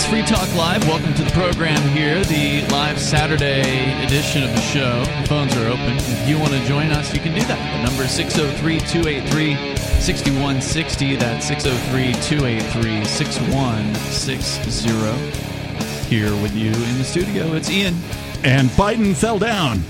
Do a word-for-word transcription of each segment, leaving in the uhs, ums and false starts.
Free Talk Live. Welcome to the program here, the live Saturday edition of the show. The phones are open. If you want to join us, you can do that. The number is six oh three, two eight three, six one six oh. That's six oh three, two eight three, six one six oh. Here with you in the studio, it's Ian. And Biden fell down.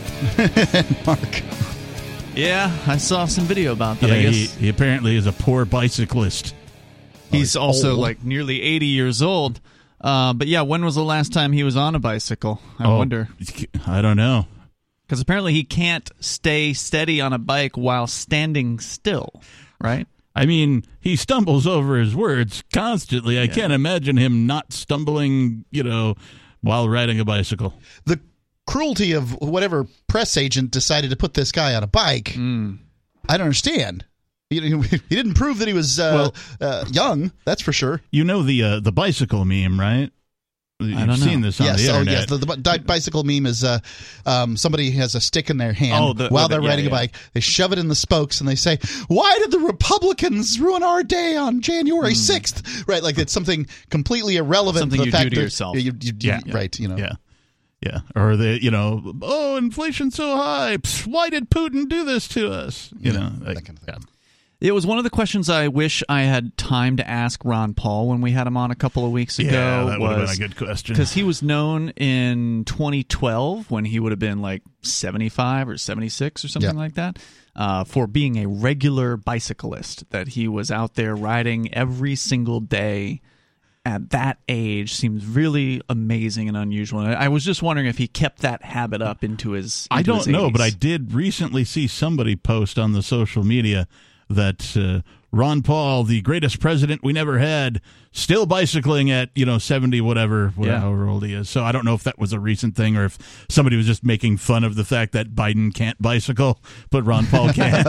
Mark. Yeah, I saw some video about that, yeah, I guess. He, he apparently is a poor bicyclist. He's oh, also old. like nearly eighty years old. Uh, but yeah, when was the last time he was on a bicycle? I oh, wonder. I don't know. Because apparently he can't stay steady on a bike while standing still, right? I mean, he stumbles over his words constantly. I Yeah. can't imagine him not stumbling, you know, while riding a bicycle. The cruelty of whatever press agent decided to put this guy on a bike, Mm. I don't understand. He, he didn't prove that he was uh, Well- uh, young, that's for sure. You know the uh, the bicycle meme, right? You've don't know. seen this on yes, the oh internet. yes. The, the bi- bicycle meme is uh, um, somebody has a stick in their hand Oh, the- while the- they're yeah, riding yeah. a bike. They shove it in the spokes and they say, "Why did the Republicans ruin our day on January sixth?" Right, like it's something completely irrelevant Something to the you fact do to that yourself. You, you, you, Yeah. right. You know. Yeah. Yeah. Or the, you know, oh, inflation's so high. Psst, why did Putin do this to us? You Yeah, know, like, that kind of thing. yeah. It was one of the questions I wish I had time to ask Ron Paul when we had him on a couple of weeks ago. Yeah, that would have was been a good question. because he was known in twenty twelve when he would have been like seventy-five or seventy-six or something Yeah. like that uh, for being a regular bicyclist, that he was out there riding every single day at that age. Seems really amazing and unusual. And I was just wondering if he kept that habit up into his into I don't his know, but I eighties. did recently see somebody post on the social media that uh, Ron Paul, the greatest president we never had, still bicycling at, you know, seventy, whatever, whatever Yeah. however old he is. So I don't know if that was a recent thing or if somebody was just making fun of the fact that Biden can't bicycle, but Ron Paul can.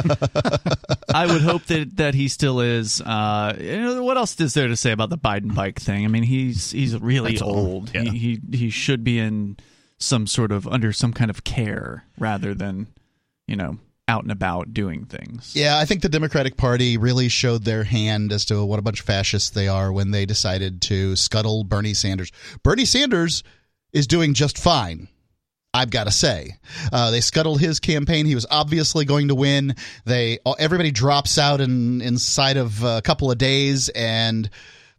I would hope that, that he still is. Uh, you know, what else is there to say about the Biden bike thing? I mean, he's he's really That's all. old. Yeah. He, he he should be in some sort of under some kind of care rather than, you know, out and about doing things. Yeah, I think the Democratic Party really showed their hand as to what a bunch of fascists they are when they decided to scuttle Bernie Sanders. Bernie Sanders is doing just fine, I've got to say. Uh, they scuttled his campaign. He was obviously going to win. They everybody drops out in inside of a couple of days, and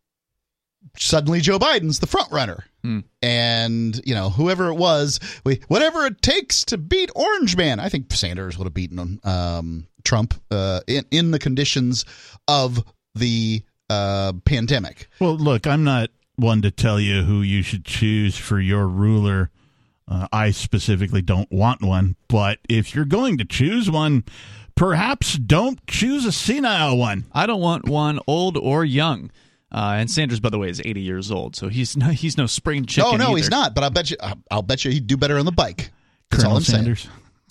suddenly Joe Biden's the front runner. Hmm. And, you know, whoever it was, we, whatever it takes to beat Orange Man. I think Sanders would have beaten um, Trump uh, in, in the conditions of the uh, pandemic. Well, look, I'm not one to tell you who you should choose for your ruler. Uh, I specifically don't want one. But if you're going to choose one, perhaps don't choose a senile one. I don't want one old or young. Uh, and Sanders, by the way, is eighty years old, so he's no, he's no spring chicken. No, no, either. he's not. But I'll bet you, I'll bet you he'd do better on the bike. That's Colonel all I'm saying. Sanders.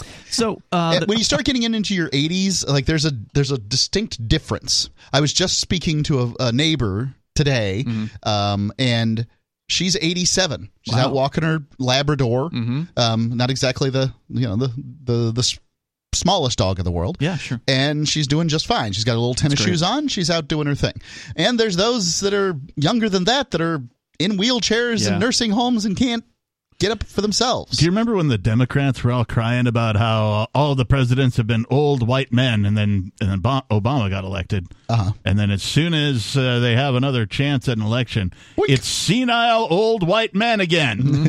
So uh, And when you start getting into your eighties, like there's a there's a distinct difference. I was just speaking to a, a neighbor today, Mm-hmm. um, and she's eighty-seven. She's Wow. out walking her Labrador. Mhm. Um, not exactly the you know the the the s- smallest dog in the world. yeah, sure. And she's doing just fine. She's got her little tennis That's great. shoes on. She's out doing her thing. And there's those that are younger than that that are in wheelchairs Yeah. and nursing homes and can't get up for themselves. Do you remember when the Democrats were all crying about how uh, all the presidents have been old white men, and then and then Bo- Obama got elected, Uh-huh. and then as soon as uh, they have another chance at an election, Boink. it's senile old white men again.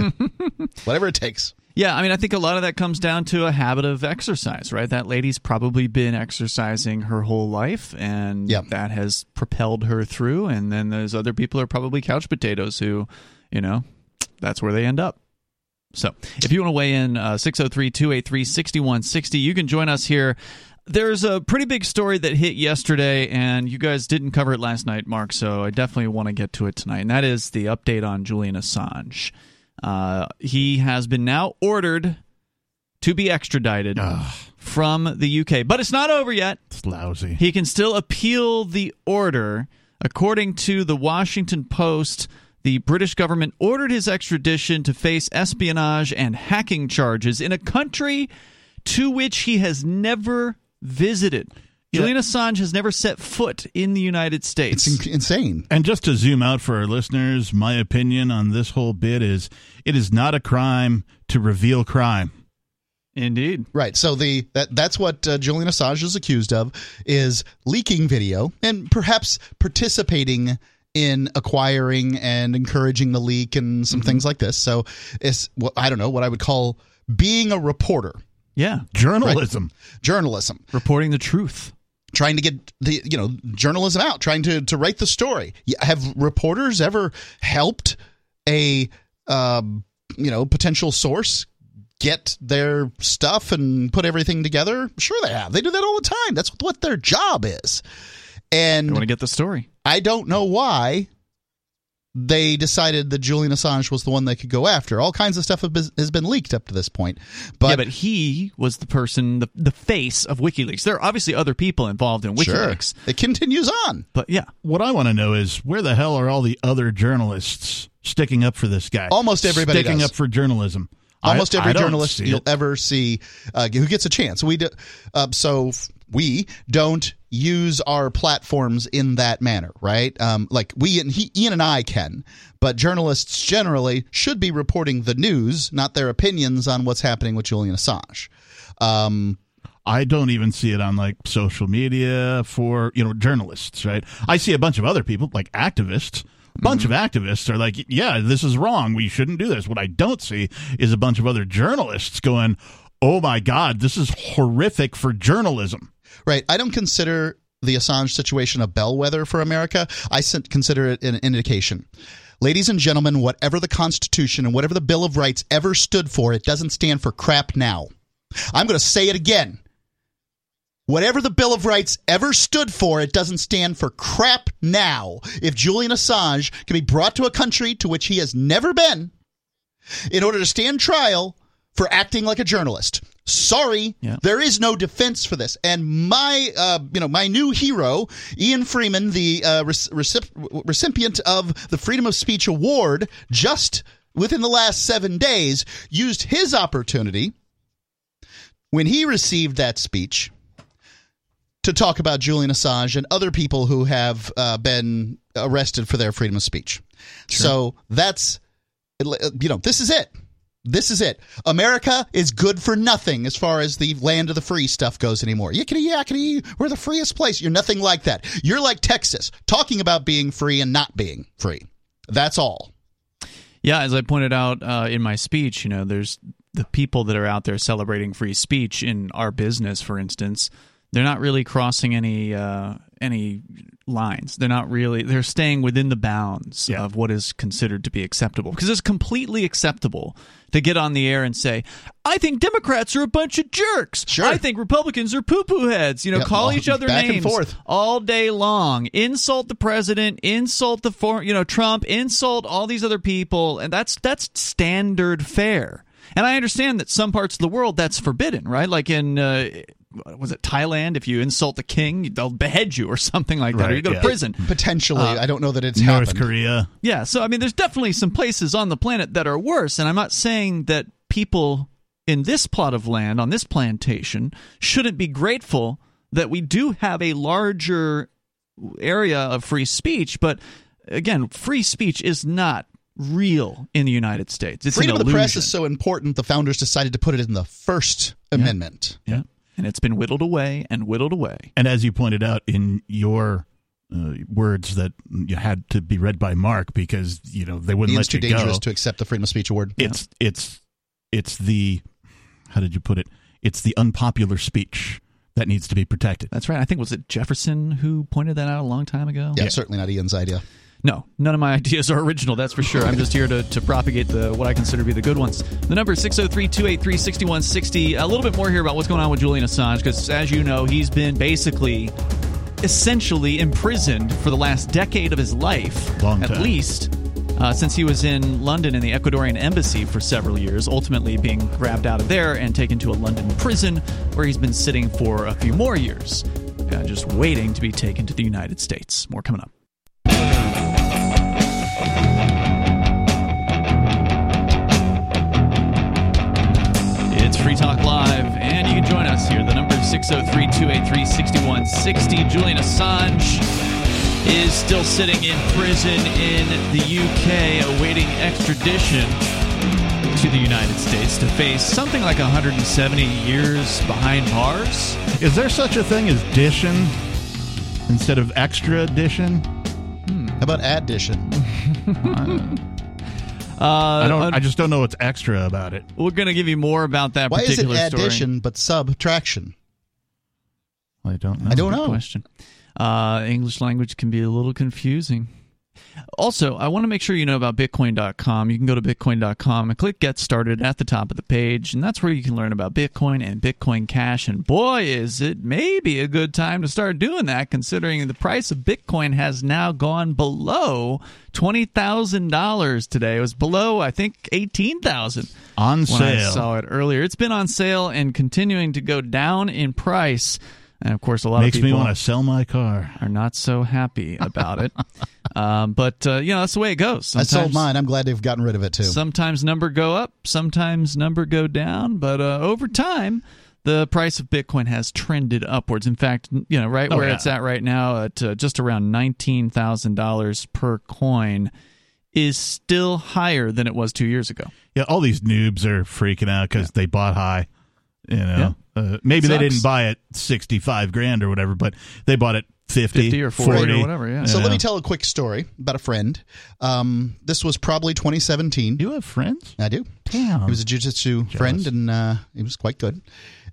Whatever it takes. Yeah, I mean, I think a lot of that comes down to a habit of exercise, right? That lady's probably been exercising her whole life, and Yep. that has propelled her through. And then there's other people who are probably couch potatoes who, you know, that's where they end up. So if you want to weigh in, uh, six oh three, two eight three, six one six oh, you can join us here. There's a pretty big story that hit yesterday, and you guys didn't cover it last night, Mark, so I definitely want to get to it tonight, and that is the update on Julian Assange. Uh, he has been now ordered to be extradited Ugh. from the U K, but it's not over yet. It's lousy. He can still appeal the order. According to the Washington Post, the British government ordered his extradition to face espionage and hacking charges in a country to which he has never visited. Julian Assange has never set foot in the United States. It's in- insane. And just to zoom out for our listeners, my opinion on this whole bit is it is not a crime to reveal crime. Indeed. Right. So the that that's what uh, Julian Assange is accused of, is leaking video and perhaps participating in acquiring and encouraging the leak and some mm-hmm. things like this. So it's what I don't know what I would call being a reporter. Yeah. Journalism. Right? Journalism. Reporting the truth. Trying to get the you know journalism out, trying to, to write the story. Have reporters ever helped a um, you know potential source get their stuff and put everything together? Sure they have. They do that all the time. That's what their job is. And they want to get the story. I don't know why they decided that Julian Assange was the one they could go after. All kinds of stuff has been leaked up to this point. But, yeah, but he was the person, the, the face of WikiLeaks. There are obviously other people involved in WikiLeaks. Sure. It continues on. But yeah. What I want to know is where the hell are all the other journalists sticking up for this guy? Almost everybody Sticking does. up for journalism. Almost I, every I journalist you'll it. ever see uh, who gets a chance. We do, uh, so we don't use our platforms in that manner, right? Um, like we and he, Ian and I can, but journalists generally should be reporting the news, not their opinions on what's happening with Julian Assange. Um, I don't even see it on like social media for, you know, journalists, right? I see a bunch of other people like activists. A bunch mm-hmm. of activists are like, yeah, this is wrong. We shouldn't do this. What I don't see is a bunch of other journalists going, oh, my God, this is horrific for journalism. Right. I don't consider the Assange situation a bellwether for America. I consider it an indication. Ladies and gentlemen, whatever the Constitution and whatever the Bill of Rights ever stood for, it doesn't stand for crap now. I'm going to say it again. Whatever the Bill of Rights ever stood for, it doesn't stand for crap now. If Julian Assange can be brought to a country to which he has never been in order to stand trial for acting like a journalist, sorry, yeah. there is no defense for this. And my, uh, you know, my new hero, Ian Freeman, the uh, recip- recipient of the Freedom of Speech Award, just within the last seven days, used his opportunity when he received that speech to talk about Julian Assange and other people who have uh, been arrested for their freedom of speech. Sure. So that's, you know, this is it. This is it. America is good for nothing as far as the land of the free stuff goes anymore. Yickety yakety, we're the freest place. You're nothing like that. You're like Texas, talking about being free and not being free. That's all. Yeah, as I pointed out uh, in my speech, you know, there's the people that are out there celebrating free speech in our business, for instance. They're not really crossing any uh, any lines. They're not really. They're staying within the bounds yeah. of what is considered to be acceptable. Because it's completely acceptable to get on the air and say, "I think Democrats are a bunch of jerks. Sure. I think Republicans are poo-poo heads." You know, yep, call all, each other back names and forth. all day long. Insult the president. Insult the for, you know Trump. Insult all these other people, and that's that's standard fare. And I understand that some parts of the world that's forbidden, right? Like in. Uh, was it Thailand? If you insult the king, they'll behead you or something like that, right, or you go yeah. to prison. Potentially. Uh, I don't know that it's North happened. Korea. Yeah, so I mean, there's definitely some places on the planet that are worse, and I'm not saying that people in this plot of land, on this plantation, shouldn't be grateful that we do have a larger area of free speech, but again, free speech is not real in the United States. It's Freedom an of the illusion. press is so important, the founders decided to put it in the First yeah. Amendment. Yeah. And it's been whittled away and whittled away. And as you pointed out in your uh, words that you had to be read by Mark because you know they wouldn't Ian's let you go. go. Too dangerous to accept the freedom of speech award. It's yeah. it's it's the how did you put it? It's the unpopular speech that needs to be protected. That's right. I think was it Jefferson who pointed that out a long time ago. Yeah, yeah. Certainly not Ian's idea. No, none of my ideas are original, that's for sure. I'm just here to, to propagate the what I consider to be the good ones. The number is six oh three, two eight three, six one six oh. A little bit more here about what's going on with Julian Assange, because as you know, he's been basically, essentially imprisoned for the last decade of his life. Long at time. least, uh, since he was in London in the Ecuadorian embassy for several years, ultimately being grabbed out of there and taken to a London prison, where he's been sitting for a few more years, uh, just waiting to be taken to the United States. More coming up. It's Free Talk Live, and you can join us here. The number is six oh three, two eight three, six one sixty-one sixty. Julian Assange is still sitting in prison in the U K awaiting extradition to the United States to face something like one hundred seventy years behind bars. Is there such a thing as addition instead of extradition? Hmm. How about addition? uh, I don't. I just don't know what's extra about it. We're going to give you more about that Why particular is it story. addition but subtraction? I don't know. I don't Good know. Question. Uh, English language can be a little confusing. Also, I want to make sure you know about Bitcoin dot com. You can go to Bitcoin dot com and click Get Started at the top of the page, and that's where you can learn about Bitcoin and Bitcoin Cash. And boy, is it maybe a good time to start doing that, considering the price of Bitcoin has now gone below twenty thousand dollars today. It was below, I think, eighteen thousand dollars on when sale. I saw it earlier. It's been on sale and continuing to go down in price. And, of course, a lot Makes of people me want to sell my car. are not so happy about it. um, but, uh, you know, that's the way it goes. Sometimes, I sold mine. I'm glad they've gotten rid of it, too. Sometimes number go up, sometimes number go down. But uh, over time, the price of Bitcoin has trended upwards. In fact, you know, right Oh, where yeah. it's at right now at uh, just around nineteen thousand dollars per coin is still higher than it was two years ago. Yeah, all these noobs are freaking out because Yeah. they bought high. You know, Yeah. uh, maybe Sucks. they didn't buy it sixty-five grand or whatever, but they bought it fifty, fifty or forty, forty or whatever, yeah. So you let know. me tell a quick story about a friend. Um, this was probably twenty seventeen. You have friends? I do. Damn. He was a jiu-jitsu friend, and uh, he was quite good.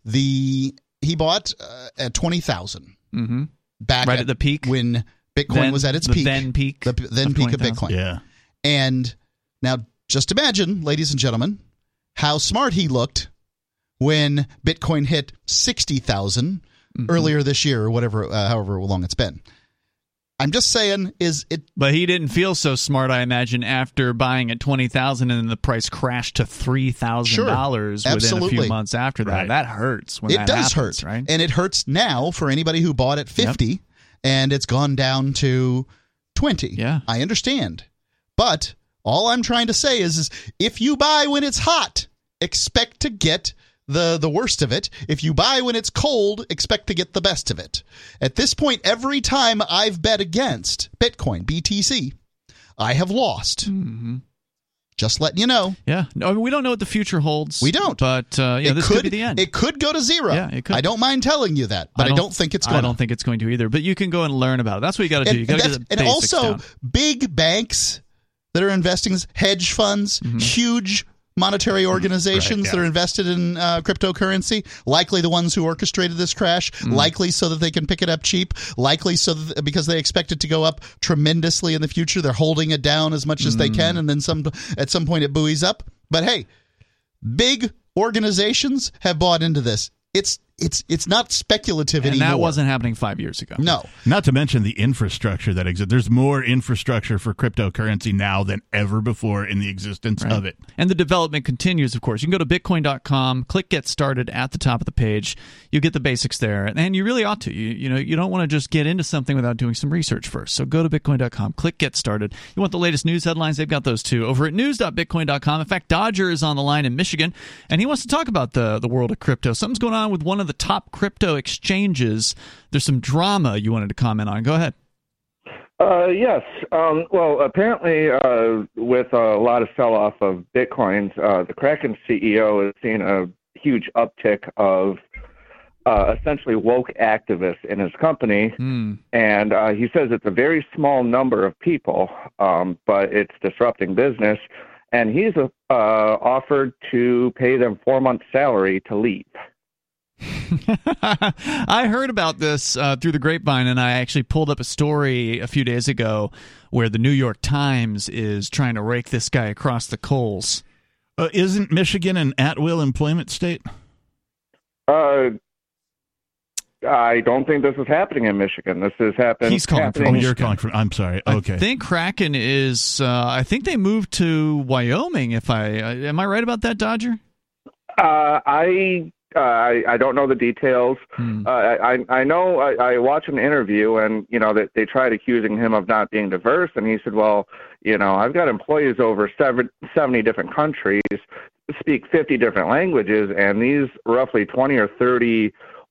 The He bought uh, at twenty thousand Mm-hmm. back Right at the peak? when Bitcoin Then- was at its the peak. then peak The p- then of peak of twenty thousand. Bitcoin. Yeah. And now just imagine, ladies and gentlemen, how smart he looked when Bitcoin hit sixty thousand Mm-hmm. earlier this year, or whatever, uh, however long it's been. I'm just saying, is it? But he didn't feel so smart, I imagine, after buying at twenty thousand dollars and then the price crashed to three thousand dollars Sure. within a Absolutely. few months after that. Right. That hurts when It that does happens, hurt, right? and it hurts now for anybody who bought at fifty and it's gone down to twenty. Yeah. I understand, but all I'm trying to say is, is if you buy when it's hot, expect to get the the worst of it. If you buy when it's cold, expect to get the best of it. At this point, every time I've bet against Bitcoin, B T C, I have lost. Mm-hmm. Just letting you know. Yeah. No, I mean, we don't know what the future holds. We don't. But uh, yeah, it this could, could be the end. It could go to zero. Yeah, it could. I don't mind telling you that, but I don't, think it's going I don't to. think it's going to either. But you can go and learn about it. That's what you got to do. And, You got to and, get the that's- and basics also, down. big banks that are investing, hedge funds, Mm-hmm. huge monetary organizations Right, yeah. that are invested in uh, cryptocurrency, likely the ones who orchestrated this crash, Mm. likely so that they can pick it up cheap, likely so that because they expect it to go up tremendously in the future, they're holding it down as much as they Mm. can, and then some at some point it buoys up. But hey, big organizations have bought into this. It's it's it's not speculative And anymore. that wasn't happening five years ago. No. Not to mention the infrastructure that exists. There's more infrastructure for cryptocurrency now than ever before in the existence Right. of it. And the development continues, of course. You can go to Bitcoin dot com, click Get Started at the top of the page. You get the basics there. And you really ought to. You, you know, you don't want to just get into something without doing some research first. So go to Bitcoin dot com, click Get Started. You want the latest news headlines? They've got those too. Over at news dot bitcoin dot com. In fact, Dodger is on the line in Michigan, and he wants to talk about the, the world of crypto. Something's going on with one of the top crypto exchanges. There's some drama you wanted to comment on. Go ahead. Uh, yes. Um, well, apparently, uh, with a lot of sell-off of Bitcoins, uh, the Kraken C E O has seen a huge uptick of uh, essentially woke activists in his company. Hmm. And uh, he says it's a very small number of people, um, but it's disrupting business. And he's uh, offered to pay them four months' salary to leave. I heard about this uh, through the grapevine, and I actually pulled up a story a few days ago where the New York Times is trying to rake this guy across the coals. Uh, isn't Michigan an at-will employment state? Uh, I don't think this is happening in Michigan. This is happening. He's calling happening from Oh, you're Michigan. calling from. I'm sorry. Okay. I think Kraken is. Uh, I think they moved to Wyoming. If I uh, am I right about that, Dodger? Uh, I, uh, I I don't know the details. Hmm. Uh, I I know I, I watched an interview, and you know that they tried accusing him of not being diverse, and he said, "Well, you know, I've got employees over seven, seventy different countries, speak fifty different languages, and these roughly twenty or thirty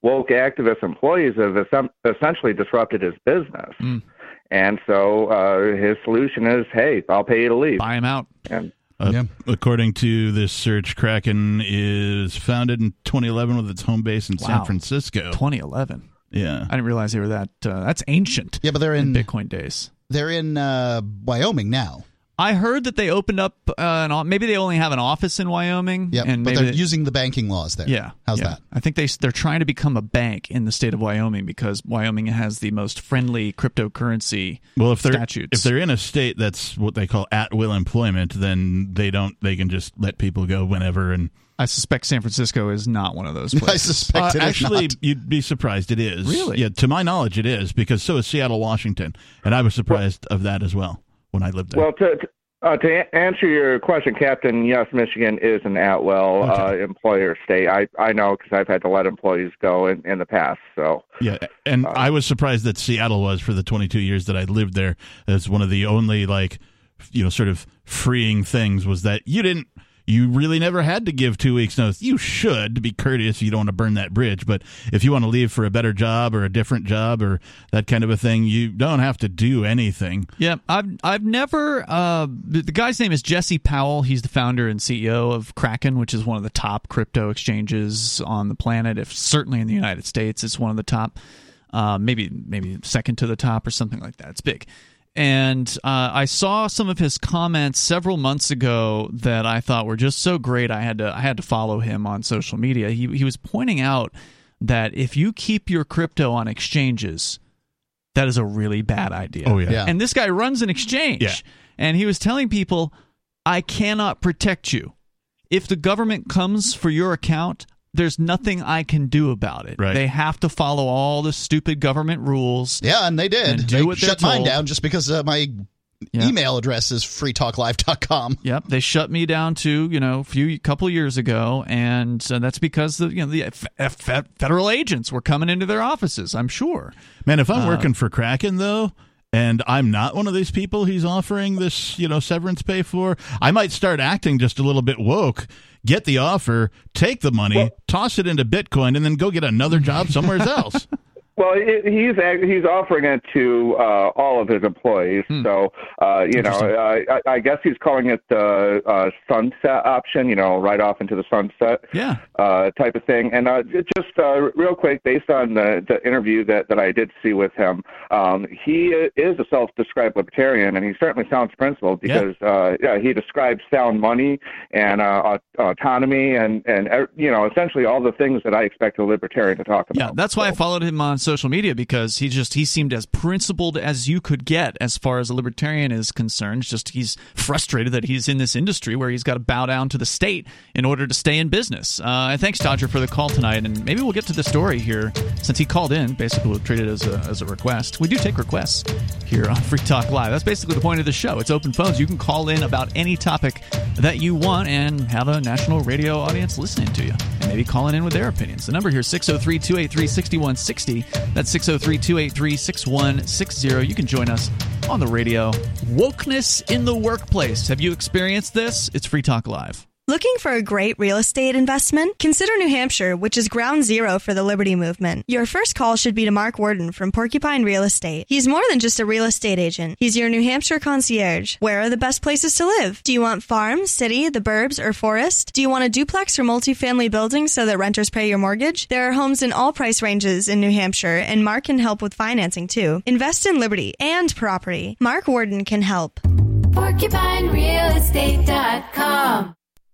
woke activist employees have essentially disrupted his business. Mm. And so uh, his solution is, hey, I'll pay you to leave. Buy him out. And Uh, yeah. According to this search, Kraken is founded in twenty eleven with its home base in wow. San Francisco. twenty eleven. Yeah, I didn't realize they were that. Uh, that's ancient. Yeah, but they're in, in Bitcoin days. They're in uh, Wyoming now. I heard that they opened up uh, an. Maybe they only have an office in Wyoming. Yeah, and but maybe they're they, using the banking laws there. Yeah, how's yeah. that? I think they they're trying to become a bank in the state of Wyoming because Wyoming has the most friendly cryptocurrency. Well, if they're statutes. if they're in a state that's what they call at will employment, then they don't. They can just let people go whenever. And I suspect San Francisco is not one of those places. I suspect uh, it is actually, not. you'd be surprised. It is Really? Yeah, to my knowledge, it is because so is Seattle, Washington, and I was surprised well, of that as well when I lived there. Well, to, to Uh, to a- answer your question, Captain, yes, Michigan is an at-will Okay. uh, employer state. I, I know because I've had to let employees go in, in the past. So yeah, and uh, I was surprised that Seattle was for the twenty-two years that I lived there. As one of the only like, you know, sort of freeing things was that you didn't. You really never had to give two weeks' notice. You should, to be courteous. You don't want to burn that bridge. But if you want to leave for a better job or a different job or that kind of a thing, you don't have to do anything. Yeah, I've I've never. Uh, the, the guy's name is Jesse Powell. He's the founder and C E O of Kraken, which is one of the top crypto exchanges on the planet. If certainly in the United States, it's one of the top. Uh, maybe maybe second to the top or something like that. It's big. And uh, I saw some of his comments several months ago that I thought were just so great. I had to I had to follow him on social media. He he was pointing out that if you keep your crypto on exchanges, that is a really bad idea. Oh yeah. Yeah. And this guy runs an exchange. Yeah. And he was telling people, I cannot protect you. If the government comes for your account, there's nothing I can do about it. Right. They have to follow all the stupid government rules. Yeah, and they did. And do they what they're shut mine told. down just because uh, my Yeah. email address is free talk live dot com. Yep, they shut me down too, you know, a few couple years ago, and uh, that's because the you know the f- f- federal agents were coming into their offices. I'm sure. Man, if I'm Uh, working for Kraken though, and I'm not one of these people he's offering this, you know, severance pay for, I might start acting just a little bit woke. Get the offer, take the money, Well- toss it into Bitcoin, and then go get another job somewhere else. Well, it, he's act- he's offering it to uh, all of his employees. Hmm. So, uh, you know, uh, I, I guess he's calling it the uh, sunset option. You know, right off into the sunset. Yeah. Uh, type of thing. And uh, j- just uh, real quick, based on the, the interview that, that I did see with him, um, he is a self-described libertarian, and he certainly sounds principled because uh, yeah, he describes sound money and uh, autonomy and and uh, you know, essentially all the things that I expect a libertarian to talk about. Yeah, that's why I followed him on social media, because he just he seemed as principled as you could get as far as a libertarian is concerned. It's just he's frustrated that he's in this industry where he's got to bow down to the state in order to stay in business. Uh, and thanks, Dodger, for the call tonight, and maybe we'll get to the story here since he called in. Basically, we'll treat it as a, as a request. We do take requests here on Free Talk Live. That's basically the point of the show. It's open phones. You can call in about any topic that you want and have a national radio audience listening to you, and maybe calling in with their opinions. The number here is six oh three, two eight three, six one six oh. That's six oh three, two eight three, six one six oh. You can join us on the radio. Wokeness in the workplace. Have you experienced this? It's Free Talk Live. Looking for a great real estate investment? Consider New Hampshire, which is ground zero for the Liberty Movement. Your first call should be to Mark Worden from Porcupine Real Estate. He's more than just a real estate agent. He's your New Hampshire concierge. Where are the best places to live? Do you want farm, city, the burbs, or forest? Do you want a duplex or multifamily building so that renters pay your mortgage? There are homes in all price ranges in New Hampshire, and Mark can help with financing too. Invest in Liberty and property. Mark Worden can help. Porcupine Real Estate dot com.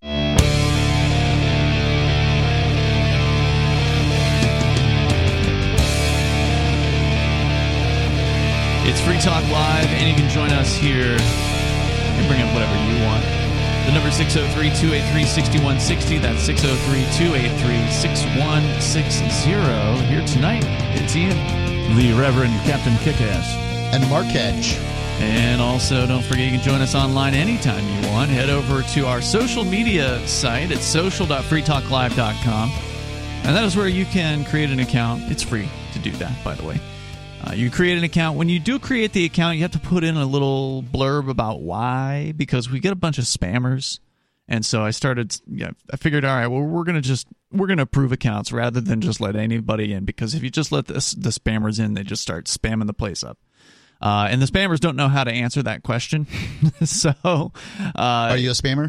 It's Free Talk Live, and you can join us here. You can bring up whatever you want. The number is six oh three, two eight three, six one six oh. That's six oh three, two eight three, six one six oh. Here tonight, it's Ian. The Reverend Captain Kickass. And Mark Edge. And also, don't forget, you can join us online anytime you want. Head over to our social media site at social dot free talk live dot com. And that is where you can create an account. It's free to do that, by the way. Uh, you create an account. When you do create the account, you have to put in a little blurb about why, because we get a bunch of spammers And so I started, yeah, I figured, all right, well, we're going to just, we're going to approve accounts rather than just let anybody in, because if you just let this, the spammers in, they just start spamming the place up. Uh, and the spammers don't know how to answer that question. so, uh, Are you a spammer?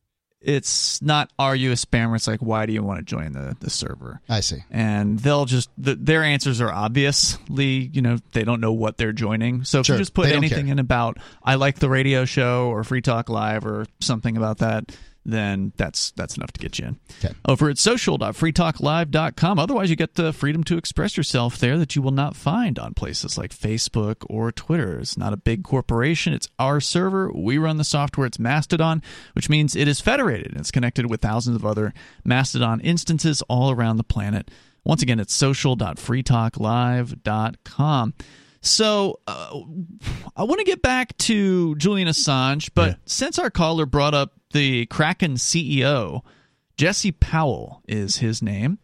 It's not, are you a spammer? It's like, why do you want to join the, the server? I see. And they'll just, the, their answers are obviously, you know, they don't know what they're joining. So if Sure, you just put they don't anything care. in about, I like the radio show or Free Talk Live or something about that, then that's that's enough to get you in. Okay. Over at social dot free talk live dot com. Otherwise, you get the freedom to express yourself there that you will not find on places like Facebook or Twitter. It's not a big corporation. It's our server. We run the software. It's Mastodon, which means it is federated. And it's connected with thousands of other Mastodon instances all around the planet. Once again, it's social dot free talk live dot com. So uh, I want to get back to Julian Assange, but Yeah. since our caller brought up the Kraken C E O, Jesse Powell is his name,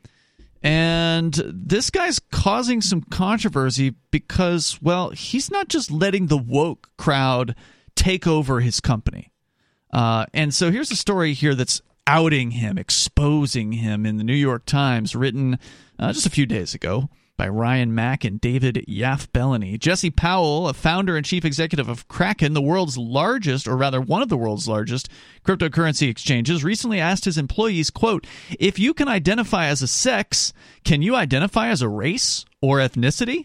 and this guy's causing some controversy because, well, he's not just letting the woke crowd take over his company. Uh, and so here's a story here that's outing him, exposing him in the New York Times, written uh, just a few days ago by Ryan Mack and David Yaff-Bellany. Jesse Powell, a founder and chief executive of Kraken, the world's largest, or rather one of the world's largest, cryptocurrency exchanges, recently asked his employees, quote, if you can identify as a sex, can you identify as a race or ethnicity?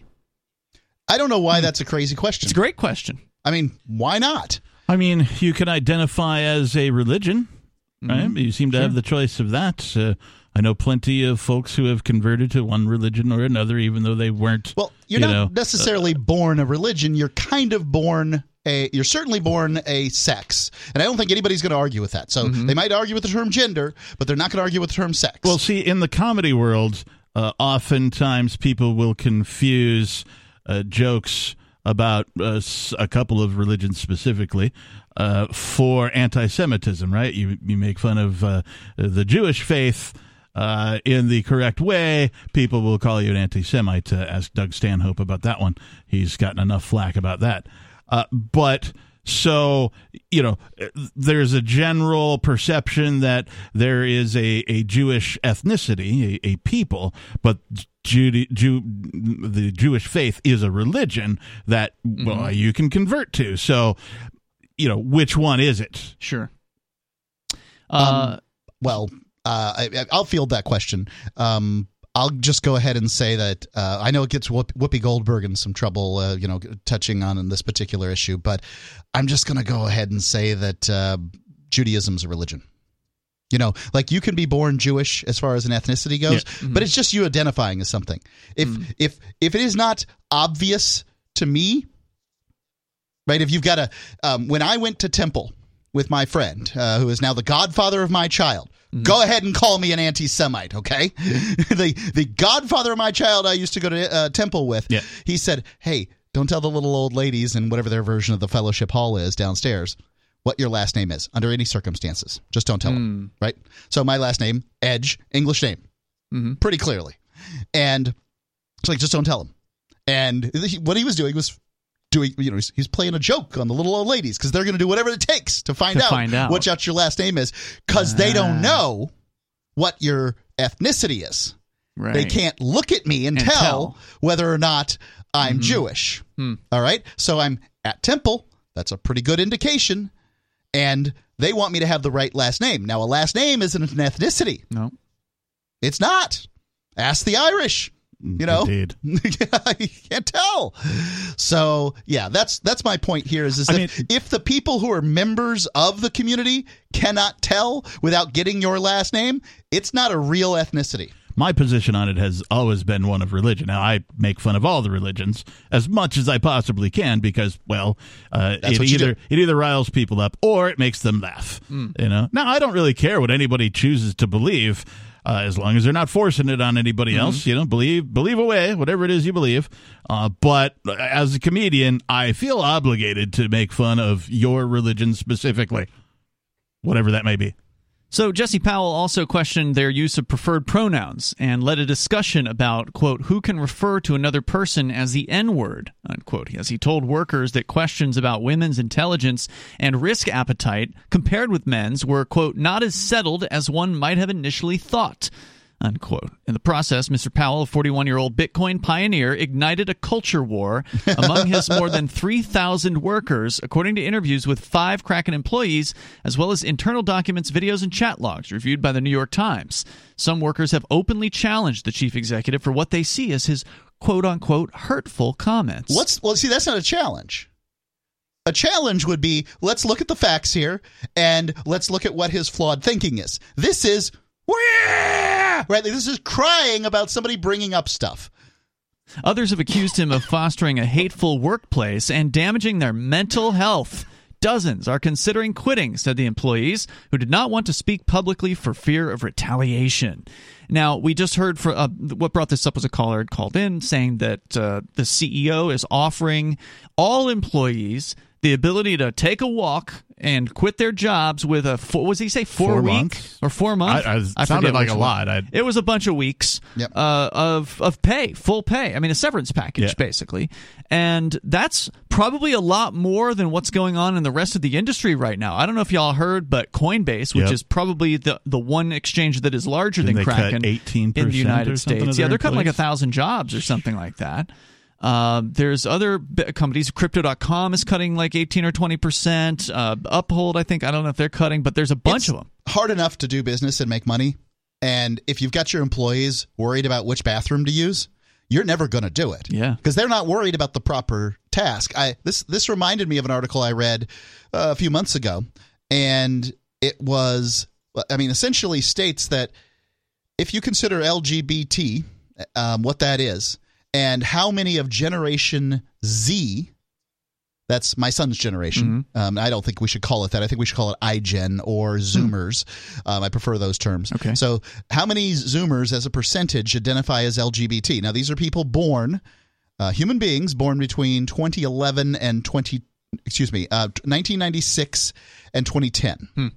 I don't know why that's a crazy question. It's a great question. I mean, why not? I mean, you can identify as a religion, right? Mm-hmm. You seem to Sure. have the choice of that. Uh, I know plenty of folks who have converted to one religion or another, even though they weren't. Well, you're you not know, necessarily born a religion. You're kind of born a. You're certainly born a sex, and I don't think anybody's going to argue with that. So Mm-hmm. they might argue with the term gender, but they're not going to argue with the term sex. Well, see, in the comedy world, uh, oftentimes people will confuse uh, jokes about uh, s- a couple of religions specifically uh, for anti-Semitism, right? You you make fun of uh, the Jewish faith uh, in the correct way, people will call you an anti-Semite. Uh, ask Doug Stanhope about that one. He's gotten enough flack about that. Uh, but so, you know, there's a general perception that there is a, a Jewish ethnicity, a, a people, but Jew, Jew, the Jewish faith is a religion that, well, mm-hmm. you can convert to. So, you know, which one is it? Sure. Uh, um, well, uh, I, I'll field that question. Um, I'll just go ahead and say that uh, I know it gets Whoop, Whoopi Goldberg in some trouble, uh, you know, touching on in this particular issue, but I'm just going to go ahead and say that uh, Judaism's a religion. You know, like you can be born Jewish as far as an ethnicity goes, yeah. mm-hmm. but it's just you identifying as something. If mm. if if it is not obvious to me, right? If you've got a um, when I went to temple with my friend, uh, who is now the godfather of my child. Mm-hmm. Go ahead and call me an anti-Semite, okay? the the godfather of my child I used to go to uh, temple with, yeah. he said, hey, don't tell the little old ladies in whatever their version of the fellowship hall is downstairs what your last name is under any circumstances. Just don't tell mm. them, right? So my last name, Edge, English name, mm-hmm. pretty clearly. And it's like, just don't tell them. And he, what he was doing was doing, you know, he's, he's playing a joke on the little old ladies because they're going to do whatever it takes to find, to out, find out what your last name is because uh, they don't know what your ethnicity is. Right. They can't look at me and, and tell, tell whether or not I'm mm-hmm. Jewish. Mm. All right. So I'm at temple. That's a pretty good indication. And they want me to have the right last name. Now, a last name isn't an ethnicity. No. It's not. Ask the Irish. You know, Indeed. You can't tell. So, yeah, that's that's my point here is, is that I mean, if the people who are members of the community cannot tell without getting your last name, it's not a real ethnicity. My position on it has always been one of religion. Now, I make fun of all the religions as much as I possibly can because, well, uh, it either it either riles people up or it makes them laugh. Mm. You know. Now, I don't really care what anybody chooses to believe. Uh, as long as they're not forcing it on anybody mm-hmm. else, you know, believe believe away, whatever it is you believe. Uh, but as a comedian, I feel obligated to make fun of your religion specifically, whatever that may be. So Jesse Powell also questioned their use of preferred pronouns and led a discussion about, quote, who can refer to another person as the N-word, unquote, as he told workers that questions about women's intelligence and risk appetite compared with men's were, quote, not as settled as one might have initially thought, unquote. In the process, Mister Powell, a forty-one-year-old Bitcoin pioneer, ignited a culture war among his more than three thousand workers, according to interviews with five Kraken employees, as well as internal documents, videos, and chat logs reviewed by the New York Times. Some workers have openly challenged the chief executive for what they see as his quote-unquote hurtful comments. What's well, see, that's not a challenge. A challenge would be, let's look at the facts here, and let's look at what his flawed thinking is. This is... Right, this is crying about somebody bringing up stuff. Others have accused him of fostering a hateful workplace and damaging their mental health. Dozens are considering quitting, said the employees, who did not want to speak publicly for fear of retaliation. Now, we just heard for, uh, what brought this up was a caller had called in saying that uh, the C E O is offering all employees the ability to take a walk and quit their jobs with a, four, what did he say, four, Four week months? or four months? I, I, I sounded forget like which a one. lot. I, It was a bunch of weeks Yep. uh, of of pay, full pay. I mean, a severance package, Yeah. basically. And that's probably a lot more than what's going on in the rest of the industry right now. I don't know if y'all heard, but Coinbase, which Yep. is probably the, the one exchange that is larger Didn't than they cut Kraken eighteen in percent the United or something States. of Yeah, their they're cutting like a employees? thousand jobs or something like that. Uh, there's other b- companies. Crypto dot com is cutting like eighteen or twenty percent. Uh, Uphold, I think. I don't know if they're cutting, but there's a bunch It's of them. hard enough to do business and make money, and if you've got your employees worried about which bathroom to use, you're never going to do it. Yeah. Because they're not worried about the proper task. I this this reminded me of an article I read uh, a few months ago, and it was, I mean, essentially states that if you consider L G B T, um, what that is, and how many of Generation Z, that's my son's generation. Mm-hmm. Um, I don't think we should call it that. I think we should call it iGen or Zoomers. Um, I prefer those terms. Okay. So how many Zoomers as a percentage identify as L G B T? Now, these are people born, uh, human beings born between twenty eleven and twenty, excuse me, uh, nineteen ninety-six and twenty ten. Hmm.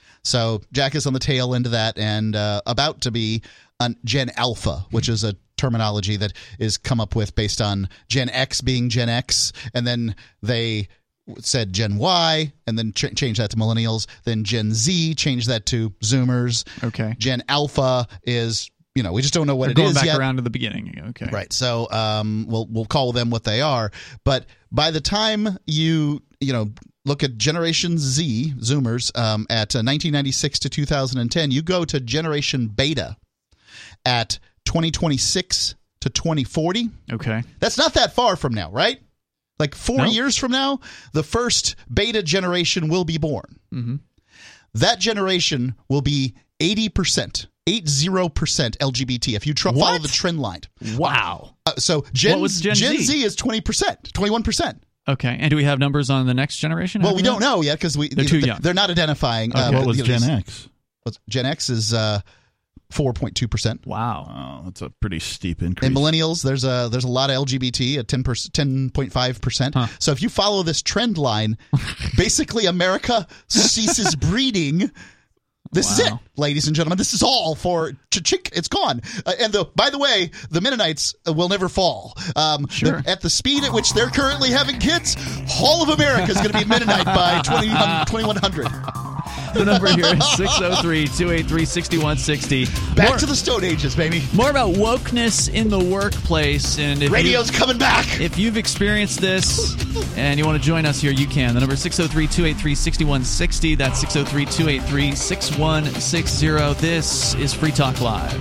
So Jack is on the tail end of that and uh, about to be on Gen Alpha, which is a terminology that is come up with based on Gen X being Gen X, and then they said Gen Y, and then ch- changed that to millennials. Then Gen Z changed that to Zoomers. Okay. Gen Alpha is, you know, we just don't know what We're it going is back yet. around to the beginning. Okay. Right. So um, we'll we'll call them what they are. But by the time you you know look at Generation Z, Zoomers, um, at uh, nineteen ninety-six to two thousand ten, you go to Generation Beta at twenty twenty-six to twenty forty. Okay. That's not that far from now, right? Like four No. years from now, the first Beta generation will be born. Mm-hmm. That generation will be eighty percent. eighty percent L G B T if you tr- follow the trend line. Wow. Uh, so Gen, What was Gen Z? Z is twenty percent, twenty-one percent. Okay. And do we have numbers on the next generation? Well, after we that? don't know yet because we They're too they- young. They're not identifying. Uh, what was you know, Gen these- X? what's- Gen X is uh, four point two percent. Wow. Oh, that's a pretty steep increase. And millennials, there's a there's a lot of L G B T at ten percent, ten point five percent. Huh. So if you follow this trend line, basically America ceases breeding. This is it, Wow. ladies and gentlemen. This is all for Chick. It's gone. Uh, and the by the way, the Mennonites uh, will never fall. Um, Sure. the- at the speed at which they're currently having kids, all of America is going to be Mennonite by twenty-one hundred. The number here is six oh three, two eight three, six one six oh. Back More, to the Stone Ages, baby. more about wokeness in the workplace. And if Radio's you, coming back. if you've experienced this and you want to join us here, you can. The number is six oh three, two eight three, six one six oh. That's six oh three, two eight three, six one six oh. This is Free Talk Live.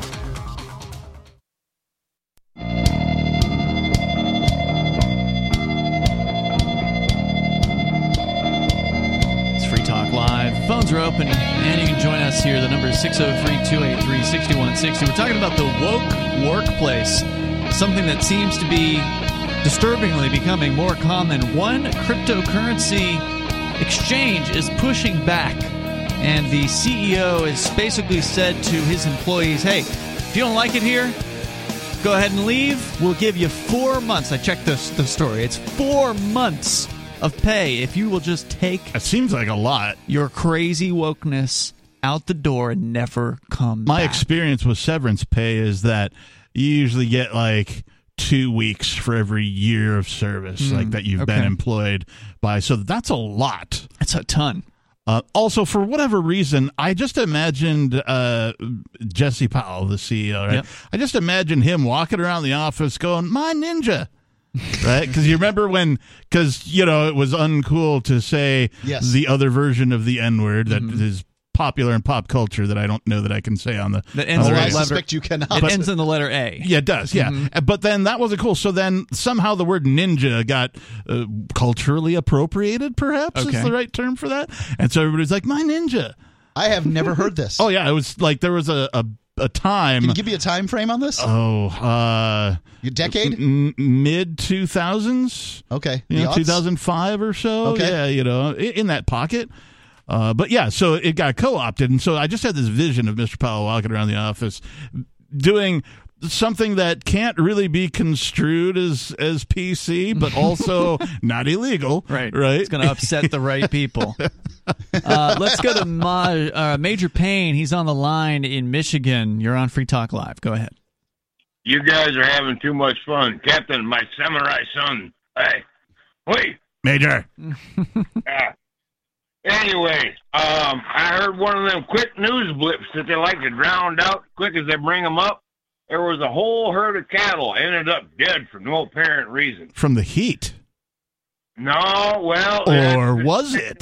It's Free Talk Live. Phones are open, and you can join us here. The number is six oh three, two eight three, six one six oh. We're talking about the woke workplace, something that seems to be disturbingly becoming more common. One cryptocurrency exchange is pushing back, and the C E O has basically said to his employees, hey, if you don't like it here, go ahead and leave. We'll give you four months. I checked the, the story. It's four months of pay if you will just take It seems like a lot. your crazy wokeness out the door and never come My back. experience with severance pay is that you usually get like two weeks for every year of service, Mm, like that you've okay. been employed by. So that's a lot. That's a ton. Uh, also, for whatever reason, I just imagined uh, Jesse Powell, the C E O, right? Yep. I just imagined him walking around the office going, "My ninja," right? Because you remember when, because, you know, it was uncool to say Yes. the other version of the N-word that Mhm. is popular in pop culture that I don't know that I can say on the. That ends on Oh, the I with radio. letter- suspect you cannot. It ends in the letter A. Yeah, it does. Yeah, Mhm. but then that wasn't cool. So then somehow the word ninja got uh, culturally appropriated. Perhaps Okay. is the right term for that. And so everybody's like, "My ninja." I have never heard this. Oh yeah, it was like there was a a, a time. Can you give me a time frame on this? Oh, uh, Your decade? m- mid two thousands. Okay. You The know, aughts? two thousand five or so. Okay. Yeah, you know, in, in that pocket. Uh, but yeah, so it got co-opted, and so I just had this vision of Mister Powell walking around the office doing something that can't really be construed as as P C, but also not illegal. Right. Right. It's going to upset the right people. Uh, let's go to Ma- uh, Major Payne. He's on the line in Michigan. You're on Free Talk Live. Go ahead. You guys are having too much fun. Captain, my samurai son. Hey, wait. Major. Uh, anyway, um, I heard one of them quick news blips that they like to drown out quick as they bring them up. There was a whole herd of cattle ended up dead for no apparent reason. From the heat. No, well, Or that's- was it?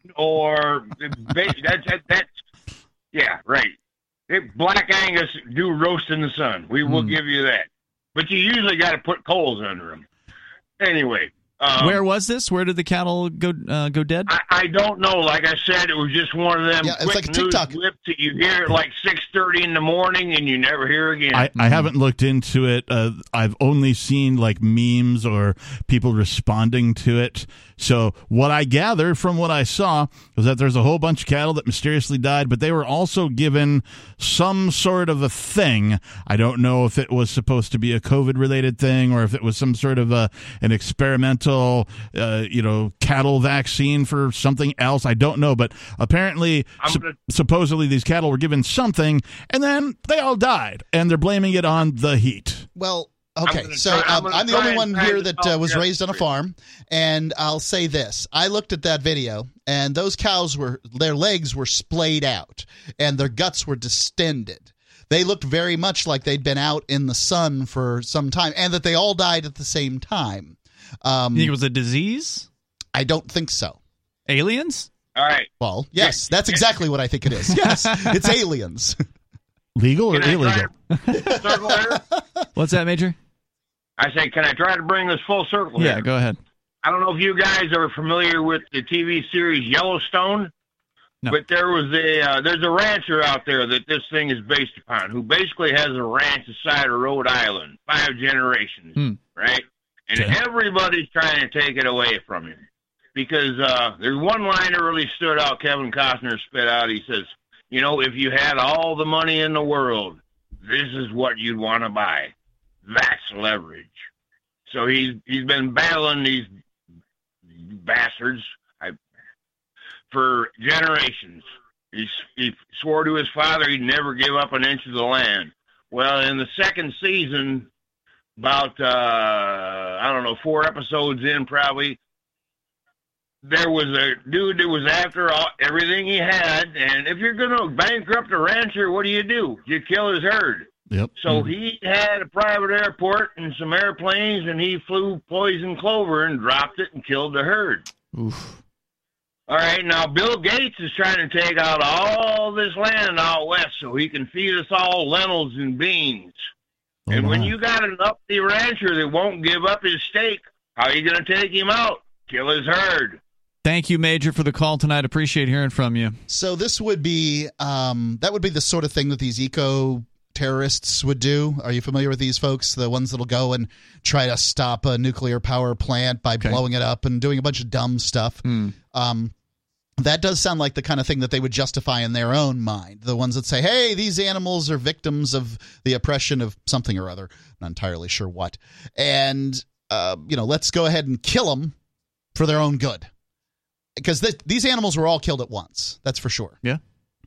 Or that's that, that's yeah, right. It, Black Angus do roast in the sun. We will Hmm. give you that, but you usually got to put coals under them. Anyway, um, Where was this? Where did the cattle go uh, go dead? I, I don't know. Like I said, it was just one of them Yeah, it's quick like a news TikTok. clips that you hear at like six thirty in the morning and you never hear again. I, I haven't looked into it. Uh, I've only seen like memes or people responding to it. So what I gather from what I saw was that there's a whole bunch of cattle that mysteriously died, but they were also given some sort of a thing. I don't know if it was supposed to be a COVID-related thing or if it was some sort of a an experimental, uh, you know, cattle vaccine for something else. I don't know, but apparently, I'm sup- gonna- supposedly these cattle were given something, and then they all died, and they're blaming it on the heat. Well, I'm okay, gonna so try- I'm um, gonna I'm the try only and one find here it that out uh, was yet. raised on a farm, and I'll say this: I looked at that video, and those cows were their legs were splayed out, and their guts were distended. They looked very much like they'd been out in the sun for some time, and that they all died at the same time. Um, You think it was a disease? I don't think so. Aliens? All right. Well, yes, that's exactly what I think it is. Yes, it's aliens. Legal or Can I illegal? try to circle here? What's that, Major? I say, can I try to bring this full circle Yeah, here? go ahead. I don't know if you guys are familiar with the T V series Yellowstone, No. but there was a uh, there's a rancher out there that this thing is based upon, who basically has a ranch aside of Rhode Island, five generations, Hmm. right? And Okay. everybody's trying to take it away from him because uh, there's one line that really stood out. Kevin Costner spit out. He says, "You know, if you had all the money in the world, this is what you'd want to buy. That's leverage." So he's he's been battling these bastards I, for generations. He, he swore to his father he'd never give up an inch of the land. Well, in the second season, about, uh, I don't know, four episodes in probably, there was a dude that was after all, everything he had, and if you're going to bankrupt a rancher, what do you do? You kill his herd. Yep. So he had a private airport and some airplanes, and he flew poison clover and dropped it and killed the herd. Oof. All right, now Bill Gates is trying to take out all this land out west so he can feed us all lentils and beans. Oh, and when my. you got an uppity rancher that won't give up his stake, how are you going to take him out? Kill his herd. Thank you, Major, for the call tonight. Appreciate hearing from you. So this would be um, that would be the sort of thing that these eco terrorists would do. Are you familiar with these folks? The ones that'll go and try to stop a nuclear power plant by Okay. blowing it up and doing a bunch of dumb stuff. Hmm. Um, that does sound like the kind of thing that they would justify in their own mind. The ones that say, hey, these animals are victims of the oppression of something or other. Not entirely sure what. And, uh, you know, let's go ahead and kill them for their own good. Because th- these animals were all killed at once. That's for sure. Yeah.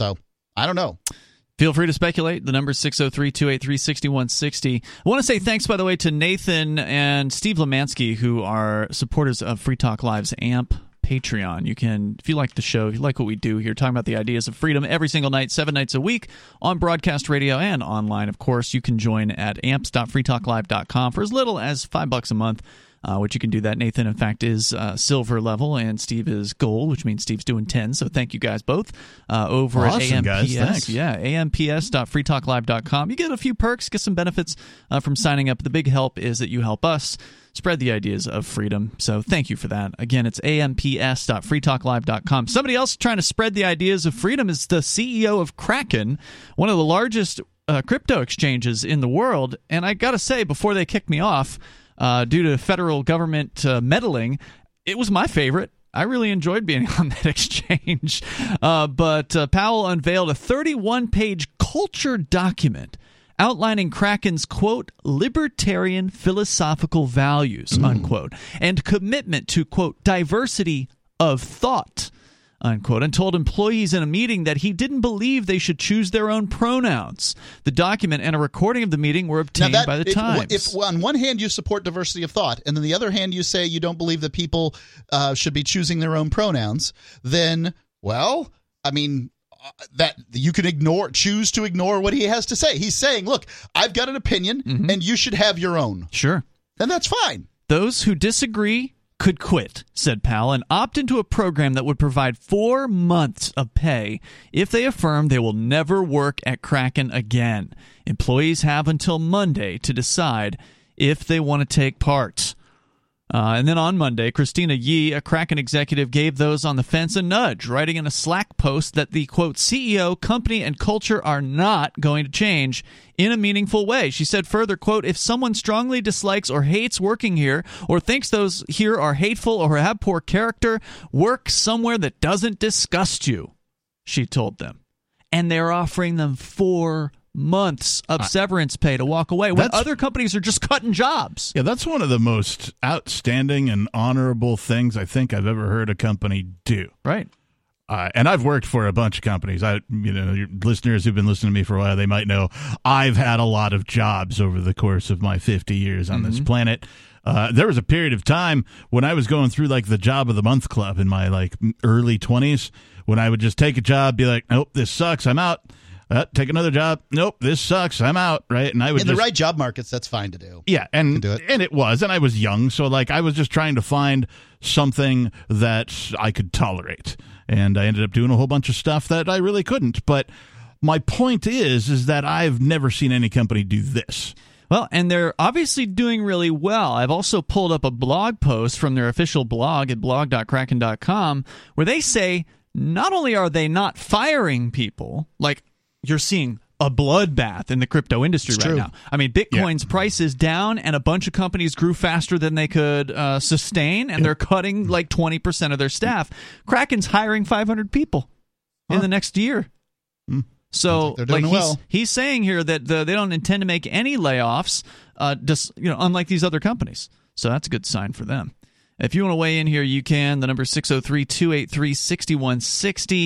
So I don't know. Feel free to speculate. The number is six oh three, two eight three, six one six oh. I want to say thanks, by the way, to Nathan and Steve Lemansky, who are supporters of Free Talk Live's A M P Patreon. You can, if you like the show, if you like what we do here, talking about the ideas of freedom every single night, seven nights a week on broadcast radio and online, of course, you can join at amps dot free talk live dot com for as little as five bucks a month. Uh, which you can do that. Nathan, in fact, is uh, silver level, and Steve is gold, which means Steve's doing ten. So thank you guys both uh, over awesome, at A M P S. Guys, thanks. Yeah, amps dot free talk live dot com. You get a few perks, get some benefits uh, from signing up. The big help is that you help us spread the ideas of freedom. So thank you for that. Again, it's amps dot free talk live dot com. Somebody else trying to spread the ideas of freedom is the C E O of Kraken, one of the largest uh, crypto exchanges in the world. And I got to say, before they kicked me off, Uh, due to federal government uh, meddling, it was my favorite. I really enjoyed being on that exchange. Uh, but uh, Powell unveiled a thirty-one page culture document outlining Kraken's, quote, libertarian philosophical values, mm. unquote, and commitment to, quote, diversity of thought, unquote, and told employees in a meeting that he didn't believe they should choose their own pronouns. The document and a recording of the meeting were obtained that, by the if, Times. If on one hand you support diversity of thought, and then the other hand you say you don't believe that people uh, should be choosing their own pronouns, then, well, I mean, uh, that you can ignore, choose to ignore what he has to say. He's saying, look, I've got an opinion, mm-hmm. and you should have your own. Sure. Then that's fine. Those who disagree could quit, said Powell, and opt into a program that would provide four months of pay if they affirm they will never work at Kraken again. Employees have until Monday to decide if they want to take part. Uh, and then on Monday, Christina Yee, a Kraken executive, gave those on the fence a nudge, writing in a Slack post that the, quote, C E O, company, and culture are not going to change in a meaningful way. She said further, quote, if someone strongly dislikes or hates working here or thinks those here are hateful or have poor character, work somewhere that doesn't disgust you, she told them. And they're offering them four months of severance pay to walk away when other companies are just cutting jobs. Yeah, that's one of the most outstanding and honorable things I think I've ever heard a company do. Right. Uh, and I've worked for a bunch of companies. I, you know, your listeners who've been listening to me for a while, they might know I've had a lot of jobs over the course of my fifty years on mm-hmm. this planet. Uh, there was a period of time when I was going through like the job of the month club in my like early twenties, when I would just take a job, be like, nope, this sucks, I'm out. Uh, take another job. Nope, this sucks. I'm out. Right, and I would in just, the right job markets. That's fine to do. Yeah, and do it. and it was, and I was young, so like I was just trying to find something that I could tolerate, and I ended up doing a whole bunch of stuff that I really couldn't. But my point is, is that I've never seen any company do this. Well, and they're obviously doing really well. I've also pulled up a blog post from their official blog at blog dot kraken dot com where they say not only are they not firing people, like you're seeing a bloodbath in the crypto industry it's right true. now. I mean, Bitcoin's yeah. price is down, and a bunch of companies grew faster than they could uh, sustain, and yeah. they're cutting like twenty percent of their staff. Kraken's hiring five hundred people huh. in the next year. Hmm. So, like, they're doing like he's, well. he's saying here that the, they don't intend to make any layoffs, uh, just, you know, unlike these other companies. So that's a good sign for them. If you want to weigh in here, you can. The number is six oh three, two eight three, six one six oh.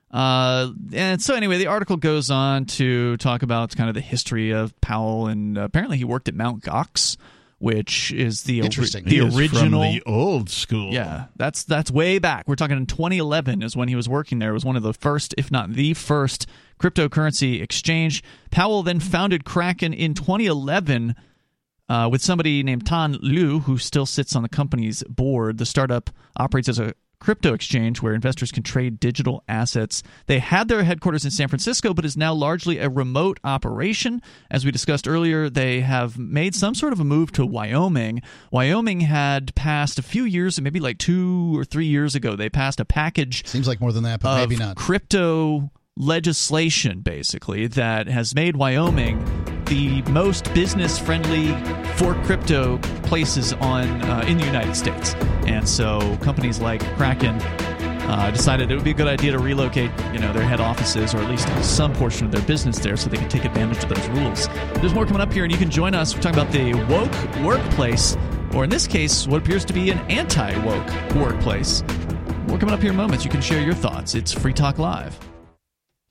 Uh, and so anyway, the article goes on to talk about kind of the history of Powell, and uh, apparently he worked at Mount Gox, which is the, Interesting. the He is original from the old school. Yeah, that's that's way back. We're talking in twenty eleven is when he was working there. It was one of the first, if not the first, cryptocurrency exchange. Powell then founded Kraken in twenty eleven uh, with somebody named Tan Liu, who still sits on the company's board. The startup operates as a crypto exchange where investors can trade digital assets. They had their headquarters in San Francisco, but is now largely a remote operation. As we discussed earlier, they have made some sort of a move to Wyoming. Wyoming had passed a few years, maybe like two or three years ago, they passed a package Seems like more than that, but of maybe not. crypto legislation, basically, that has made Wyoming the most business-friendly for crypto places on uh, in the United States. And so companies like Kraken uh, decided it would be a good idea to relocate, you know, their head offices, or at least some portion of their business there, so they can take advantage of those rules. There's more coming up here, and you can join us. We're talking about the woke workplace, or in this case, what appears to be an anti-woke workplace. More coming up here in moments. You can share your thoughts. It's Free Talk Live.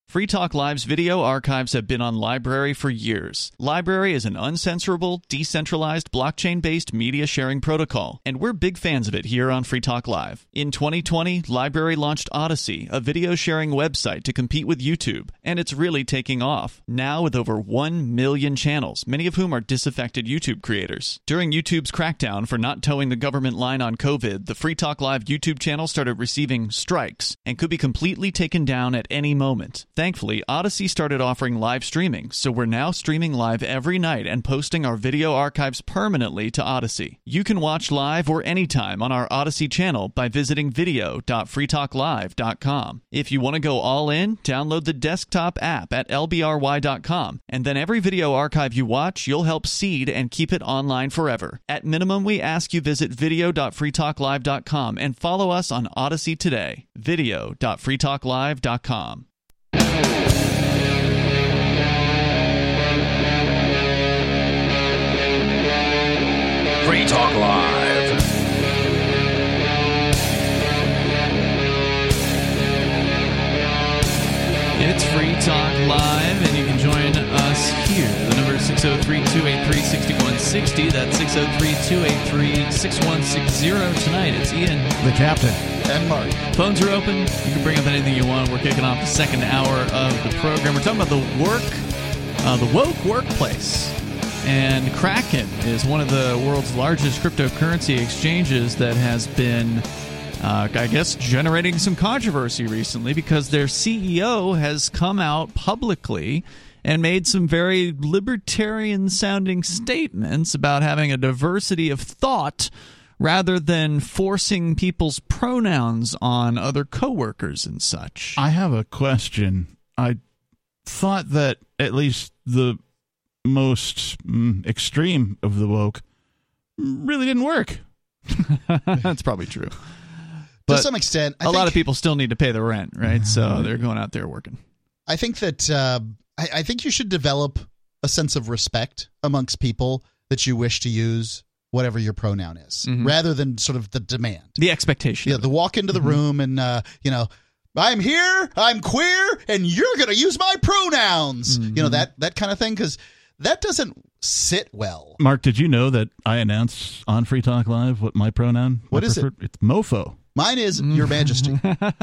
Free Talk Live's video archives have been on LBRY for years. LBRY is an uncensorable, decentralized, blockchain-based media sharing protocol, and we're big fans of it here on Free Talk Live. In twenty twenty, LBRY launched Odysee, a video sharing website to compete with YouTube, and it's really taking off. Now with over one million channels, many of whom are disaffected YouTube creators. During YouTube's crackdown for not towing the government line on COVID, the Free Talk Live YouTube channel started receiving strikes and could be completely taken down at any moment. Thankfully, Odysee started offering live streaming, so we're now streaming live every night and posting our video archives permanently to Odysee. You can watch live or anytime on our Odysee channel by visiting video dot free talk live dot com. If you want to go all in, download the desktop app at L B R Y dot com, and then every video archive you watch, you'll help seed and keep it online forever. At minimum, we ask you visit video dot free talk live dot com and follow us on Odysee today. video dot free talk live dot com. Free Talk Live. It's Free Talk Live, and you can join us here. The number is six oh three, two eight three, six one six oh. That's six oh three, two eight three, six one six oh. Tonight, it's Ian, The captain. And Mark. Phones are open. You can bring up anything you want. We're kicking off the second hour of the program. We're talking about the work, uh, the woke workplace. And Kraken is one of the world's largest cryptocurrency exchanges that has been, uh, I guess, generating some controversy recently because their C E O has come out publicly and made some very libertarian-sounding statements about having a diversity of thought rather than forcing people's pronouns on other coworkers and such. I have a question. I thought that at least the most mm, extreme of the woke really didn't work. That's probably true. To But some extent, I a think, lot of people still need to pay the rent, right? So they're going out there working. I think that uh, I, I think you should develop a sense of respect amongst people that you wish to use whatever your pronoun is, Mhm. rather than sort of the demand. The expectation. Yeah, of the it. walk into the Mhm. room and uh, you know, I'm here, I'm queer, and you're going to use my pronouns. Mhm. You know, that that kind of thing, because that doesn't sit well. Mark, did you know that I announce on Free Talk Live what my pronoun? What I is it? prefer- It's mofo. Mine is Your Majesty.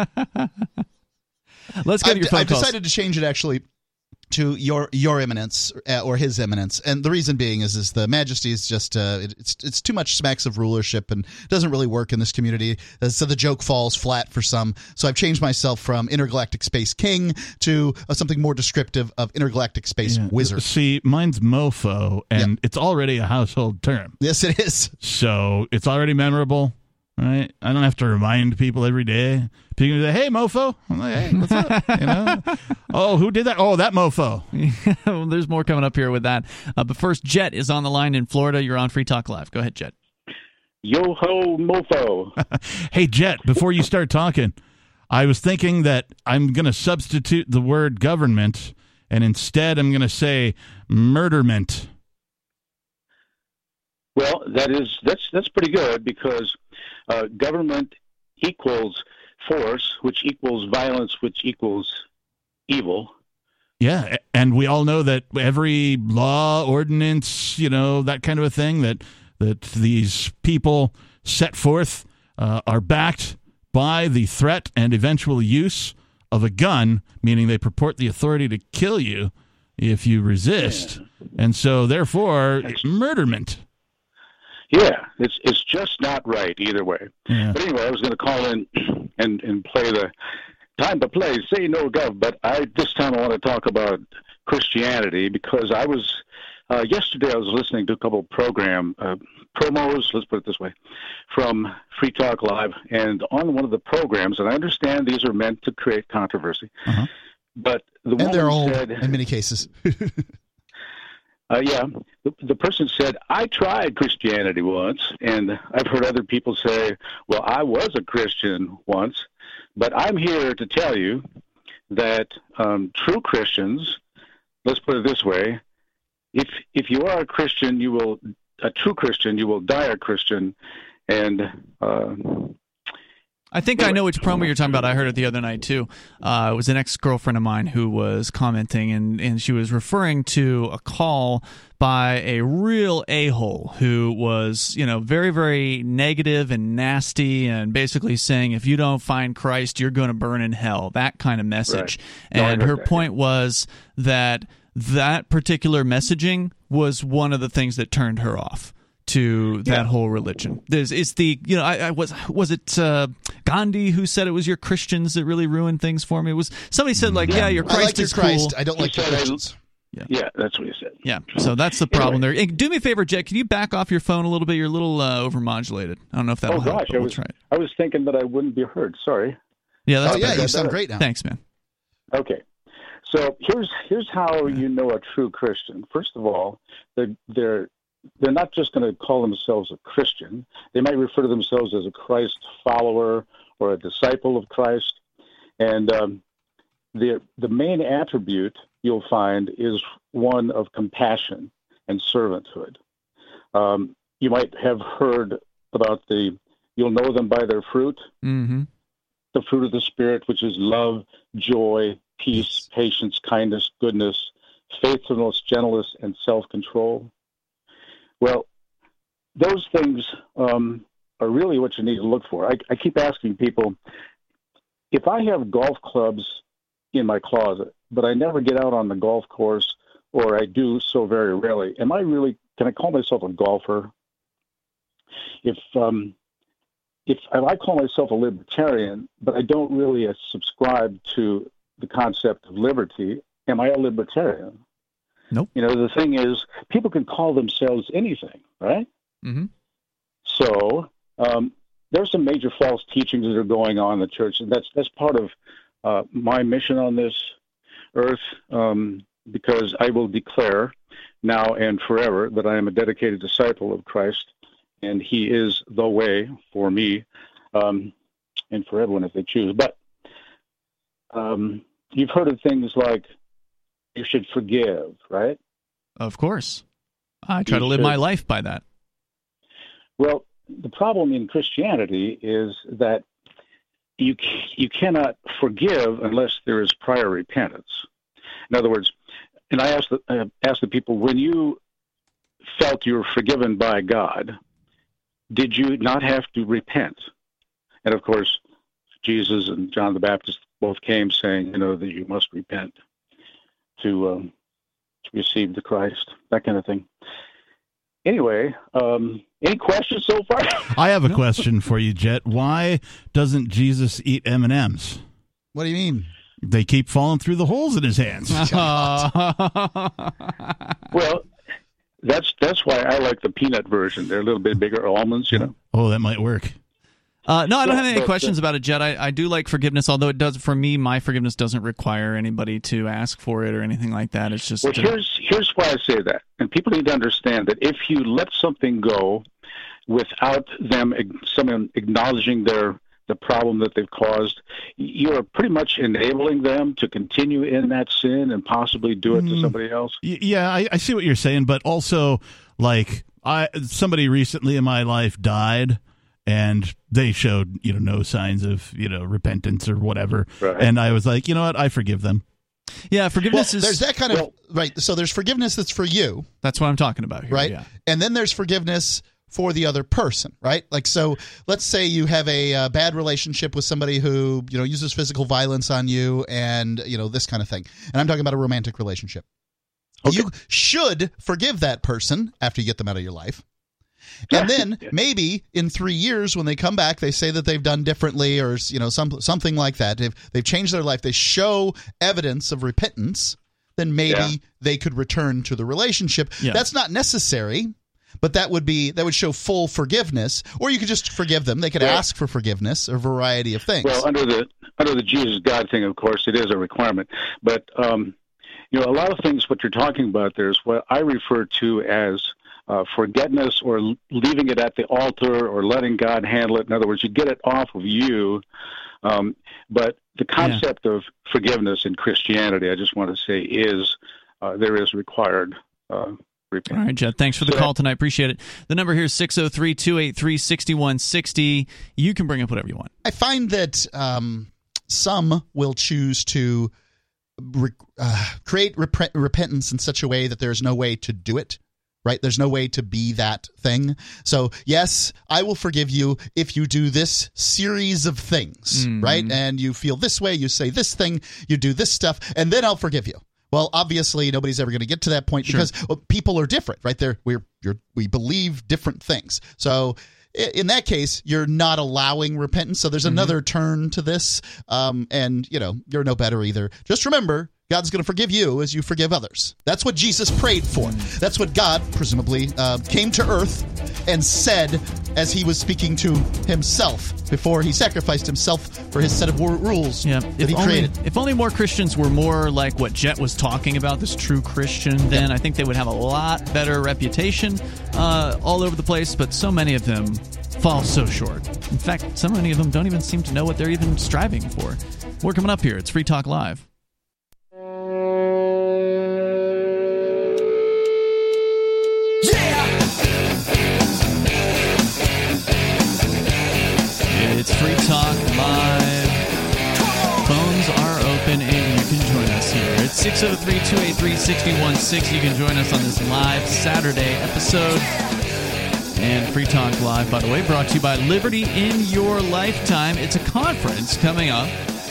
Let's go to I've, your phone I've calls. decided to change it actually to your your eminence uh, or his eminence, and the reason being is is the Majesty is just uh, it, it's it's too much smacks of rulership and doesn't really work in this community. Uh, so the joke falls flat for some. So I've changed myself from Intergalactic Space King to uh, something more descriptive of Intergalactic Space Yeah. Wizard. See, mine's mofo, and Yep. it's already a household term. Yes, it is. So it's already memorable, right? I don't have to remind people every day. People say, hey, mofo. I'm like, hey, what's up? You know? Oh, who did that? Oh, that mofo. Well, there's more coming up here with that. Uh, but first, Jet is on the line in Florida. You're on Free Talk Live. Go ahead, Jet. Yo ho mofo. Hey, Jet, before you start talking, I was thinking that I'm going to substitute the word government, and instead I'm going to say murderment. Well, that is that's that's pretty good because uh, government equals force, which equals violence, which equals evil. Yeah, and we all know that every law, ordinance, you know, that kind of a thing that that these people set forth uh, are backed by the threat and eventual use of a gun, meaning they purport the authority to kill you if you resist. Yeah. And so, therefore, That's- murderment. Yeah, it's it's just not right either way. Yeah. But anyway, I was going to call in and and play the time to play, say no gov. But I this time I want to talk about Christianity because I was uh, yesterday I was listening to a couple of program uh, promos. Let's put it this way, from Free Talk Live, and on one of the programs, and I understand these are meant to create controversy, Uh-huh. but the And they're woman old said, in many cases. Uh, yeah, the, the person said, I tried Christianity once, and I've heard other people say, well, I was a Christian once, but I'm here to tell you that um, true Christians, let's put it this way, if if you are a Christian, you will, a true Christian, you will die a Christian, and uh, I think I know which promo you're talking about. I heard it the other night, too. Uh, it was an ex-girlfriend of mine who was commenting, and, and she was referring to a call by a real a-hole who was, you know, very, very negative and nasty and basically saying, if you don't find Christ, you're going to burn in hell, that kind of message. Right. And no, her that. point was that that particular messaging was one of the things that turned her off to that yeah. whole religion. There's, it's the, you know, I, I was, was it uh, Gandhi who said it was your Christians that really ruined things for me? It was somebody said like, yeah, yeah your Christ I like is your Christ. cool. I don't like your Christians. Yeah. yeah, that's what he said. Yeah, so that's the problem anyway. there. Hey, do me a favor, Jet. Can you back off your phone a little bit? You're a little uh, overmodulated. I don't know if that'll oh, help. gosh, But I we'll was, try it. I was thinking that I wouldn't be heard. Sorry. Yeah, that's oh, yeah, better. you sound great now. Thanks, man. Okay. So here's here's how you know a true Christian. First of all, they're they're they're not just going to call themselves a Christian. They might refer to themselves as a Christ follower or a disciple of Christ. And um, the the main attribute you'll find is one of compassion and servanthood. Um, you might have heard about the you'll know them by their fruit. Mm-hmm. The fruit of the Spirit, which is love, joy, peace, patience, kindness, goodness, faithfulness, gentleness, and self-control. Well, those things um, are really what you need to look for. I, I keep asking people, if I have golf clubs in my closet, but I never get out on the golf course, or I do so very rarely, am I really, can I call myself a golfer? If um, if I call myself a libertarian, but I don't really uh, subscribe to the concept of liberty, am I a libertarian? Nope. You know, the thing is, people can call themselves anything, right? Mm-hmm. So um, there's some major false teachings that are going on in the church, and that's that's part of uh, my mission on this earth, um, because I will declare now and forever that I am a dedicated disciple of Christ, and He is the way for me um, and for everyone if they choose. But um, you've heard of things like you should forgive, right? Of course. I try you to live should. my life by that. Well, the problem in Christianity is that you you cannot forgive unless there is prior repentance. In other words, and I asked the, uh, asked the people, when you felt you were forgiven by God, did you not have to repent? And of course, Jesus and John the Baptist both came saying, you know, that you must repent to, um, to receive the Christ, that kind of thing. Anyway, um, any questions so far? I have a question for you, Jet. Why doesn't Jesus eat M and M's? What do you mean? They keep falling through the holes in his hands. Well, that's that's why I like the peanut version. They're a little bit bigger almonds, you know. Oh, that might work. Uh, no, I don't Yeah, have any but, questions uh, about it, Jet. I, I do like forgiveness, although it does, for me, my forgiveness doesn't require anybody to ask for it or anything like that. It's just... Well, uh, here's here's why I say that, and people need to understand that if you let something go without them, someone acknowledging their the problem that they've caused, you are pretty much enabling them to continue in that sin and possibly do it Mm. to somebody else. Y- Yeah, I, I see what you're saying, but also, like, I somebody recently in my life died, and they showed, you know, no signs of, you know, repentance or whatever. Right. And I was like, you know what, I forgive them. yeah, Well, forgiveness is... there's that kind of well- right. So there's forgiveness that's for you, That's what I'm talking about here. right? Yeah. And then there's forgiveness for the other person, right? Like, so let's say you have a uh, bad relationship with somebody who, you know, uses physical violence on you and, you know, this kind of thing. And I'm talking about a romantic relationship. Okay. You should forgive that person after you get them out of your life. And then maybe in three years when they come back, they say that they've done differently or, you know, some, something like that. If they've changed their life, they show evidence of repentance, then maybe Yeah. they could return to the relationship. Yeah. That's not necessary, but that would be that would show full forgiveness. Or you could just forgive them. They could Yeah. ask for forgiveness or a variety of things. Well, under the under the Jesus God thing, of course, it is a requirement. But um, you know, a lot of things what you're talking about there is what I refer to as uh, forgiveness or l- leaving it at the altar or letting God handle it. In other words, you get it off of you. Um, but the concept of forgiveness in Christianity, I just want to say, is uh, there is required uh, repent. All right, Jeff. Thanks for the So call tonight. Appreciate it. The number here is six oh three, two eight three, six one six oh. You can bring up whatever you want. I find that um, some will choose to re- uh, create rep- repentance in such a way that there's no way to do it. Right? There's no way to be that thing. So, yes, I will forgive you if you do this series of things, Mm. right? And you feel this way, you say this thing, you do this stuff, and then I'll forgive you. Well, obviously, nobody's ever going to get to that point Sure. because well, people are different, right? They're, we're, you're, we believe different things. So, i- in that case, you're not allowing repentance. So, there's Mm-hmm. another turn to this. Um, and, you know, you're no better either. Just remember, God's going to forgive you as you forgive others. That's what Jesus prayed for. That's what God, presumably, uh, came to earth and said as he was speaking to himself before he sacrificed himself for his set of war- rules Yeah, that if he only, created. if only more Christians were more like what Jet was talking about, this true Christian, then I think they would have a lot better reputation uh, all over the place, but so many of them fall so short. In fact, so many of them don't even seem to know what they're even striving for. We're coming up here. It's Free Talk Live. It's Free Talk Live. Phones are open and you can join us here. It's six oh three, two eight three, six one six oh. You can join us on this live Saturday episode. And Free Talk Live, by the way, brought to you by Liberty in Your Lifetime. It's a conference coming up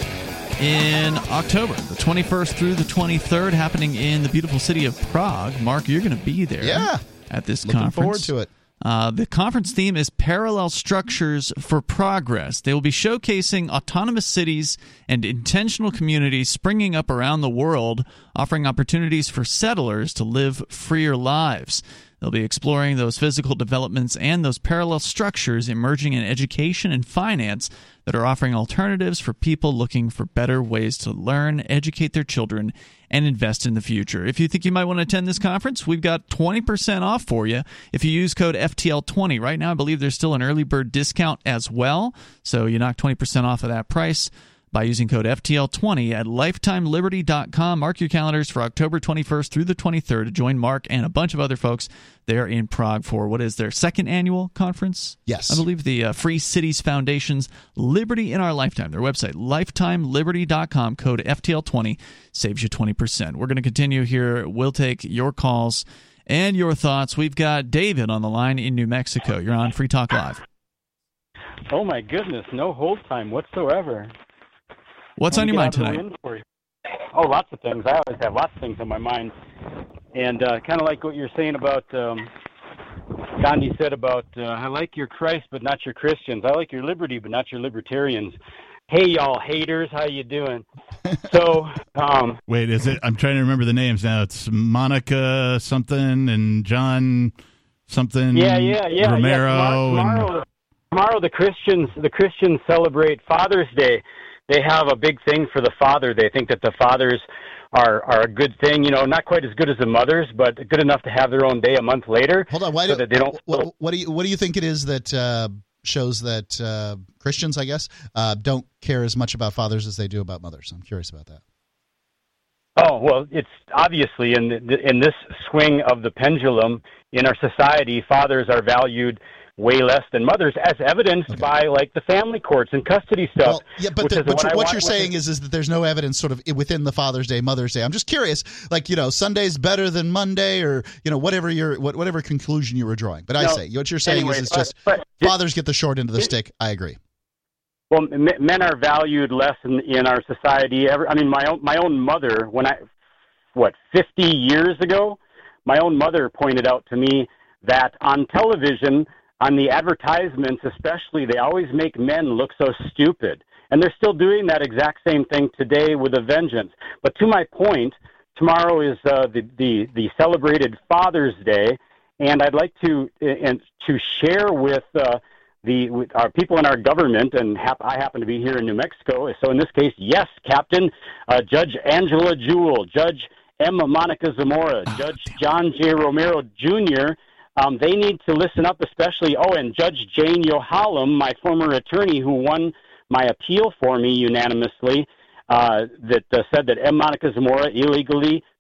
in October, the twenty-first through the twenty-third, happening in the beautiful city of Prague. Mark, you're going to be there Yeah. at this Looking conference. forward to it. Uh, the conference theme is Parallel Structures for Progress. They will be showcasing autonomous cities and intentional communities springing up around the world, offering opportunities for settlers to live freer lives. They'll be exploring those physical developments and those parallel structures emerging in education and finance that are offering alternatives for people looking for better ways to learn, educate their children, and invest in the future. If you think you might want to attend this conference, we've got twenty percent off for you if you use code F T L twenty. Right now, I believe there's still an early bird discount as well, so you knock twenty percent off of that price by using code F T L twenty at lifetime liberty dot com. Mark your calendars for October twenty-first through the twenty-third to join Mark and a bunch of other folks there in Prague for what is their second annual conference? Yes. I believe the uh, Free Cities Foundation's Liberty in Our Lifetime. Their website, lifetime liberty dot com, code F T L twenty, saves you twenty percent. We're going to continue here. We'll take your calls and your thoughts. We've got David on the line in New Mexico. You're on Free Talk Live. Oh, my goodness. No hold time whatsoever. What's on your mind tonight? You. Oh, lots of things. I always have lots of things on my mind. And uh, kind of like what you're saying about, um, Gandhi said about, uh, I like your Christ, but not your Christians. I like your liberty, but not your libertarians. Hey, y'all haters, how you doing? So, um, wait, is it? I'm trying to remember the names now. It's Monica something and John something. Yeah, yeah, yeah. Romero. Yeah. Tomorrow, and... tomorrow, tomorrow, the Christians, the Christians celebrate Father's Day. They have a big thing for the father. They think that the fathers are are a good thing. You know, not quite as good as the mothers, but good enough to have their own day a month later. Hold on, why so do, that they don't? What, what do you what do you think it is that uh, shows that uh, Christians, I guess, uh, don't care as much about fathers as they do about mothers? I'm curious about that. Oh, well, it's obviously in the, in this swing of the pendulum in our society, fathers are valued way less than mothers, as evidenced okay. by like the family courts and custody stuff. Well, yeah, but, the, but what, what you're saying is is that there's no evidence sort of within the Father's Day, Mother's Day. I'm just curious, like, you know, Sunday's better than Monday, or you know, whatever your what, whatever conclusion you were drawing. But I no, say what you're saying anyway, is it's just but, but fathers get the short end of the it, stick. I agree. Well, men are valued less in, in our society. Every, I mean, my own my own mother, when I what fifty years ago, my own mother pointed out to me that on television, on the advertisements especially, they always make men look so stupid. And they're still doing that exact same thing today with a vengeance. But to my point, tomorrow is uh, the, the, the celebrated Father's Day, and I'd like to and to share with uh, the with our people in our government, and hap- I happen to be here in New Mexico, so in this case, yes, Captain, uh, Judge Angela Jewell, Judge M. Monica Zamora, oh, Judge damn. John J. Romero, Junior, Um, they need to listen up, especially, oh, and Judge Jane Yohalam, my former attorney who won my appeal for me unanimously, uh, that uh, said that M. Monica Zamora illegally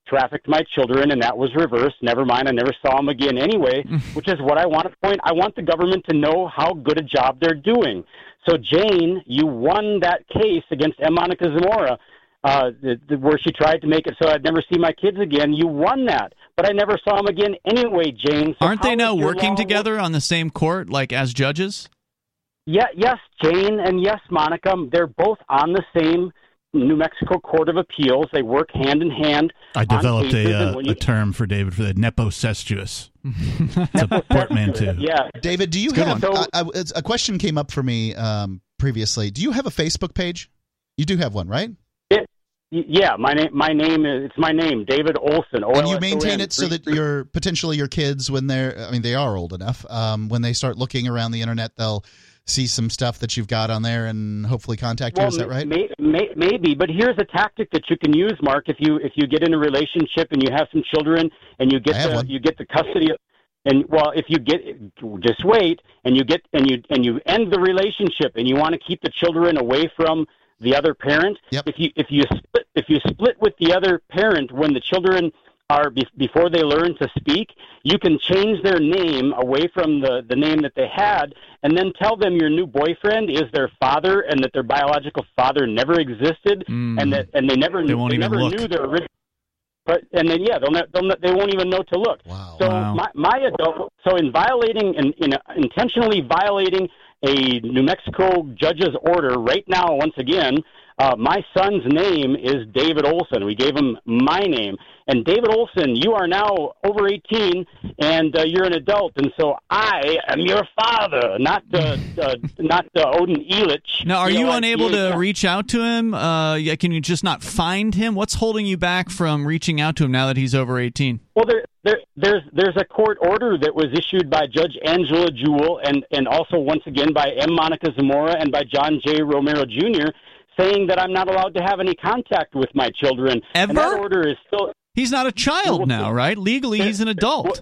trafficked my children, and that was reversed. Never mind, I never saw them again anyway, which is what I want to point. I want the government to know how good a job they're doing. So, Jane, you won that case against M. Monica Zamora, uh, the, the, where she tried to make it so I'd never see my kids again. You won that, but I never saw them again anyway, Jane. So aren't they now working together work? on the same court, like as judges? Yeah, yes, Jane, and yes, Monica. They're both on the same New Mexico Court of Appeals. They work hand in hand. I developed cases, a, uh, you, a term for David for that, nepocestuous. It's a portmanteau. Yeah, David, do you have so, I, I, a question came up for me um, previously? Do you have a Facebook page? You do have one, right? It, yeah, my name. My name is it's my name, David Olson. O L S O N, and you maintain it so that your potentially your kids, when they're, I mean, they are old enough. Um, when they start looking around the internet, they'll see some stuff that you've got on there and hopefully contact you. Well, Is that right? May, may, maybe, but here's a tactic that you can use, Mark. If you if you get in a relationship and you have some children and you get the, you get the custody of, and well, if you get just wait and you get and you and you end the relationship and you want to keep the children away from the other parent. Yep. If you if you split if you split with the other parent when the children are be- before they learn to speak, you can change their name away from the, the name that they had, and then tell them your new boyfriend is their father, and that their biological father never existed, mm. and that and they never they won't they even never look. knew their original. But and then yeah, they'll, ne- they'll ne- they won't even know to look. Wow. So Wow. my my adult so in violating and in, in intentionally violating a New Mexico judge's order right now, once again. Uh, my son's name is David Olson. We gave him my name. And David Olson, you are now over eighteen, and uh, you're an adult, and so I am your father, not uh, uh, not uh, Odin Elich. Now, are you, know, unable I, to reach out to him? Uh, yeah, can you just not find him? What's holding you back from reaching out to him now that he's over eighteen? Well, there, there, there's there's a court order that was issued by Judge Angela Jewell, and, and also once again by M. Monica Zamora and by John J. Romero Junior, saying that I'm not allowed to have any contact with my children. Ever? And that order is still... He's not a child now, right? Legally, he's an adult.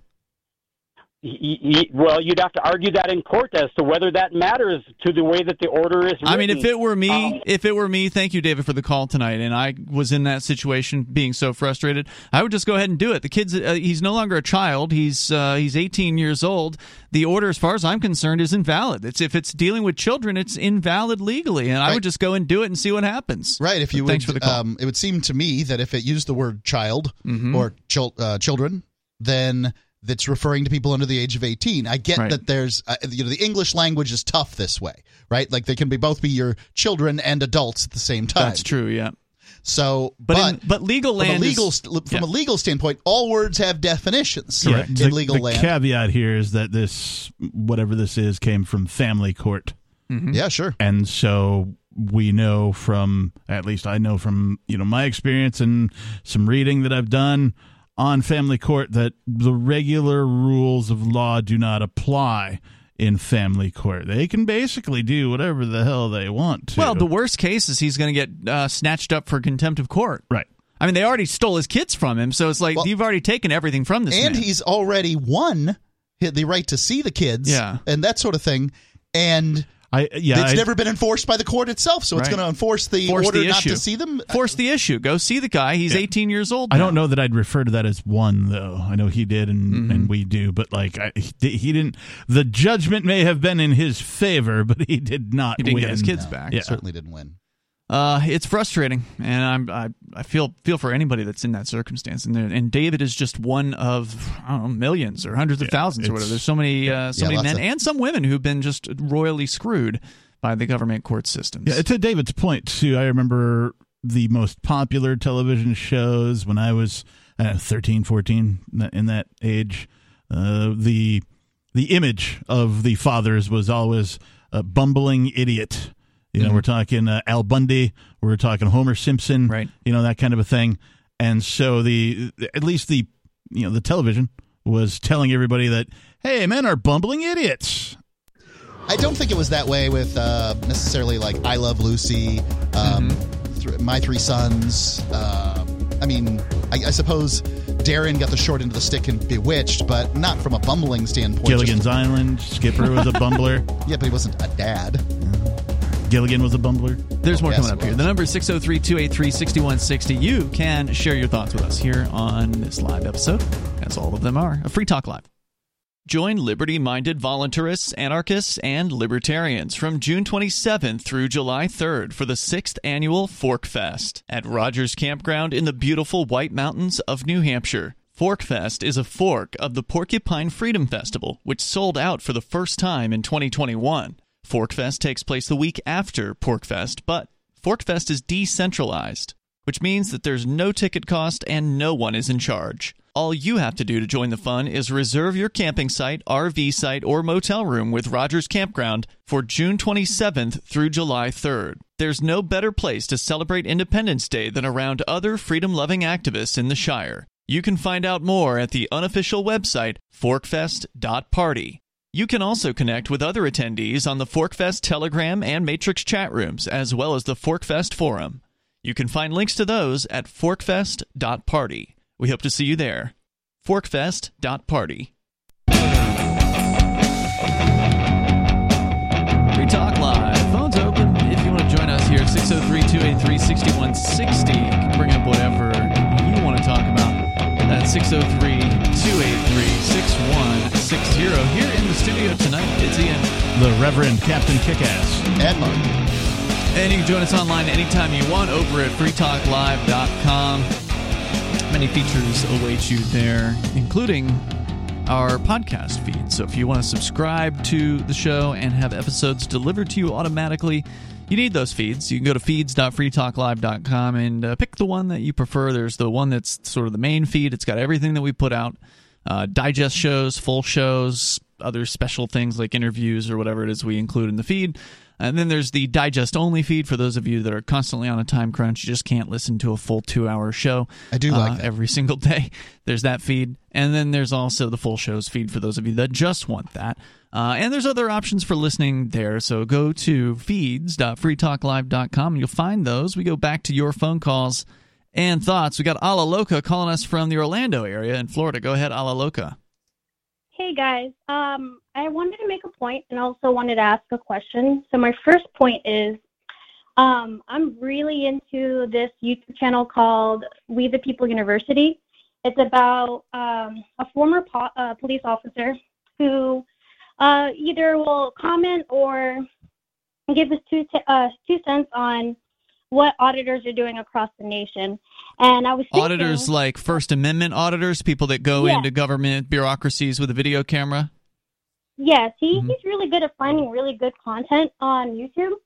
He, he, well, you'd have to argue that in court as to whether that matters to the way that the order is written. I mean, if it were me, um, if it were me, thank you, David, for the call tonight, and I was in that situation being so frustrated, I would just go ahead and do it. The kid's, uh, he's no longer a child. He's uh, he's eighteen years old. The order, as far as I'm concerned, is invalid. It's If it's dealing with children, it's invalid legally, and I right. would just go and do it and see what happens. Right. If you but would, thanks for the call. Um, it would seem to me that if it used the word child mm-hmm. or chil- uh, children, then that's referring to people under the age of eighteen. I get right. that there's, uh, you know, the English language is tough this way, right? Like they can be both be your children and adults at the same time. That's true, yeah. So, but but, in, but legal land from a legal is, from yeah. a legal standpoint, all words have definitions. Correct. In the, legal the land. caveat here is that this, whatever this is, came from family court. Mm-hmm. Yeah, sure. And so we know from, at least I know from, you know, my experience and some reading that I've done on family court, that the regular rules of law do not apply in family court. They can basically do whatever the hell they want to. Well, the worst case is he's going to get uh, snatched up for contempt of court. Right. I mean, they already stole his kids from him, so it's like well, you've already taken everything from this and man. he's already won the right to see the kids, yeah. and that sort of thing. And I, yeah, it's I, never been enforced by the court itself, so it's right. going to enforce the Force order the not issue. to see them. Force the issue. Go see the guy. He's Yeah. eighteen years old I now. don't know that I'd refer to that as one, though. I know he did, and, Mm-hmm. and we do, but like I, he, he didn't. The judgment may have been in his favor, but he did not. He didn't win. get his kids No, back. Yeah. Certainly didn't win. Uh, it's frustrating, and I'm I, I feel feel for anybody that's in that circumstance. And there, and David is just one of I don't know millions or hundreds of Yeah, thousands or whatever. it's- There's so many uh, so Yeah, many lots men of- and some women who've been just royally screwed by the government court systems. Yeah, to David's point too, I remember the most popular television shows when I was uh, thirteen, fourteen, in that age. Uh, the the image of the fathers was always a bumbling idiot. You know, Mm-hmm. we're talking uh, Al Bundy, we're talking Homer Simpson, Right. you know, that kind of a thing. And so the at least the you know the television was telling everybody that, hey, men are bumbling idiots. I don't think it was that way with uh, necessarily like I Love Lucy, um, Mm-hmm. th- My Three Sons. Uh, I mean, I, I suppose Darren got the short end of the stick in Bewitched, but not from a bumbling standpoint. Gilligan's Just- Island, Skipper was a bumbler. yeah, but he wasn't a dad. Gilligan was a bumbler. There's more Yes, coming up it here. was. The number is six oh three, two eight three, six one six oh. You can share your thoughts with us here on this live episode, as all of them are, a Free Talk Live. Join liberty-minded voluntarists, anarchists, and libertarians from June twenty-seventh through July third for the sixth annual Fork Fest at Rogers Campground in the beautiful White Mountains of New Hampshire. Fork Fest is a fork of the Porcupine Freedom Festival, which sold out for the first time in twenty twenty-one. Fork Fest takes place the week after Pork Fest, but Fork Fest is decentralized, which means that there's no ticket cost and no one is in charge. All you have to do to join the fun is reserve your camping site, R V site, or motel room with Rogers Campground for June twenty-seventh through July third. There's no better place to celebrate Independence Day than around other freedom-loving activists in the Shire. You can find out more at the unofficial website, forkfest dot party. You can also connect with other attendees on the Forkfest Telegram and Matrix chat rooms, as well as the Forkfest Forum. You can find links to those at forkfest dot party. We hope to see you there. forkfest dot party. Free Talk Live. Phones open. If you want to join us here, six oh three, two eight three, six one six oh. You can bring up whatever you want to talk about. That's six oh three, two eight three, six one six oh. Here in the studio tonight, it's Ian. The Reverend Captain Kickass. And Mark. And you can join us online anytime you want over at free talk live dot com. Many features await you there, including our podcast feed. So if you want to subscribe to the show and have episodes delivered to you automatically, you need those feeds. You can go to feeds dot free talk live dot com and uh, pick the one that you prefer. There's the one that's sort of the main feed. It's got everything that we put out, uh, digest shows, full shows, other special things like interviews or whatever it is we include in the feed. And then there's the digest-only feed for those of you that are constantly on a time crunch. You just can't listen to a full two-hour show. I do like uh, that. every single day. There's that feed. And then there's also the full shows feed for those of you that just want that. Uh, and there's other options for listening there. So go to feeds dot free talk live dot com and you'll find those. We go back to your phone calls and thoughts. We got Ala Loca calling us from the Orlando area in Florida. Go ahead, Ala Loca. Hey, guys. Um, I wanted to make a point and also wanted to ask a question. So my first point is um, I'm really into this YouTube channel called We the People University. It's about um, a former po- uh, police officer who uh, either will comment or give his two, t- uh, two cents on what auditors are doing across the nation. And I was thinking, auditors like First Amendment auditors, people that go yes. into government bureaucracies with a video camera? Yes, he, Mm-hmm. he's really good at finding really good content on YouTube.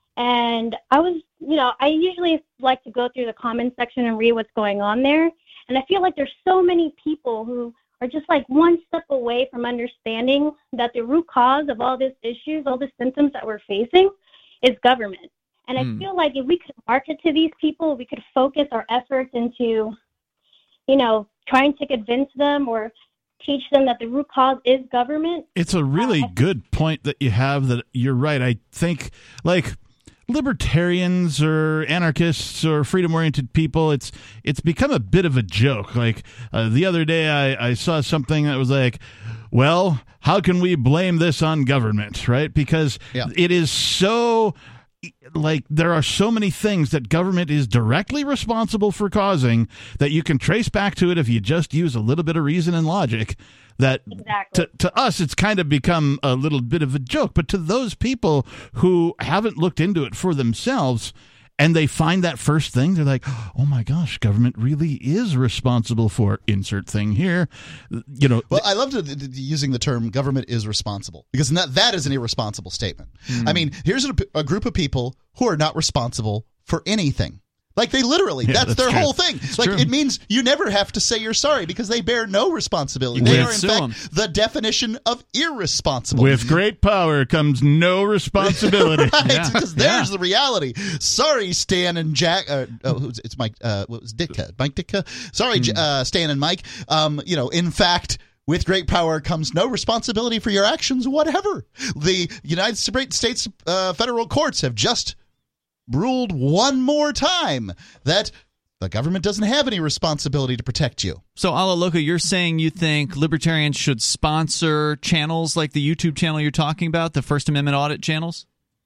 And I was, you know, I usually like to go through the comment section and read what's going on there. And I feel like there's so many people who are just like one step away from understanding that the root cause of all these issues, all the symptoms that we're facing is government. And I Mm. feel like if we could market to these people, we could focus our efforts into, you know, trying to convince them or teach them that the root cause is government. It's a really good point that you have, that you're right. I think, like, libertarians or anarchists or freedom-oriented people, it's it's become a bit of a joke. Like, uh, the other day I, I saw something that was like, well, how can we blame this on government, right? Because Yeah. it is so... like, there are so many things that government is directly responsible for causing that you can trace back to it if you just use a little bit of reason and logic, that Exactly. to, to us it's kind of become a little bit of a joke. But to those people who haven't looked into it for themselves and they find that first thing, they're like, oh my gosh, government really is responsible for insert thing here. You know, Well, I love to, to- to using the term "government is responsible" because that, that is an irresponsible statement. I mean, here's a, a group of people who are not responsible for anything. Like, they literally, Yeah, that's, that's their true. whole thing. Like, true. it means you never have to say you're sorry because they bear no responsibility. You They can't are, in sue fact, 'em. the definition of irresponsible. with great power comes no responsibility. Right, Yeah. because there's Yeah. the reality. Sorry, Stan and Jack. Uh, oh, who's- it's Mike. Uh, what was Ditka? Mike Ditka. Sorry, J uh, Stan and Mike. Um, you know, in fact, with great power comes no responsibility for your actions. Whatever. The United States uh, federal courts have just ruled one more time that the government doesn't have any responsibility to protect you. So, Ala Loca, you're saying you think libertarians should sponsor channels like the YouTube channel you're talking about, the First Amendment audit channels?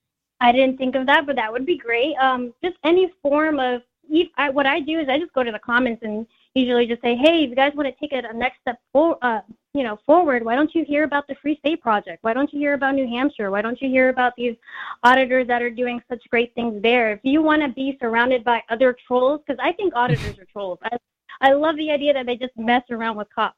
I didn't think of that, but that would be great. Um, just any form of I, what I do is I just go to the comments and usually just say, hey, if you guys want to take it a next step for, uh, you know, forward, why don't you hear about the Free State Project? Why don't you hear about New Hampshire? Why don't you hear about these auditors that are doing such great things there? If you want to be surrounded by other trolls, because I think auditors are trolls. I, I love the idea that they just mess around with cops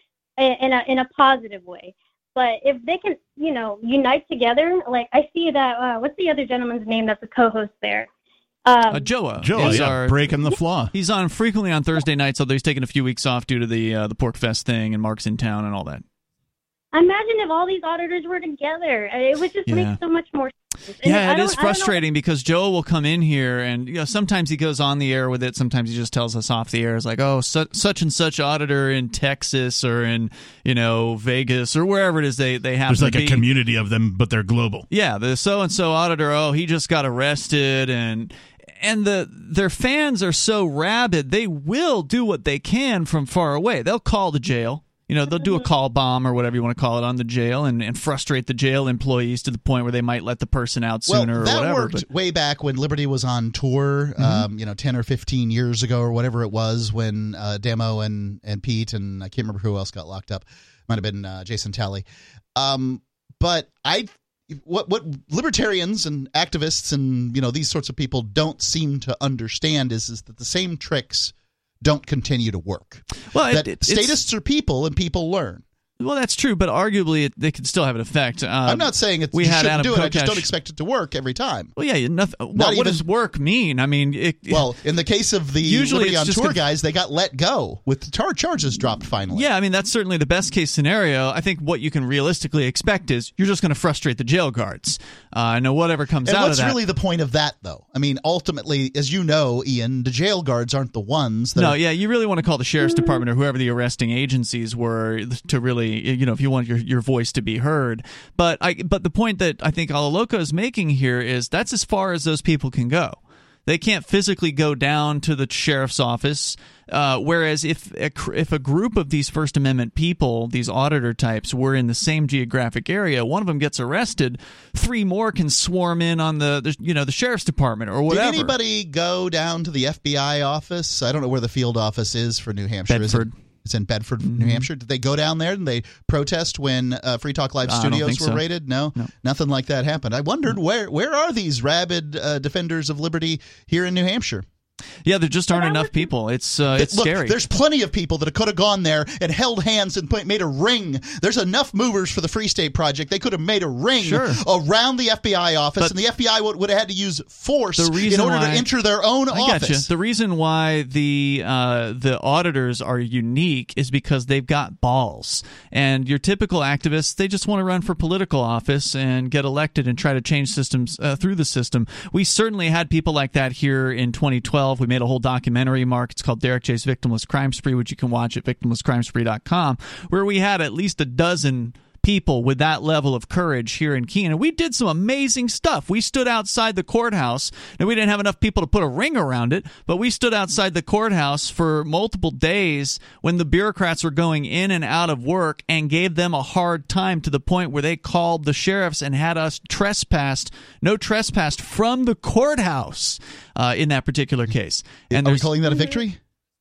in a, in a positive way. But if they can, you know, unite together, like I see that, uh, what's the other gentleman's name that's a co-host there? Um, uh, Joa. Joa, yeah, our, breaking the flaw. He's on frequently on Thursday nights, although he's taking a few weeks off due to the uh, the Pork Fest thing and Mark's in town and all that. Imagine if all these auditors were together. It would just yeah. make so much more sense. And yeah, I it don't, is frustrating because Joe will come in here and you know sometimes he goes on the air with it, sometimes he just tells us off the air. It's like, oh, su- such and such auditor in Texas or in you know Vegas or wherever it is they they have. There's like be. a community of them, but they're global. Yeah, the so and so auditor. Oh, he just got arrested and. And the their fans are so rabid, they will do what they can from far away. They'll call the jail. You know, they'll do a call bomb or whatever you want to call it on the jail and, and frustrate the jail employees to the point where they might let the person out sooner well, or that whatever. worked but, way back when Liberty was on tour, mm-hmm. um, you know, ten or fifteen years ago or whatever it was when uh, Demo and, and Pete and I can't remember who else got locked up. Might have been uh, Jason Talley. Um, but I... What what libertarians and activists and you know these sorts of people don't seem to understand is, is that the same tricks don't continue to work. Well, that it, it, statists are people and people learn. Well, that's true, but arguably it, they could still have an effect. Uh, I'm not saying it's, we you had shouldn't Adam do it. I just Kokesh. don't expect it to work every time. Well, yeah, nothing. Well, Not what even, does work mean? I mean, it, well, in the case of the usually Liberty on just tour gonna, guys, they got let go with the tar- charges dropped finally. Yeah, I mean that's certainly the best case scenario. I think what you can realistically expect is you're just going to frustrate the jail guards. Uh, know whatever comes and out what's of that. really the point of that, though? I mean, ultimately, as you know, Ian, the jail guards aren't the ones that. No, are, yeah, you really want to call the sheriff's department or whoever the arresting agencies were to really, you know, if you want your your voice to be heard. But I but the point that I think Alaloka is making here is that's as far as those people can go. They can't physically go down to the sheriff's office. Uh, whereas if a, if a group of these First Amendment people, these auditor types, were in the same geographic area, one of them gets arrested, three more can swarm in on the, the you know the sheriff's department or whatever. Did anybody go down to the F B I office? I don't know where the field office is for New Hampshire. Bedford. Is it? It's in Bedford, mm-hmm. New Hampshire. Did they go down there and they protest when uh, Free Talk Live studios were so. raided? No? no, nothing like that happened. I wondered no. where where are these rabid uh, defenders of liberty here in New Hampshire? Yeah, there just aren't enough people. It's uh, it's Look, scary. There's plenty of people that could have gone there and held hands and put, made a ring. There's enough movers for the Free State Project. They could have made a ring sure. around the F B I office, but and the F B I would, would have had to use force in order why, to enter their own I office. Gotcha. The reason why the uh, the auditors are unique is because they've got balls. And your typical activists, they just want to run for political office and get elected and try to change systems uh, through the system. We certainly had people like that here in twenty twelve. We made a whole documentary, Mark. It's called Derek J's Victimless Crime Spree, which you can watch at victimless crime spree dot com, where we had at least a dozen people with that level of courage here in Keene. And we did some amazing stuff. We stood outside the courthouse, and we didn't have enough people to put a ring around it, but we stood outside the courthouse for multiple days when the bureaucrats were going in and out of work and gave them a hard time to the point where they called the sheriffs and had us trespassed, no trespassed from the courthouse uh, in that particular case. And are we calling that a victory?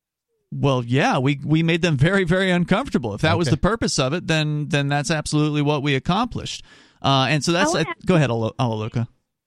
Well, yeah, we we made them very, very uncomfortable. If that okay. was the purpose of it, then then that's absolutely what we accomplished. Uh, and so that's I uh, wanna, go ahead, Alaloka.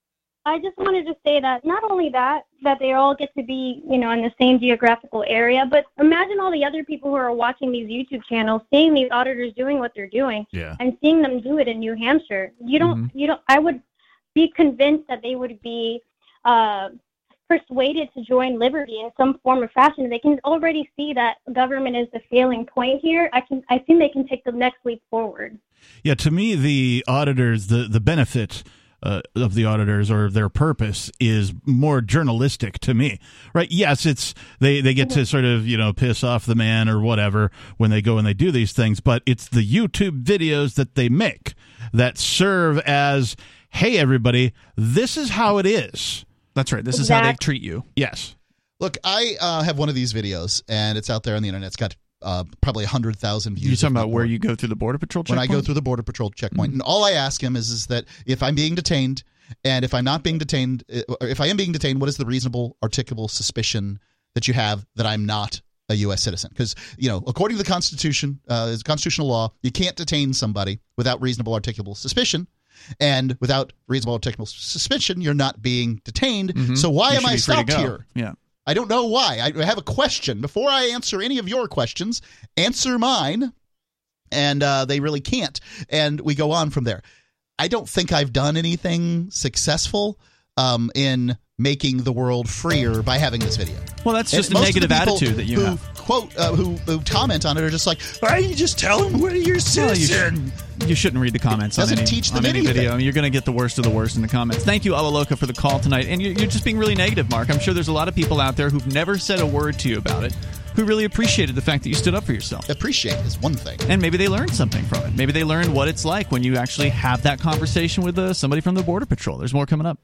I just wanted to say that not only that that they all get to be you know in the same geographical area, but imagine all the other people who are watching these YouTube channels, seeing these auditors doing what they're doing, yeah. and seeing them do it in New Hampshire. You don't mm-hmm. you don't. I would be convinced that they would be. Uh, persuaded to join Liberty in some form or fashion. They can already see that government is the failing point here. I can, I think they can take the next leap forward. Yeah, to me, the auditors, the, the benefit uh, of the auditors or their purpose is more journalistic to me, right? Yes, it's they, they get mm-hmm. to sort of, you know, piss off the man or whatever when they go and they do these things, but it's the YouTube videos that they make that serve as, hey, everybody, this is how it is. That's right. This exactly. is how they treat you. Yes. Look, I uh, have one of these videos, and it's out there on the internet. It's got uh, probably one hundred thousand views. You're talking about where you go through the Border Patrol checkpoint? When I go through the Border Patrol checkpoint. Mm-hmm. And all I ask him is, is that if I'm being detained And if I'm not being detained, if I am being detained, what is the reasonable, articulable suspicion that you have that I'm not a U S citizen? Because, you know, according to the Constitution, uh, constitutional law, you can't detain somebody without reasonable, articulable suspicion. And without reasonable, articulable suspicion, you're not being detained. Mm-hmm. So why You am should I be free to stopped go. here? Yeah. I don't know why. I have a question. Before I answer any of your questions, answer mine. And uh, they really can't. And we go on from there. I don't think I've done anything successful um, in making the world freer by having this video. Well, that's And just a most of the negative people attitude that you who have. Quote, uh, who, who comment on it are just like, why don't you just tell them where you're Well, you, citizen? sh- you shouldn't read the comments Doesn't on any, teach them on any anything. video. You're going to get the worst of the worst in the comments. Thank you, Alaloka, for the call tonight. And you're, you're just being really negative, Mark. I'm sure there's a lot of people out there who've never said a word to you about it, who really appreciated the fact that you stood up for yourself. Appreciate is one thing. And maybe they learned something from it. Maybe they learned what it's like when you actually have that conversation with uh, somebody from the Border Patrol. There's more coming up.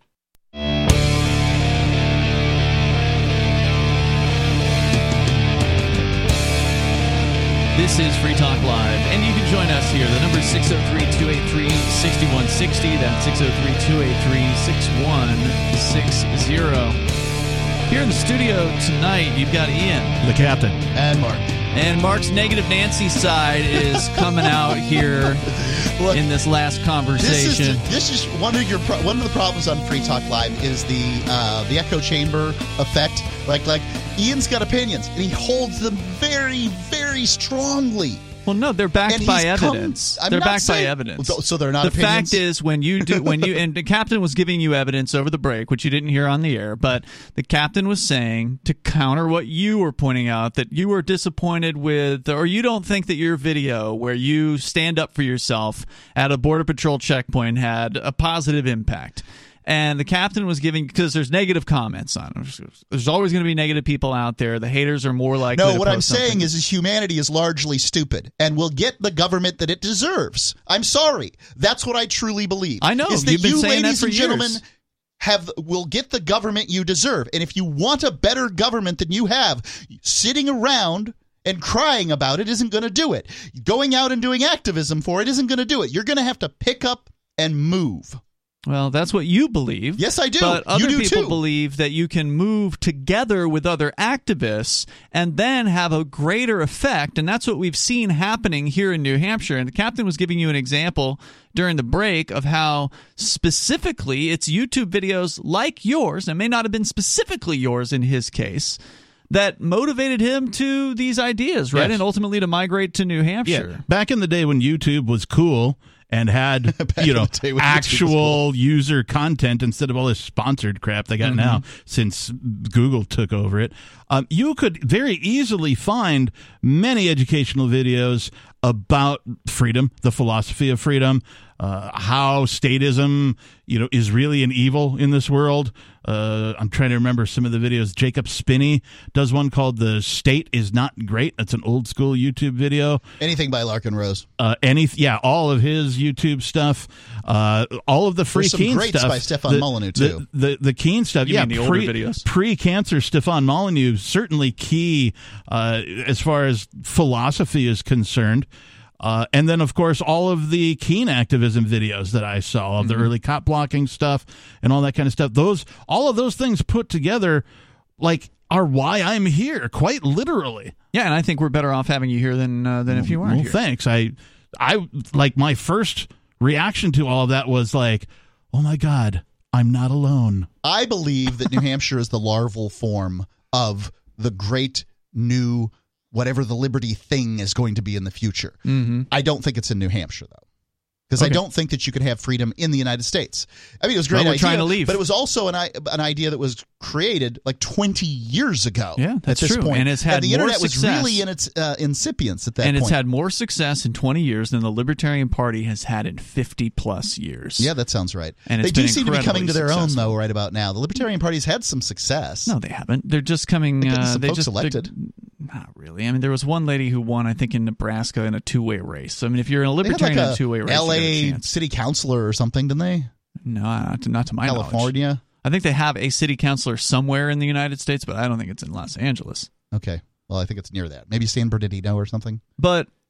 This is Free Talk Live, and you can join us here. The number is six oh three, two eight three, six one six oh. That's six oh three, two eight three, six one six oh. Here in the studio tonight, you've got Ian. The captain. And Mark. And Mark's negative Nancy side is coming out here Look, in this last conversation. This is, this is one of your pro- one of the problems on Free Talk Live is the uh, the echo chamber effect. Like like Ian's got opinions and he holds them very very strongly. Well, no, they're backed And by he's come- evidence. I'm they're not backed saying- by evidence. So- so they're not The opinions? fact is, when you do, when you and the captain was giving you evidence over the break, which you didn't hear on the air, but the captain was saying to counter what you were pointing out that you were disappointed with, or you don't think that your video where you stand up for yourself at a Border Patrol checkpoint had a positive impact. And the captain was giving, because there's negative comments on it. There's always going to be negative people out there. The haters are more likely No, to what I'm post saying something. is, is humanity is largely stupid and will get the government that it deserves. I'm sorry. That's what I truly believe. I know. Is that You've been you, saying that ladies for and gentlemen, years. have will get the government you deserve. And if you want a better government than you have, sitting around and crying about it isn't going to do it. Going out and doing activism for it isn't going to do it. You're going to have to pick up and move. Well, that's what you believe. Yes, I do. But other You do people too. believe that you can move together with other activists and then have a greater effect. And that's what we've seen happening here in New Hampshire. And the captain was giving you an example during the break of how specifically it's YouTube videos like yours, and may not have been specifically yours in his case, that motivated him to these ideas, right? Yes. And ultimately to migrate to New Hampshire. Yeah. Back in the day when YouTube was cool and had, you know, in the day when YouTube was actual user content instead of all this sponsored crap they got Mm-hmm. now since Google took over it, um, you could very easily find many educational videos about freedom, the philosophy of freedom, uh, how statism, you know, is really an evil in this world. Uh, I'm trying to remember some of the videos. Jacob Spinney does one called "The State Is Not Great." That's an old school YouTube video. Anything by Larkin Rose. Uh, any, yeah, all of his YouTube stuff, uh, all of the free There's some Keene greats stuff by Stefan the, Molyneux, the- too. The, the Keene stuff, You yeah, mean the older pre, videos? pre-cancer Stefan Molyneux certainly key uh, as far as philosophy is concerned. Uh, and then, of course, all of the Keene activism videos that I saw of the Mm-hmm. early cop blocking stuff and all that kind of stuff. Those, all of those things put together, like, are why I'm here, quite literally. Yeah, and I think we're better off having you here than uh, than if you weren't Well, here. thanks. I, I like my first reaction to all of that was like, oh my God, I'm not alone. I believe that New Hampshire is the larval form of the great new whatever the liberty thing is going to be in the future. Mm-hmm. I don't think it's in New Hampshire, though. Because Okay. I don't think that you could have freedom in the United States. I mean, it was a great Well, we're idea, trying to leave. but it was also an, i- an idea that was created like twenty years ago. Yeah, that's at this true. point. And it's had the more internet was success. really in its uh, incipience at that and point. it's had more success in twenty years than the Libertarian Party has had in fifty plus years. Yeah, that sounds right. And they it's do been seem to be coming to their incredibly own, successful. though, right about now. The Libertarian Party's had some success. No, they haven't. They're just coming. They're getting Uh, some they folks just they're- elected. Not really. I mean, there was one lady who won, I think, in Nebraska in a two-way race. So, I mean, if you're in a They had Libertarian like in a a two-way race, L you got a A chance. city councilor or something, didn't they? No, not to, not to my knowledge. California? I think they have a city councilor somewhere in the United States, but I don't think it's in Los Angeles. Okay. Well, I think it's near that. Maybe San Bernardino or something. But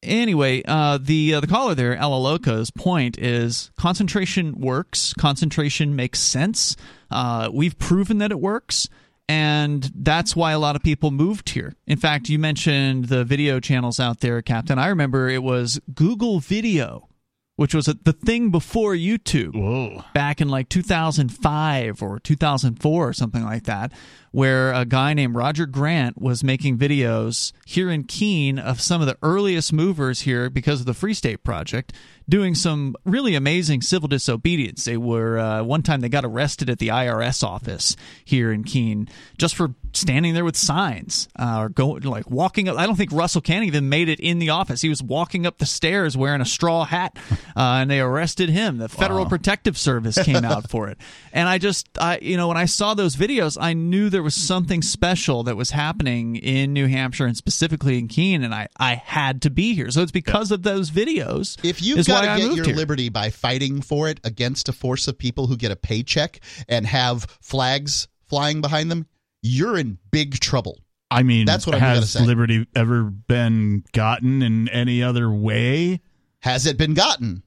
anyway, uh, the uh, the caller there, Alaloka's point is concentration works. Concentration makes sense. Uh, we've proven that it works. And that's why a lot of people moved here. In fact, you mentioned the video channels out there, Captain. I remember it was Google Video, which was the thing before YouTube. Whoa. Back in like two thousand five or two thousand four or something like that, where a guy named Roger Grant was making videos here in Keene of some of the earliest movers here because of the Free State Project, doing some really amazing civil disobedience. They were uh, one time they got arrested at the I R S office here in Keene just for standing there with signs uh, or going like walking up. I don't think Russell Canning even made it in the office. He was walking up the stairs wearing a straw hat, uh, and they arrested him. The Federal Wow. Protective Service came out for it. And I just, I you know, when I saw those videos, I knew there was something special that was happening in New Hampshire and specifically in Keene, and I, I had to be here. So it's because yeah. of those videos. If you've is got why to I get your here. liberty by fighting for it against a force of people who get a paycheck and have flags flying behind them, you're in big trouble. I mean, that's what I'm going to has say. liberty ever been gotten in any other way? Has it been gotten?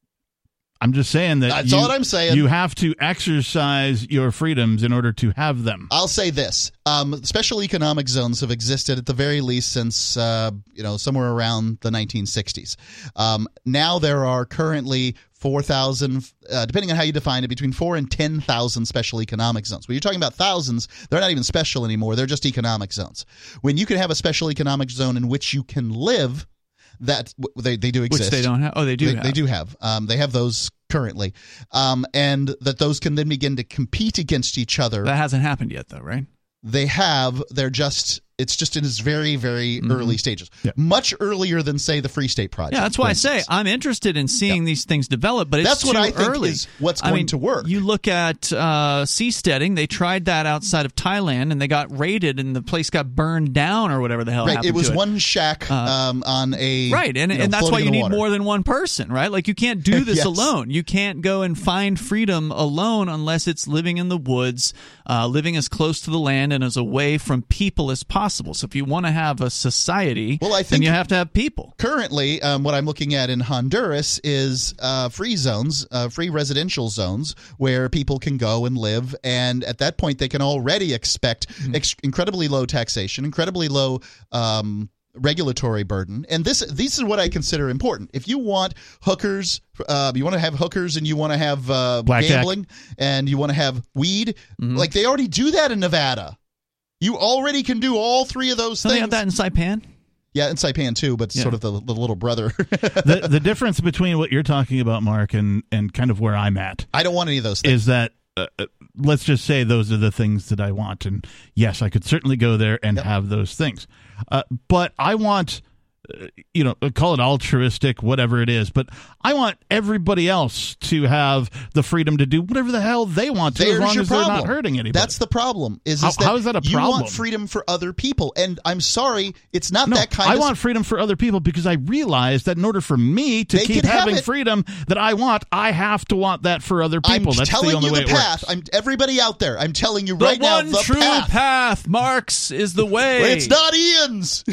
I'm just saying that That's you, all I'm saying. You have to exercise your freedoms in order to have them. I'll say this. Um, special economic zones have existed at the very least since, uh, you know, somewhere around the nineteen sixties. Um, now there are currently four thousand, uh, depending on how you define it, between four and ten thousand special economic zones. When you're talking about thousands, they're not even special anymore. They're just economic zones. When you can have a special economic zone in which you can live, that they, they do exist. Which they don't have. Oh, they do They, have. they do have. Um, they have those currently. Um, and that those can then begin to compete against each other. That hasn't happened yet, though, right? They have. They're just, it's just in its very, very mm-hmm. early stages. Yeah. Much earlier than, say, the Free State Project. Yeah, that's why I say I'm interested in seeing yeah. these things develop, but it's that's too what I think early. Is what's I going mean, to work. You look at uh, seasteading. They tried that outside of Thailand, and they got raided, and the place got burned down or whatever the hell right. happened It was to it. one shack uh, um, on a right, and you know, and that's why you need water. more than one person, right? Like you can't do this yes. alone. You can't go and find freedom alone unless it's living in the woods, uh, living as close to the land and as away from people as possible. So if you want to have a society, well, I think then you have to have people. Currently, um, what I'm looking at in Honduras is uh, free zones, uh, free residential zones where people can go and live. And at that point, they can already expect mm-hmm. ex- incredibly low taxation, incredibly low um, regulatory burden. And this, this is what I consider important. If you want hookers, uh, you want to have hookers and you want to have uh, gambling and you want to have weed, mm-hmm. like they already do that in Nevada. You already can do all three of those Don't things. They have that in Saipan? Yeah, in Saipan too, but it's yeah. sort of the, the little brother. the the difference between what you're talking about, Mark, and, and kind of where I'm at. I don't want any of those things. Is that, uh, let's just say those are the things that I want. And yes, I could certainly go there and yep. have those things. Uh, but I want, uh, you know, call it altruistic, whatever it is. But I want everybody else to have the freedom to do whatever the hell they want to, There's as long your as problem. they're not hurting anybody. That's the problem. Is, is how, that how is that a you problem? want freedom for other people, and I'm sorry, it's not no, that kind. I of... want freedom for other people because I realize that in order for me to they keep have having it. freedom that I want, I have to want that for other people. I'm That's telling the only you way the it path. works. I'm everybody out there. I'm telling you the right now, one the true path. path, Marx, is the way. Well, it's not Ian's.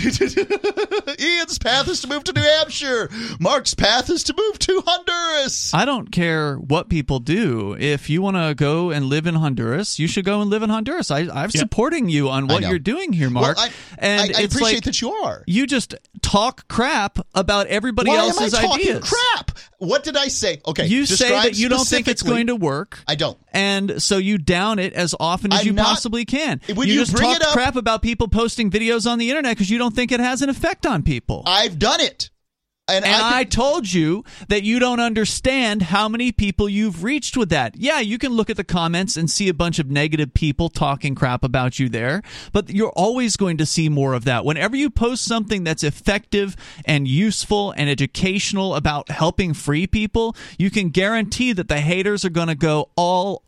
Ian's path is to move to New Hampshire. Mark's path is to move to Honduras. I don't care what people do. If you want to go and live in Honduras, you should go and live in Honduras. I, I'm yeah. supporting you on what you're doing here, Mark. Well, I, and I, I it's appreciate like that you are. You just talk crap about everybody Why else's am I talking ideas. crap? What did I say? Okay, you say describe that you don't think it's specifically- going to work. I don't. And so you down it as often as I'm you not- possibly can. When you, you just bring talk it up- crap about people posting videos on the internet because you don't think it has an effect on people. I've done it. And, And I, I told you that you don't understand how many people you've reached with that. Yeah, you can look at the comments and see a bunch of negative people talking crap about you there, but you're always going to see more of that. Whenever you post something that's effective and useful and educational about helping free people, you can guarantee that the haters are going to go all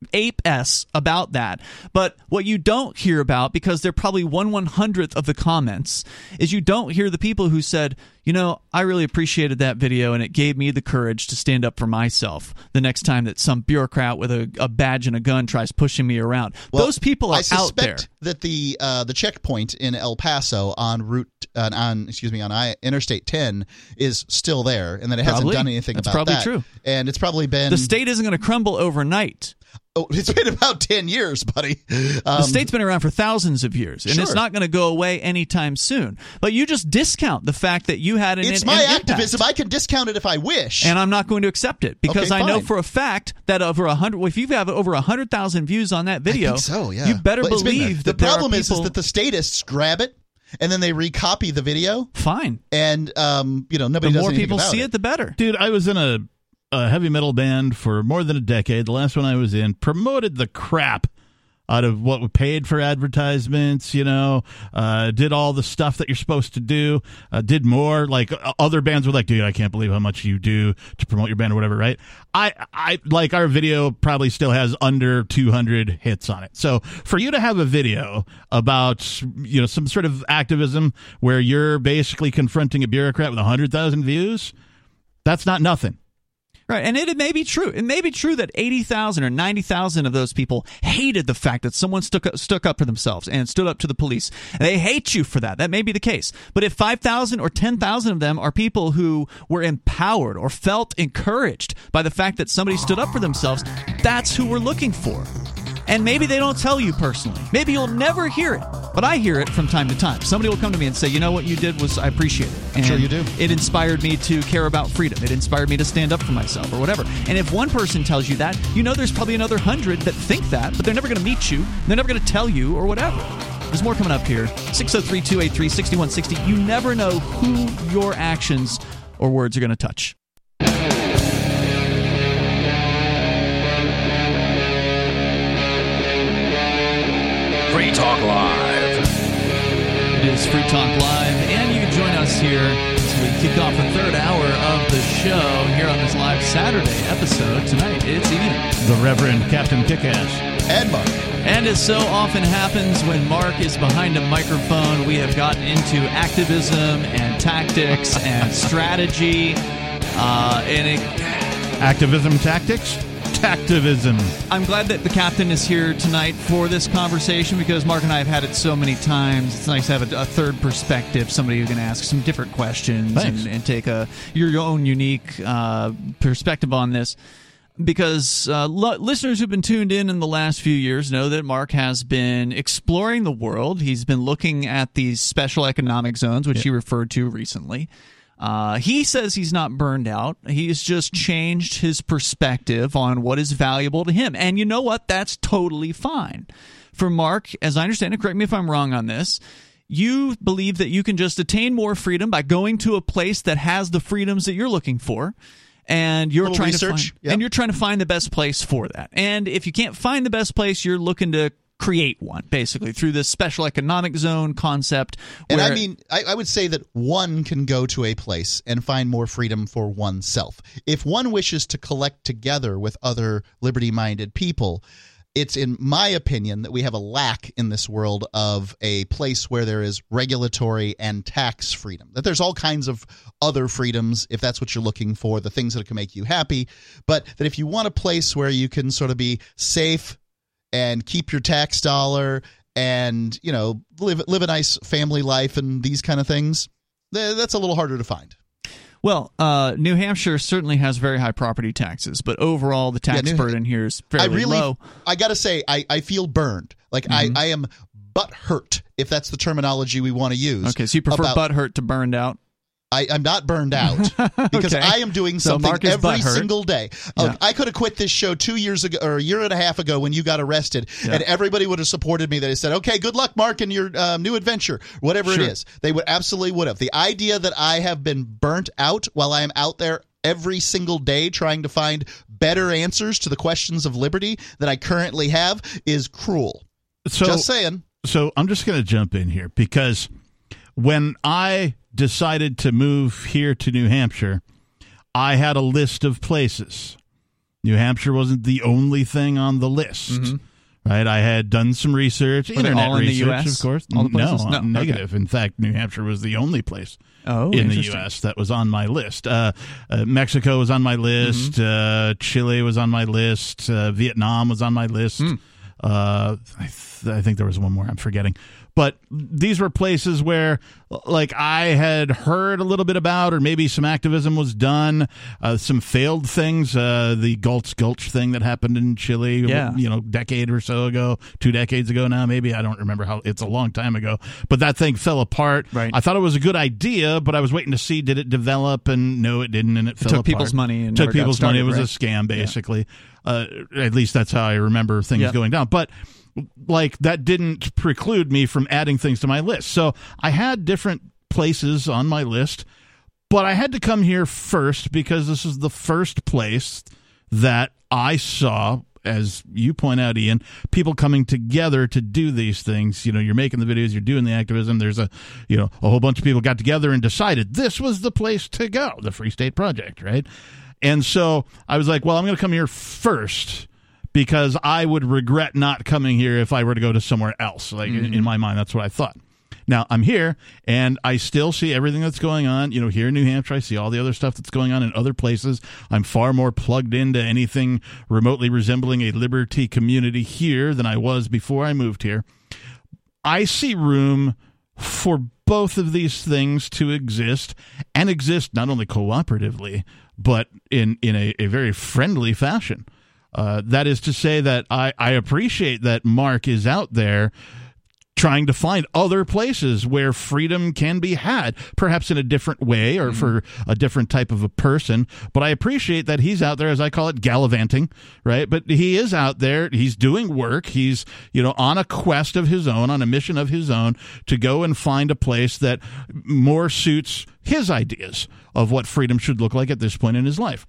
ape-s about that. But what you don't hear about, because they're probably one one-hundredth of the comments, is you don't hear the people who said, you know, I really appreciated that video and it gave me the courage to stand up for myself the next time that some bureaucrat with a, a badge and a gun tries pushing me around. Well, Those people are I out there. suspect that the uh, the checkpoint in El Paso on route uh, on excuse me on I, Interstate ten is still there, and that it hasn't Probably. done anything That's about probably that. true. And it's probably been The state isn't going to crumble overnight. Oh, it's been about ten years, buddy. Um, The state's been around for thousands of years, and Sure. it's not going to go away anytime soon. But you just discount the fact that you had an it's an- my an activism. impact. I can discount it if I wish. And I'm not going to accept it because Okay, I know fine. for a fact that over a hundred, if you have over a hundred thousand views on that video, I think so, yeah. you better But it's been- believe the that there are problem is, is people- that the statists grab it and then they recopy the video. Fine, and um, you know nobody. the does more anything people about see it, the better. Dude, I was in a, a heavy metal band for more than a decade. The last one I was in promoted the crap out of what we paid for advertisements, you know, uh, did all the stuff that you're supposed to do, uh, did more. Like uh, other bands were like, dude, I can't believe how much you do to promote your band or whatever, right? I, I like our video probably still has under two hundred hits on it. So for you to have a video about, you know, some sort of activism where you're basically confronting a bureaucrat with one hundred thousand views, that's not nothing. Right, and it, it may be true. It may be true that eighty thousand or ninety thousand of those people hated the fact that someone stuck up, stuck up for themselves and stood up to the police. They hate you for that. That may be the case. But if five thousand or ten thousand of them are people who were empowered or felt encouraged by the fact that somebody stood up for themselves, that's who we're looking for. And maybe they don't tell you personally. Maybe you'll never hear it. But I hear it from time to time. Somebody will come to me and say, you know what you did was, I appreciate it. And Sure you do. It inspired me to care about freedom. It inspired me to stand up for myself or whatever. And if one person tells you that, you know there's probably another hundred that think that, but they're never going to meet you. They're never going to tell you or whatever. There's more coming up here. six oh three, two eight three, six one six oh. You never know who your actions or words are going to touch. Free Talk Live. It is Free Talk Live, and you can join us here as we kick off the third hour of the show here on this live Saturday episode. Tonight, it's Ian. The Reverend Captain Kickass. And Mark. And as so often happens when Mark is behind a microphone, we have gotten into activism and tactics and strategy. Uh, and it, Activism tactics? Tactivism. I'm glad that the captain is here tonight for this conversation because Mark and I have had it so many times. It's nice to have a, a third perspective, somebody who can ask some different questions and, and take a your own unique uh, perspective on this. Because uh, lo- listeners who've been tuned in in the last few years know that Mark has been exploring the world. He's been looking at these special economic zones, which yeah. he referred to recently. Uh, he says he's not burned out. He's just changed his perspective on what is valuable to him. And you know what? That's totally fine. For Mark, as I understand it, correct me if I'm wrong on this, you believe that you can just attain more freedom by going to a place that has the freedoms that you're looking for. And you're trying research. to find, yep. and you're trying to find the best place for that. And if you can't find the best place, you're looking to create one, basically, through this special economic zone concept. And I mean, I, I would say that one can go to a place and find more freedom for oneself. If one wishes to collect together with other liberty-minded people, it's in my opinion that we have a lack in this world of a place where there is regulatory and tax freedom. That there's all kinds of other freedoms, if that's what you're looking for, the things that can make you happy. But that if you want a place where you can sort of be safe and keep your tax dollar and, you know, live live a nice family life and these kind of things, that's a little harder to find. Well, uh, New Hampshire certainly has very high property taxes, but overall the tax yeah, New, burden here is fairly I really, low. I got to say, I, I feel burned. Like mm-hmm. I, I am butthurt, if that's the terminology we want to use. Okay, so you prefer about, butthurt to burned out? I, I'm not burned out because okay. I am doing so something every single day. Yeah. Look, I could have quit this show two years ago or a year and a half ago when you got arrested, yeah. and everybody would have supported me. They said, "Okay, good luck, Mark, in your um, new adventure, whatever sure. it is." They would absolutely would have. The idea that I have been burnt out while I am out there every single day trying to find better answers to the questions of liberty that I currently have is cruel. So, just saying. So I'm just going to jump in here because when I decided to move here to New Hampshire, I had a list of places New Hampshire wasn't the only thing on the list. Mm-hmm. Right, I had done some research, Were they internet all in research, the U S? of course. All the places? No, No, I'm negative. okay. In fact, New Hampshire was the only place oh, in the interesting. U S that was on my list. Uh, uh, Mexico was on my list. Mm-hmm. Uh, Chile was on my list. Uh, Vietnam was on my list. Mm. Uh, I, th- I think there was one more I'm forgetting. But these were places where, like, I had heard a little bit about, or maybe some activism was done, uh, some failed things, uh, the Gulch Gulch thing that happened in Chile, yeah. you know, decade or so ago, two decades ago now, maybe. I don't remember how, it's a long time ago. But that thing fell apart. Right. I thought it was a good idea, but I was waiting to see, did it develop? And no, it didn't, and it, It fell took apart. people's money and took never got people's money. started, It was right? a scam, basically. Yeah. Uh, at least that's how I remember things Yep. going down. But like, that didn't preclude me from adding things to my list. So I had different places on my list, but I had to come here first because this is the first place that I saw, as you point out, Ian, people coming together to do these things. You know, you're making the videos, you're doing the activism. There's a, you know, a whole bunch of people got together and decided this was the place to go, the Free State Project, right? And so I was like, well, I'm going to come here first, because I would regret not coming here if I were to go to somewhere else. Like, mm-hmm. in, in my mind, that's what I thought. Now, I'm here, and I still see everything that's going on. You know, here in New Hampshire, I see all the other stuff that's going on in other places. I'm far more plugged into anything remotely resembling a liberty community here than I was before I moved here. I see room for both of these things to exist, and exist not only cooperatively, but in, in a, a very friendly fashion. Uh, that is to say that I, I appreciate that Mark is out there trying to find other places where freedom can be had, perhaps in a different way or mm-hmm. for a different type of a person. But I appreciate that he's out there, as I call it, gallivanting, right? But he is out there. He's doing work. He's, you know, on a quest of his own, on a mission of his own, to go and find a place that more suits his ideas of what freedom should look like at this point in his life.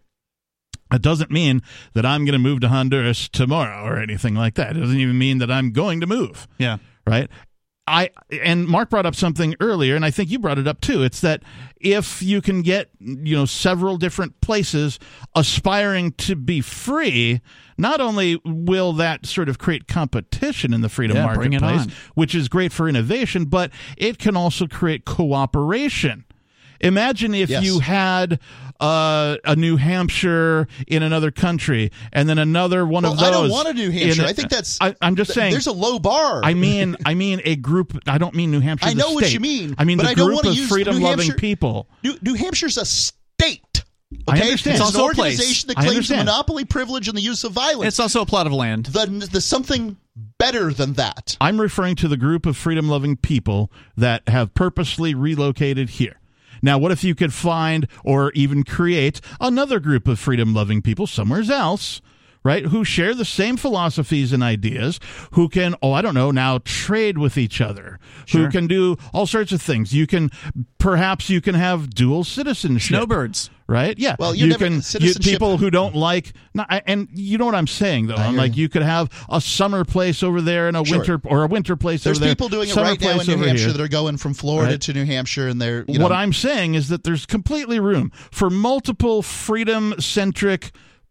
It doesn't mean that I'm going to move to Honduras tomorrow or anything like that. It doesn't even mean that I'm going to move. Yeah. Right? I and Mark brought up something earlier, and I think you brought it up too. It's that if you can get, you know, several different places aspiring to be free, not only will that sort of create competition in the freedom yeah, bring it marketplace, on. which is great for innovation, but it can also create cooperation. Imagine if yes. you had uh, a New Hampshire in another country, and then another one well, of those. I don't want a New Hampshire. A, I think that's. I, I'm just th- saying. There's a low bar. I mean, I mean a group. I don't mean New Hampshire. I know the what state. you mean. I mean but the I don't group of freedom-loving people. New, New Hampshire's a state. Okay? I understand. It's, It's an also a place. organization that I claims understand. monopoly privilege and the use of violence. It's also a plot of land. The, the something better than that. I'm referring to the group of freedom-loving people that have purposely relocated here. Now, what if you could find or even create another group of freedom-loving people somewhere else, right, who share the same philosophies and ideas, who can, oh, I don't know, now trade with each other, Sure. who can do all sorts of things. You can, perhaps you can have dual citizenship. Snowbirds. Right? Yeah. Well, you you never- can, you, citizenship- people who don't like, no, I- and you know what I'm saying, though. I I'm hear like, you. you could have a summer place over there and a Sure. winter, or a winter place There's over there. people doing it summer right now in place New over Hampshire here. that are going from Florida Right. to New Hampshire, and they're you What know, I'm saying is that there's completely room for multiple freedom-centric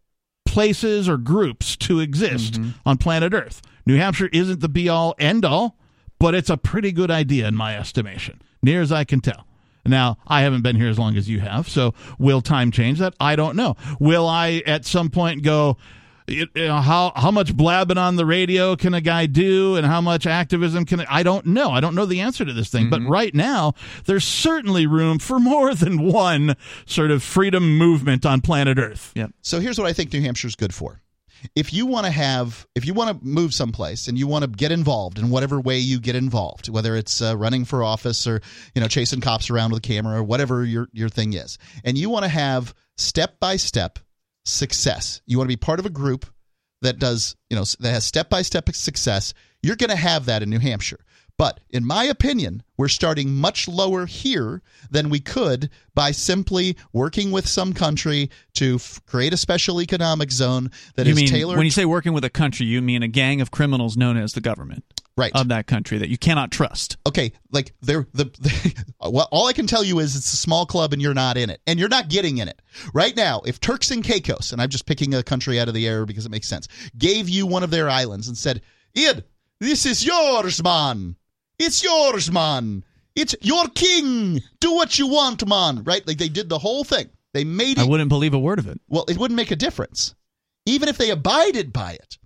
places or groups to exist Mm-hmm. on planet Earth. New Hampshire isn't the be-all, end-all, but it's a pretty good idea in my estimation, near as I can tell. Now, I haven't been here as long as you have, so will time change that? I don't know. Will I at some point go, you know, how how much blabbing on the radio can a guy do, and how much activism can I don't know. I don't know the answer to this thing. Mm-hmm. But right now, there's certainly room for more than one sort of freedom movement on planet Earth. Yep. So here's what I think New Hampshire's good for. If you want to have, if you want to move someplace and you want to get involved in whatever way you get involved, whether it's uh, running for office or, you know, chasing cops around with a camera or whatever your, your thing is, and you want to have step-by-step success, you want to be part of a group that does, you know, that has step-by-step success, you're going to have that in New Hampshire. But in my opinion, we're starting much lower here than we could by simply working with some country to f- create a special economic zone that You is mean tailored. when you say working with a country, you mean a gang of criminals known as the government? right. of that country that you cannot trust. Okay, like they're the, the well, all I can tell you is it's a small club and you're not in it, and you're not getting in it right now. If Turks and Caicos, and I'm just picking a country out of the air because it makes sense, gave you one of their islands and said, "Ian, this is yours, man. It's yours, man. It's your king. Do what you want, man." Right? Like they did the whole thing. They made it. I wouldn't believe a word of it. Well, it wouldn't make a difference, even if they abided by it.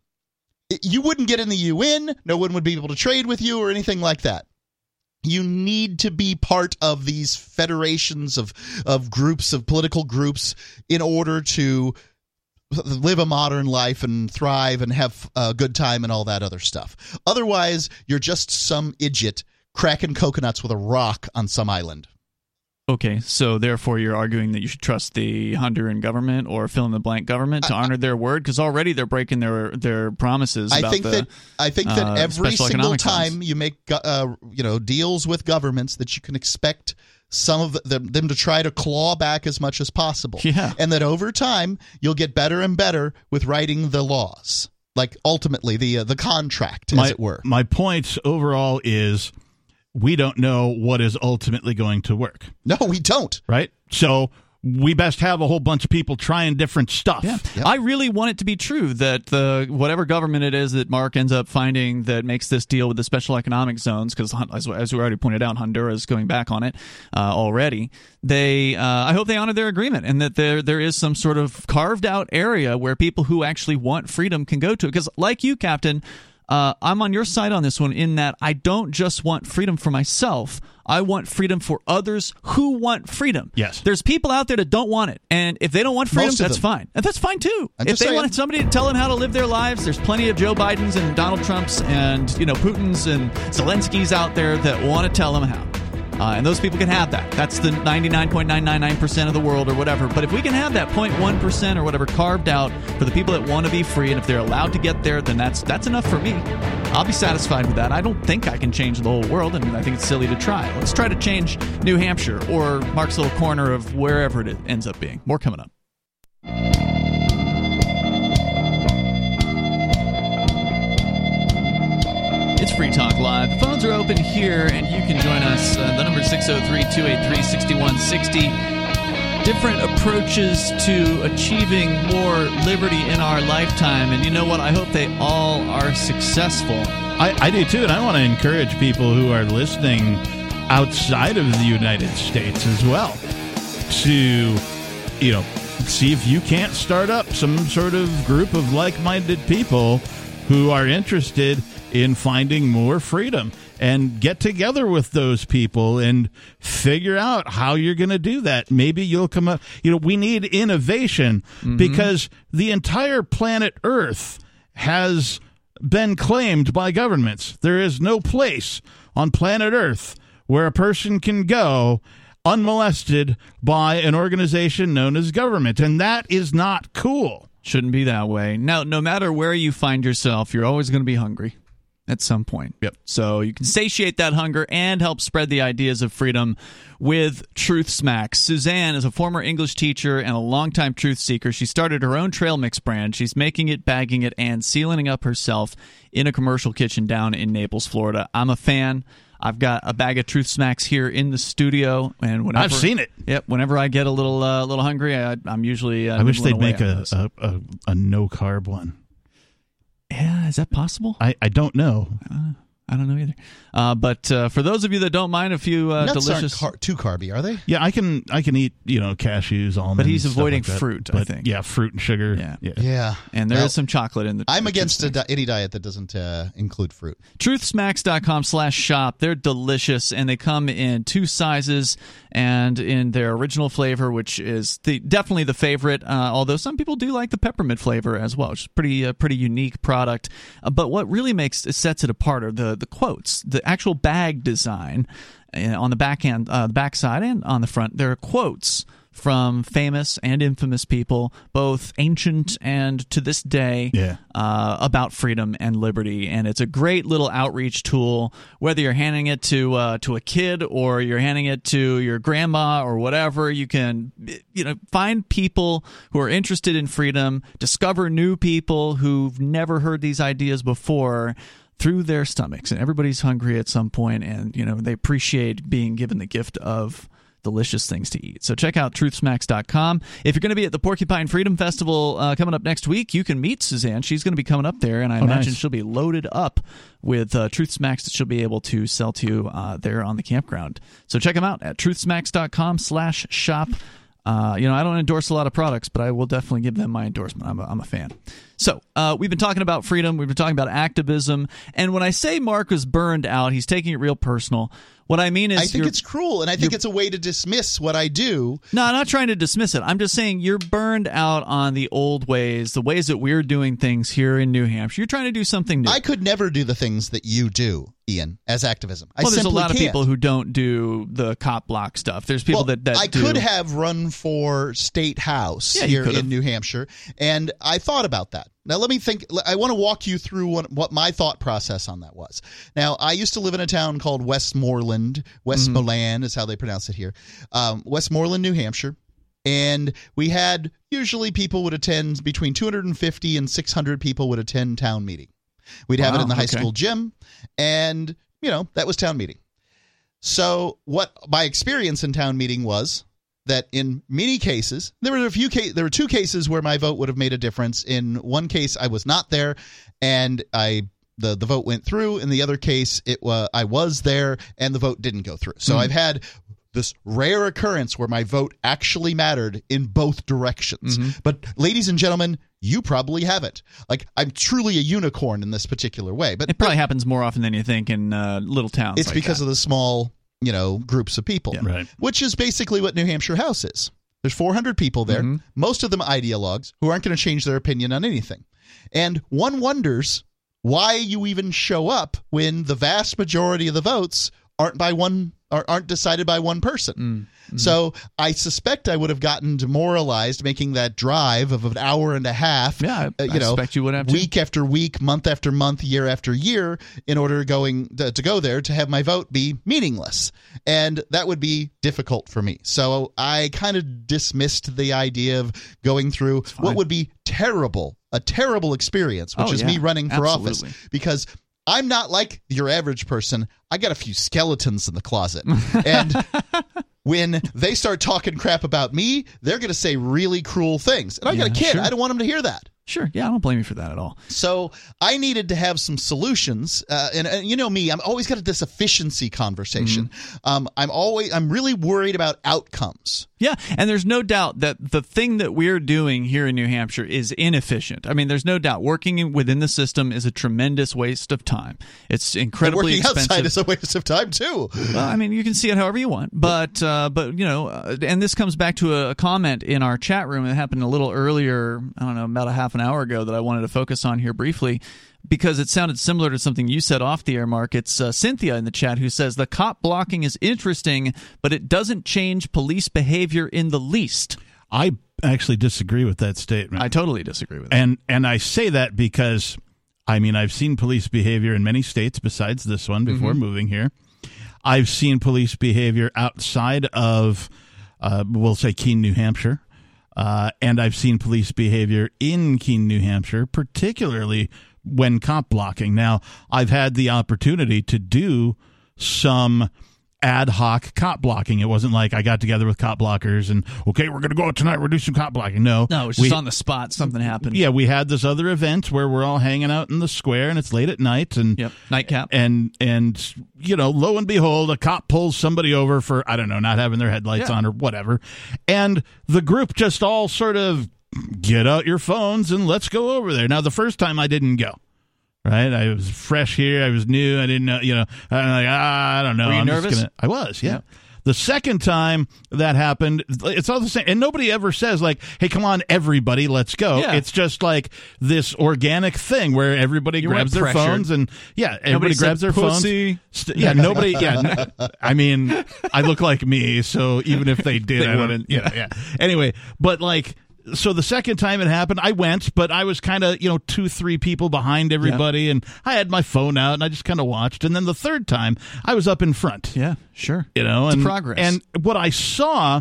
You wouldn't get in the U N. No one would be able to trade with you or anything like that. You need to be part of these federations of, of groups, of political groups, in order to live a modern life and thrive and have a good time and all that other stuff. Otherwise, you're just some idiot cracking coconuts with a rock on some island. Okay, so therefore you're arguing that you should trust the Honduran government or fill-in-the-blank government to honor their word? Because already they're breaking their, their promises I about think the that I think that uh, every special single economic time zones. you make uh, you know deals with governments, that you can expect some of them, them to try to claw back as much as possible. Yeah. And that over time you'll get better and better with writing the laws, like ultimately the uh, the contract, my, as it were. My point overall is we don't know what is ultimately going to work. No, we don't. Right? So we best have a whole bunch of people trying different stuff. Yeah. Yep. I really want it to be true that the whatever government it is that Mark ends up finding that makes this deal with the special economic zones, because as, as we already pointed out, Honduras is going back on it uh, already. They, uh, I hope they honor their agreement, and that there there is some sort of carved out area where people who actually want freedom can go to. Because like you, Captain, Uh, I'm on your side on this one in that I don't just want freedom for myself. I want freedom for others who want freedom. Yes. There's people out there that don't want it. And if they don't want freedom, Most of that's them. fine. And that's fine too. I'm if just they saying. want somebody to tell them how to live their lives, there's plenty of Joe Bidens and Donald Trumps and, you know, Putin's and Zelensky's out there that want to tell them how. Uh, and those people can have that. That's the ninety-nine point nine nine nine percent of the world or whatever. But if we can have that zero point one percent or whatever carved out for the people that want to be free, and if they're allowed to get there, then that's that's enough for me. I'll be satisfied with that. I don't think I can change the whole world, and I think it's silly to try. Let's try to change New Hampshire or Mark's little corner of wherever it ends up being. More coming up. It's Free Talk Live. The phones are open here, and you can join us. Uh, the number is six oh three, two eight three, six one six oh. Different approaches to achieving more liberty in our lifetime. And you know what? I hope they all are successful. I, I do too, and I want to encourage people who are listening outside of the United States as well to, you know, see if you can't start up some sort of group of like-minded people who are interested in finding more freedom, and get together with those people and figure out how you're going to do that. Maybe you'll come up, you know, we need innovation mm-hmm. because the entire planet Earth has been claimed by governments. There is no place on planet Earth where a person can go unmolested by an organization known as government, and that is not cool. Shouldn't be that way. Now, no matter where you find yourself, you're always going to be hungry at some point. Yep. So you can satiate that hunger and help spread the ideas of freedom with Truth Smacks. Suzanne is a former English teacher and a longtime truth seeker. She started her own trail mix brand. She's making it, bagging it, and sealing up herself in a commercial kitchen down in Naples, Florida. I'm a fan. I've got a bag of Truth Smacks here in the studio, and whenever I've seen it. Yep. Whenever I get a little, uh, little hungry, I, I'm usually. Uh, I wish they'd make a, a, a, a no carb one. Yeah, is that possible? I, I don't know. Uh, I don't know either. Uh, but uh, for those of you that don't mind a few uh, Nuts delicious, aren't car- too carby, are they? Yeah, I can I can eat you know cashews, almonds. But he's stuff avoiding like that. fruit, But, I think. Yeah, fruit and sugar. Yeah, yeah. Yeah. And there is Well, some chocolate in the. I'm the against a Truth di- any diet that doesn't uh, include fruit. Truth Smacks dot com slash shop. They're delicious, and they come in two sizes and in their original flavor, which is the definitely the favorite. Uh, although some people do like the peppermint flavor as well, which is pretty uh, pretty unique product. Uh, but what really makes sets it apart are the the quotes, the actual bag design uh, on the back end, uh, the back side, and on the front. There are quotes from famous and infamous people, both ancient and to this day, yeah. uh, about freedom and liberty. And it's a great little outreach tool, whether you're handing it to uh, to a kid or you're handing it to your grandma or whatever. You can, you know, find people who are interested in freedom, discover new people who've never heard these ideas before. through their stomachs, and everybody's hungry at some point, and you know they appreciate being given the gift of delicious things to eat. So check out truth smacks dot com. If you're going to be at the Porcupine Freedom Festival uh, coming up next week, you can meet Suzanne. She's going to be coming up there, and I oh, imagine nice. she'll be loaded up with uh, Truth Smacks that she'll be able to sell to uh, there on the campground. So check them out at truth smacks dot com slash shop. Uh, you know, I don't endorse a lot of products, but I will definitely give them my endorsement. I'm a, I'm a fan. So uh, we've been talking about freedom. We've been talking about activism. And when I say Mark was burned out, he's taking it real personal. What I mean is, I think it's cruel, and I think it's a way to dismiss what I do. No, I'm not trying to dismiss it. I'm just saying you're burned out on the old ways, the ways that we're doing things here in New Hampshire. You're trying to do something new. I could never do the things that you do, Ian, as activism. I well, there's a lot can't. of people who don't do the cop block stuff. There's people well, that, that I do. could have run for state house yeah, here in New Hampshire, and I thought about that. Now, let me think. I want to walk you through what, what my thought process on that was. Now, I used to live in a town called Westmoreland. Westmoreland mm-hmm. is how they pronounce it here. Um, Westmoreland, New Hampshire. And we had usually people would attend between two hundred fifty and six hundred people would attend town meeting. We'd have wow, it in the high okay. school gym. And, you know, that was town meeting. So what my experience in town meeting was that in many cases, there were a few ca- there were two cases where my vote would have made a difference. In one case, I was not there, and I the, the vote went through. In the other case, it was I was there, and the vote didn't go through. So mm. I've had this rare occurrence where my vote actually mattered in both directions. Mm-hmm. But ladies and gentlemen, you probably haven't. Like, I'm truly a unicorn in this particular way. But it probably but, happens more often than you think in uh, little towns. It's like because that. of the small, you know, groups of people, yeah. right. which is basically what New Hampshire House is. There's four hundred people there, mm-hmm. most of them ideologues who aren't going to change their opinion on anything. And one wonders why you even show up when the vast majority of the votes aren't by one or aren't decided by one person. Mm-hmm. So I suspect I would have gotten demoralized making that drive of an hour and a half. Yeah, I, uh, you I know, suspect you would have week to. after week, month after month, year after year, in order going to, to go there to have my vote be meaningless, and that would be difficult for me. So I kind of dismissed the idea of going through what would be terrible, a terrible experience, which oh, is yeah. me running for Absolutely. office, because I'm not like your average person. I got a few skeletons in the closet. And when they start talking crap about me, they're going to say really cruel things. And I yeah, got a kid. Sure. I don't want them to hear that. Sure. Yeah, I don't blame you for that at all. So I needed to have some solutions. Uh, and, and you know me, I'm always got this efficiency conversation. Mm-hmm. Um, I'm always I'm really worried about outcomes. Yeah, and there's no doubt that the thing that we're doing here in New Hampshire is inefficient. I mean, there's no doubt working within the system is a tremendous waste of time. It's incredibly and working expensive. outside is a waste of time too. Well, I mean, you can see it however you want, but uh, but you know, uh, and this comes back to a, a comment in our chat room that happened a little earlier. I don't know, about a half an hour ago that I wanted to focus on here briefly, because it sounded similar to something you said off the air, Mark. It's uh, Cynthia in the chat who says the cop blocking is interesting, but it doesn't change police behavior in the least. I actually disagree with that statement. I totally disagree with that. And and I say that because, I mean, I've seen police behavior in many states besides this one before mm-hmm. moving here. I've seen police behavior outside of, uh, we'll say, Keene, New Hampshire. Uh, and I've seen police behavior in Keene, New Hampshire, particularly when cop blocking. Now, I've had the opportunity to do some ad hoc cop blocking. It wasn't like I got together with cop blockers and, okay, we're going to go out tonight, we're going to do some cop blocking. No. No, it was just we, on the spot. Something happened. Yeah, we had this other event where we're all hanging out in the square and it's late at night. And, yep, nightcap. And, and you know, lo and behold, a cop pulls somebody over for, I don't know, not having their headlights yeah. on or whatever. And the group just all sort of get out your phones and let's go over there. Now, the first time I didn't go. Right, I was fresh here. I was new. I didn't know. You know, I'm like, ah, I don't know. Were you I'm nervous? Just gonna, I was. Yeah. yeah. The second time that happened, it's all the same, and nobody ever says like, "Hey, come on, everybody, let's go." Yeah. It's just like this organic thing where everybody you grabs their pressured. phones and yeah, everybody nobody grabs their pussy. phones. St- yeah, nobody. Yeah, no, I mean, I look like me, so even if they did, they I wouldn't. Yeah, yeah. Anyway, but like. So the second time it happened, I went, but I was kind of, you know, two, three people behind everybody, yeah. and I had my phone out, and I just kind of watched. And then the third time, I was up in front. Yeah, sure. You know, it's and progress. And what I saw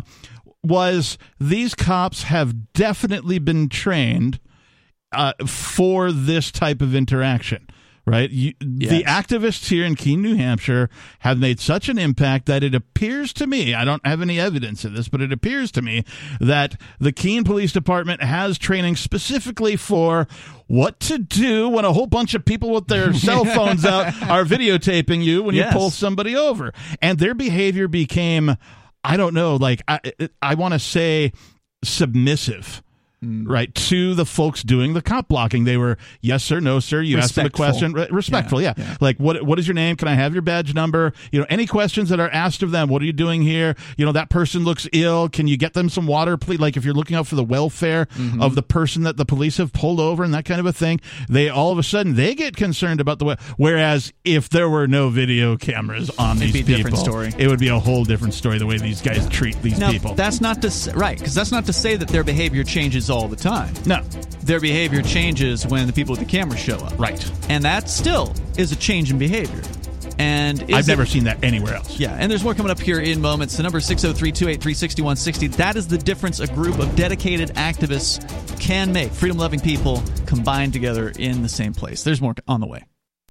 was these cops have definitely been trained uh, for this type of interaction. right? You, Yes. The activists here in Keene, New Hampshire have made such an impact that it appears to me, I don't have any evidence of this, but it appears to me that the Keene Police Department has training specifically for what to do when a whole bunch of people with their cell phones out are videotaping you when Yes. you pull somebody over. And their behavior became, I don't know, like I, I want to say submissive. Right, to the folks doing the cop blocking. They were, yes, sir, no, sir. You asked them a question. Re- respectful, yeah. Yeah, yeah. Like, what? what is your name? Can I have your badge number? You know, any questions that are asked of them. What are you doing here? You know, that person looks ill. Can you get them some water, please? Like, if you're looking out for the welfare Mm-hmm. of the person that the police have pulled over and that kind of a thing, they all of a sudden, they get concerned about the way. Whereas if there were no video cameras on It'd these be a people, different story. it would be a whole different story the way these guys treat these Now, people. that's not to say, right, because that's not to say that their behavior changes all the time. No. Their behavior changes when the people with the camera show up. Right. And that still is a change in behavior. And is I've it- never seen that anywhere else. Yeah, and there's more coming up here in moments. The number is six oh three, two eight three, six one six oh. That is the difference a group of dedicated activists can make. Freedom-loving people combined together in the same place. There's more on the way.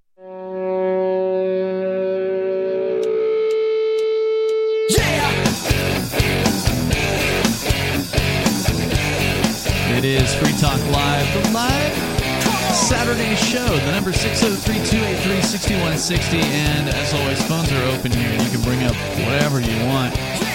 It is Free Talk Live, the live Saturday show. The number six oh three, two eight three, six one six oh. And as always, phones are open here. You can bring up whatever you want.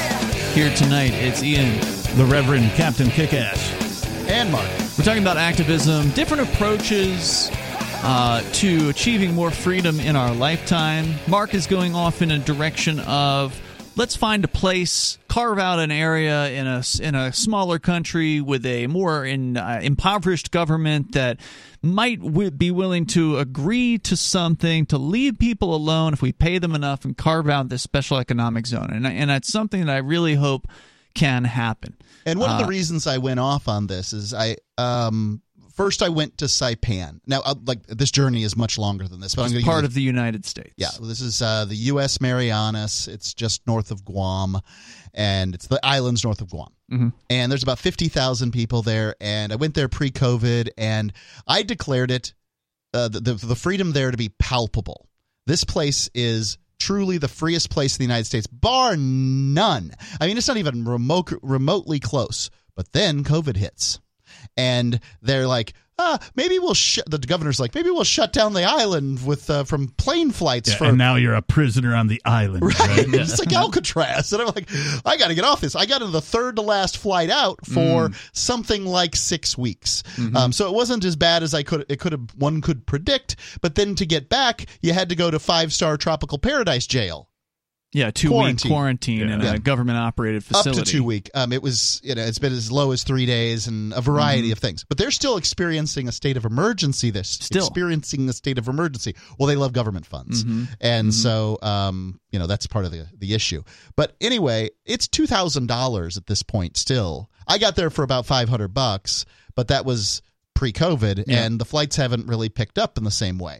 Here tonight, it's Ian, The Reverend Captain Kickass. And Mark. We're talking about activism, different approaches uh, to achieving more freedom in our lifetime. Mark is going off in a direction of let's find a place, carve out an area in a, in a smaller country with a more in, uh, impoverished government that might w- be willing to agree to something, to leave people alone if we pay them enough, and carve out this special economic zone. And, and that's something that I really hope can happen. And one of Uh, the reasons I went off on this is I um, first I went to Saipan. Now, uh, like this journey is much longer than this, but I'm It's going to part of the United States. Yeah, well, this is uh, the U S Marianas. It's just north of Guam, and it's the islands north of Guam. Mm-hmm. And there's about fifty thousand people there. And I went there pre-COVID, and I declared it uh, the, the the freedom there to be palpable. This place is truly the freest place in the United States, bar none. I mean, it's not even remote, remotely close. But then COVID hits, and they're like, ah, maybe we'll sh-, the governor's like, maybe we'll shut down the island with uh, from plane flights. Yeah, for and now you're a prisoner on the island. Right? Right? It's like Alcatraz. And I'm like, I got to get off this. I got on the third to last flight out for Mm. something like six weeks. Mm-hmm. Um, so it wasn't as bad as I could. It could have one could predict. But then to get back, you had to go to five star tropical paradise jail. Yeah, two Quarantine. week quarantine in Yeah. a government operated facility. Up to two week. Um, it was, you know, it's been as low as three days and a variety Mhm. of things. But they're still experiencing a state of emergency. This Still. experiencing a state of emergency. Well, they love government funds, Mhm. and Mhm. so um, you know that's part of the the issue. But anyway, it's two thousand dollars at this point. Still, I got there for about five hundred bucks, but that was pre-COVID, Yeah. and the flights haven't really picked up in the same way.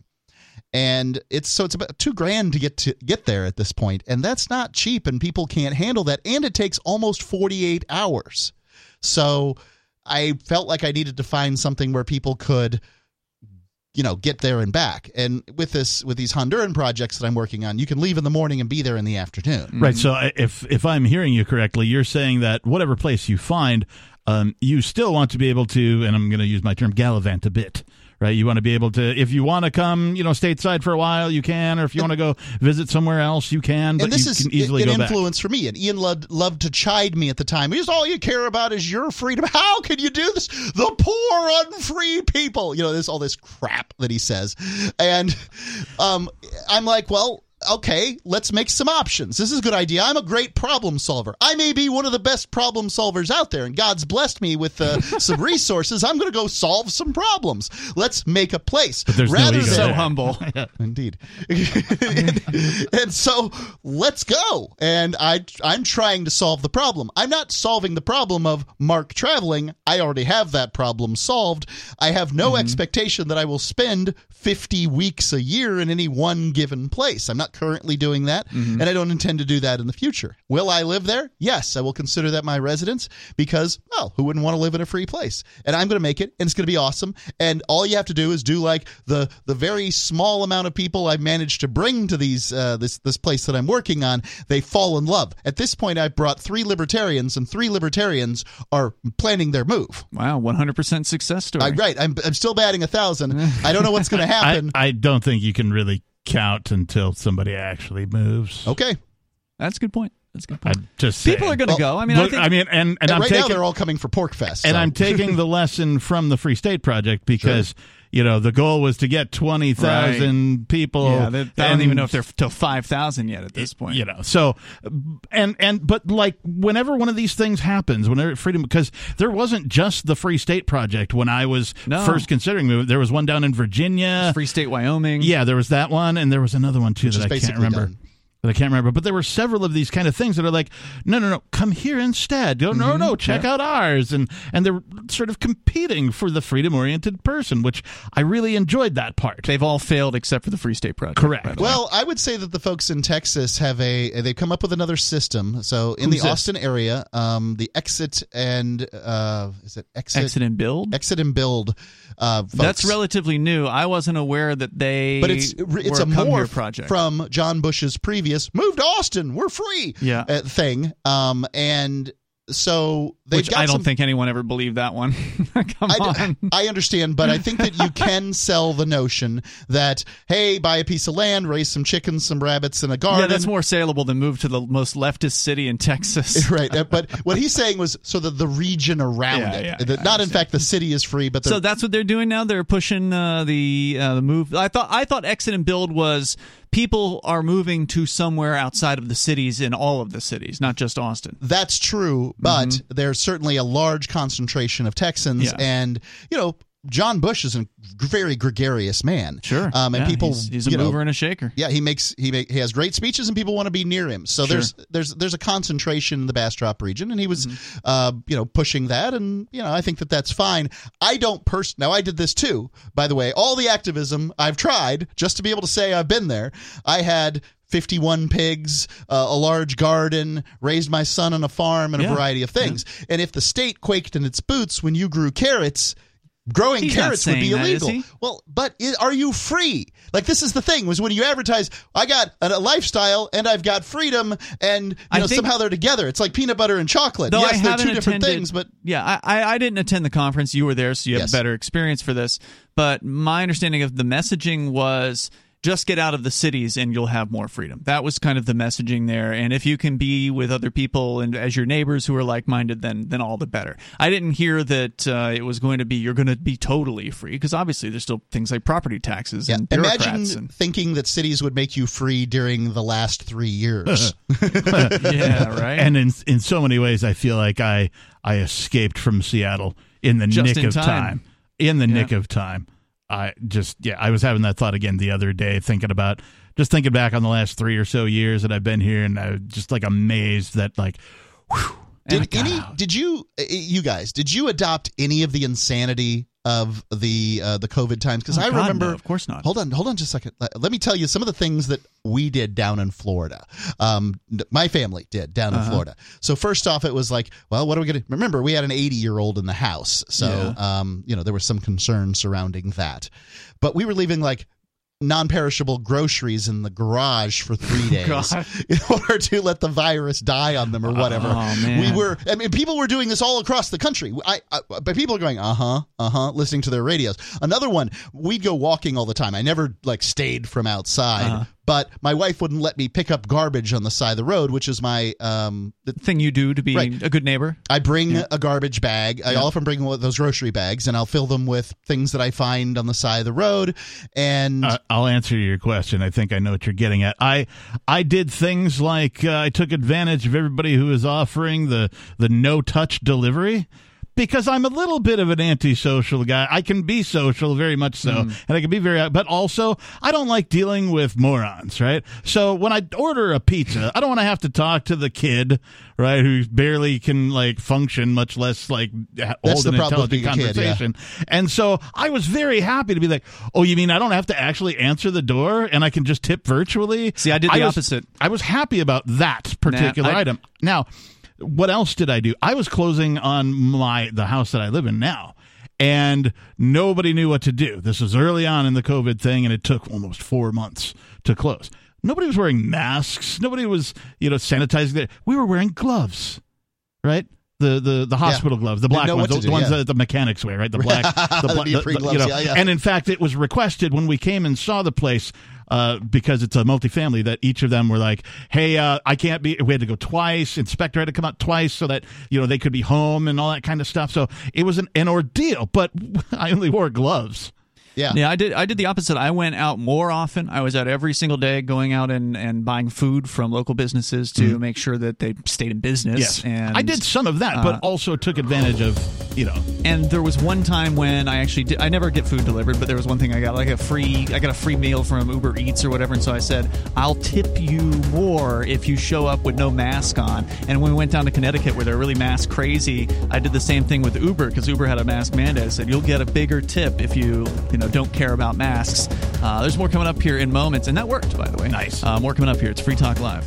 And it's so it's about two grand to get to get there at this point, and that's not cheap, and people can't handle that, and it takes almost forty-eight hours. So I felt like I needed to find something where people could, you know, get there and back. And with this, with these Honduran projects that I'm working on, you can leave in the morning and be there in the afternoon. Right. So if if I'm hearing you correctly, you're saying that whatever place you find, um, you still want to be able to, and I'm going to use my term, gallivant a bit. Right, you want to be able to, if you want to come, you know, stateside for a while, you can, or if you want to go visit somewhere else, you can. But And this you is can easily an go back. influence for me. And Ian loved, loved to chide me at the time. He's all you care about is your freedom. How can you do this? The poor, unfree people. You know, there's all this crap that he says. And um, I'm like, well, okay, let's make some options. This is a good idea. I'm a great problem solver. I may be one of the best problem solvers out there, and God's blessed me with uh, some resources. I'm going to go solve some problems. Let's make a place. But there's no Rather ego than- So there. humble. Indeed. and, and so let's go. And I, I'm trying to solve the problem. I'm not solving the problem of Mark traveling. I already have that problem solved. I have no expectation that I will spend fifty weeks a year in any one given place. I'm not not currently doing that, Mm-hmm. and I don't intend to do that in the future. Will I live there? Yes, I will consider that my residence because, well, who wouldn't want to live in a free place? And I'm going to make it, and it's going to be awesome. And all you have to do is do like the the very small amount of people I've managed to bring to these uh, this this place that I'm working on. They fall in love. At this point, I've brought three libertarians, and three libertarians are planning their move. Wow, one hundred percent success story. I, right, I'm I'm still batting a thousand. I don't know what's going to happen. I, I don't think you can really count until somebody actually moves. Okay, that's a good point. That's a good point. I'm just People saying. are going to Well, go. I mean, Look, I think. I mean, and, and, and I'm right taking, now they're all coming for Pork Fest, and so. I'm taking the lesson from the Free State Project because. Sure. You know, the goal was to get twenty thousand Right. people. yeah, they, I don't and- even know if they're till five thousand yet at this point. You know, so and and but like whenever one of these things happens, whenever freedom, because there wasn't just the Free State Project when I was No. first considering moving. There was one down in Virginia, Free State Wyoming. yeah, there was that one, and there was another one too Which that is I can't basically remember. done. That I can't remember, but there were several of these kind of things that are like, no, no, no, come here instead. No, no, no, check out ours, and and they're sort of competing for the freedom-oriented person, which I really enjoyed that part. They've all failed except for the Free State Project. Correct. by the way. Well, I would say that the folks in Texas have a they've come up with another system. So in Who's the this? Austin area, um, the exit and uh, is it exit Exit and build. exit and build. Uh, folks. That's relatively new. I wasn't aware that they. But it's it's were a Come Here morph project from John Bush's previous "Move to Austin, we're free" Yeah. uh, thing. Um, and so they've Which got I don't some, think anyone ever believed that one. Come I, on. I understand, but I think that you can sell the notion that, hey, buy a piece of land, raise some chickens, some rabbits, and a garden. Yeah, that's more saleable than move to the most leftist city in Texas. Right, uh, but what he's saying was so that the region around Yeah, it, yeah, that yeah, not I in fact the city is free, but So the, that's what they're doing now. They're pushing uh, the uh, the move. I thought I thought exit and build was people are moving to somewhere outside of the cities in all of the cities, not just Austin. that's true. But there's certainly a large concentration of Texans, Yeah. and you know John Bush is a very gregarious man. Sure, um, and Yeah, people, he's, he's a you know, mover and a shaker. Yeah, he makes he make, he has great speeches, and people want to be near him. So Sure. there's there's there's a concentration in the Bastrop region, and he was, Mm-hmm. uh, you know, pushing that, and you know, I think that that's fine. I don't pers- now I did this too, by the way. All the activism I've tried just to be able to say I've been there. I had fifty-one pigs, uh, a large garden, raised my son on a farm, and a Yeah. variety of things. And if the state quaked in its boots when you grew carrots, growing He's not carrots would be saying that, is illegal. he? Well, but i- are you free? Like, this is the thing, was when you advertise, I got a, a lifestyle and I've got freedom, and you I know think- somehow they're together. It's like peanut butter and chocolate. Though yes, I they're haven't two different attended- things, but yeah, I, I I didn't attend the conference. You were there, so you have Yes. a better experience for this. But my understanding of the messaging was just get out of the cities and you'll have more freedom. That was kind of the messaging there. And if you can be with other people and as your neighbors who are like-minded, then then all the better. I didn't hear that uh, it was going to be you're going to be totally free, because obviously there's still things like property taxes yeah. and bureaucrats. Imagine and, thinking that cities would make you free during the last three years. yeah, right. And in in so many ways, I feel like I I escaped from Seattle in the Just nick in of time. time. In the Yeah. nick of time. I just yeah, I was having that thought again the other day, thinking about just thinking back on the last three or so years that I've been here, and I was just like amazed that like. Whew, Did I got any? out. Did you? uh, You guys? Did you adopt any of the insanity of the uh, the COVID times? Because Oh, I God, remember. no, of course not. Hold on, hold on, just a second. Let, let me tell you some of the things that we did down in Florida. Um, my family did down in Uh-huh. Florida. So first off, it was like, well, what are we going to remember? We had an eighty year old in the house, so um, you know there was some concern surrounding that. But we were leaving like non-perishable groceries in the garage for three days God. in order to let the virus die on them or whatever. Oh, man. We were, I mean, people were doing this all across the country. I, I but people are going, uh huh, uh huh, listening to their radios. Another one, we'd go walking all the time. I never like stayed from outside. Uh-huh. But my wife wouldn't let me pick up garbage on the side of the road, which is my um. The, thing you do to be Right. a good neighbor. I bring a garbage bag. I Yeah. often bring one of those grocery bags, and I'll fill them with things that I find on the side of the road. And Uh, I'll answer your question. I think I know what you're getting at. I I did things like uh, I took advantage of everybody who was offering the the no touch delivery. because I'm a little bit of an antisocial guy. I can be social, very much so, mm. and I can be very, but also I don't like dealing with morons, right? So when I order a pizza, I don't want to have to talk to the kid, right, who barely can like function, much less like hold an intelligent conversation. Kid, yeah. And so I was very happy to be like, oh, you mean I don't have to actually answer the door and I can just tip virtually? See, I did the I was, opposite. I was happy about that particular nah, I, item. Now, what else did I do? I was closing on my the house that I live in now, and nobody knew what to do. This was early on in the COVID thing, and it took almost four months to close. Nobody was wearing masks. Nobody was, you know, sanitizing their. We were wearing gloves, right? The the, the hospital yeah. gloves, the black ones, the, do, the ones yeah. that the mechanics wear, right? The black, the, the, the, the gloves, you know. yeah, yeah. And in fact, it was requested when we came and saw the place, uh, because it's a multifamily, that each of them were like, "Hey, uh, I can't be." We had to go twice. Inspector had to come out twice so that you know they could be home and all that kind of stuff. So it was an, an ordeal. But I only wore gloves. Yeah, yeah. I did. I did the opposite. I went out more often. I was out every single day, going out and, and buying food from local businesses to mm. make sure that they stayed in business. Yes, and I did some of that, uh, but also took advantage of, you know. And there was one time when I actually did. I never get food delivered, but there was one thing I got like a free. I got a free meal from Uber Eats or whatever, and so I said, "I'll tip you more if you show up with no mask on." And when we went down to Connecticut, where they're really mask crazy, I did the same thing with Uber because Uber had a mask mandate. I said, "You'll get a bigger tip if you, you know, don't care about masks." Uh, there's more coming up here in moments, and that worked, by the way. Nice. Uh, more coming up here. It's Free Talk Live.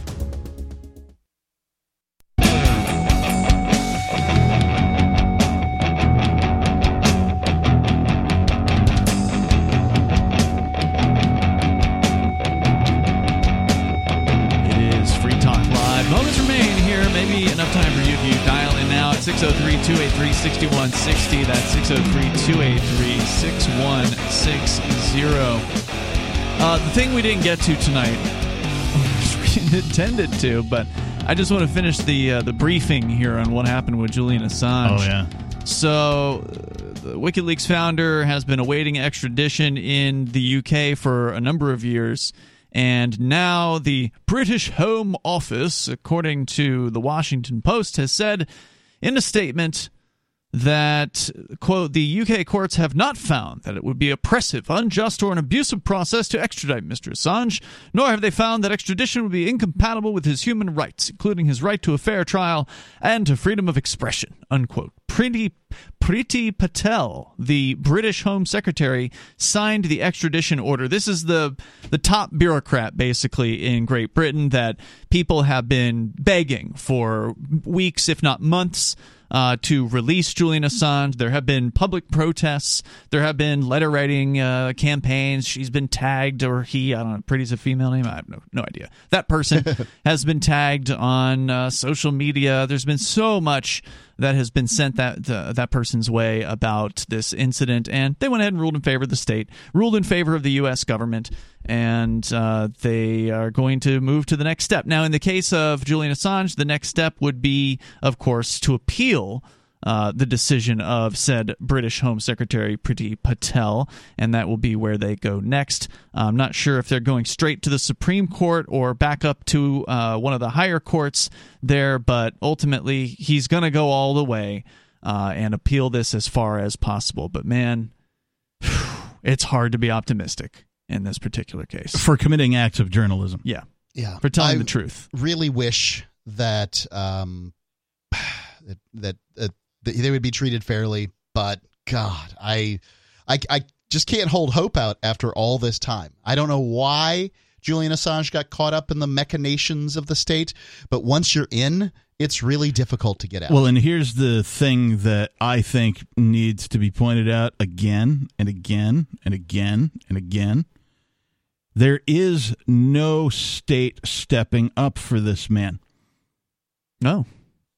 It is Free Talk Live. Moments remain here. Maybe enough time for you if you dial in now at six oh three, two eight three, six one six oh. That's six oh three, two eight three, six one six oh. Uh, the thing we didn't get to tonight, we intended to, but I just want to finish the uh, the briefing here on what happened with Julian Assange. Oh, yeah. So, uh, the WikiLeaks founder has been awaiting extradition in the U K for a number of years, and now the British Home Office, according to the Washington Post, has said in a statement that, quote, the U K courts have not found that it would be oppressive, unjust, or an abusive process to extradite Mister Assange, nor have they found that extradition would be incompatible with his human rights, including his right to a fair trial and to freedom of expression, unquote. Priti, Priti Patel, the British Home Secretary, signed the extradition order. This is the, the top bureaucrat, basically, in Great Britain that people have been begging for weeks, if not months, Uh, to release Julian Assange. There have been public protests. There have been letter-writing uh, campaigns. She's been tagged, or he, I don't know, Pretty's a female name? I have no, no idea. That person has been tagged on uh, social media. There's been so much that has been sent that uh, that person's way about this incident, and they went ahead and ruled in favor of the state, ruled in favor of the U S government, and uh, they are going to move to the next step. Now, in the case of Julian Assange, the next step would be, of course, to appeal uh, the decision of said British Home Secretary Priti Patel, and that will be where they go next. I'm not sure if they're going straight to the Supreme Court or back up to uh, one of the higher courts there, but ultimately he's going to go all the way uh, and appeal this as far as possible. But man, it's hard to be optimistic in this particular case. For committing acts of journalism. Yeah. Yeah. For telling I the truth. really wish that um, that, that, that they would be treated fairly, but God, I, I, I just can't hold hope out after all this time. I don't know why Julian Assange got caught up in the machinations of the state, but once you're in, it's really difficult to get out. Well, and here's the thing that I think needs to be pointed out again and again and again and again. There is no state stepping up for this man. No.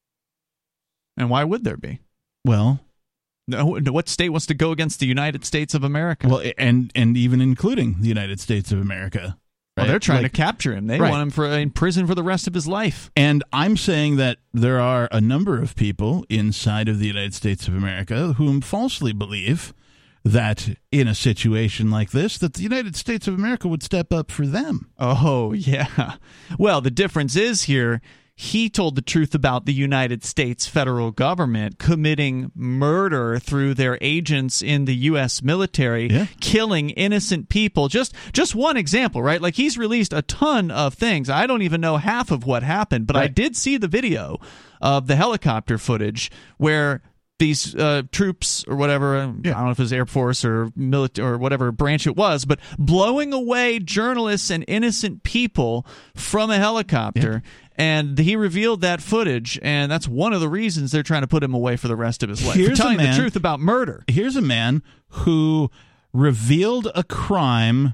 And why would there be? Well, no, what state wants to go against the United States of America? Well, and and even including the United States of America. Right? Well, they're trying like, to capture him. They right. want him for in prison for the rest of his life. And I'm saying that there are a number of people inside of the United States of America whom falsely believe that in a situation like this, that the United States of America would step up for them. Oh, yeah. Well, the difference is here, he told the truth about the United States federal government committing murder through their agents in the U S military, Yeah. killing innocent people. Just just one example, right? Like, he's released a ton of things. I don't even know half of what happened, but I Right. did see the video of the helicopter footage where these uh, troops or whatever, I don't know if it was Air Force or military or whatever branch it was, but blowing away journalists and innocent people from a helicopter. Yeah. And he revealed that footage, and that's one of the reasons they're trying to put him away for the rest of his life. Here's for telling a man, the truth about murder. Here's a man who revealed a crime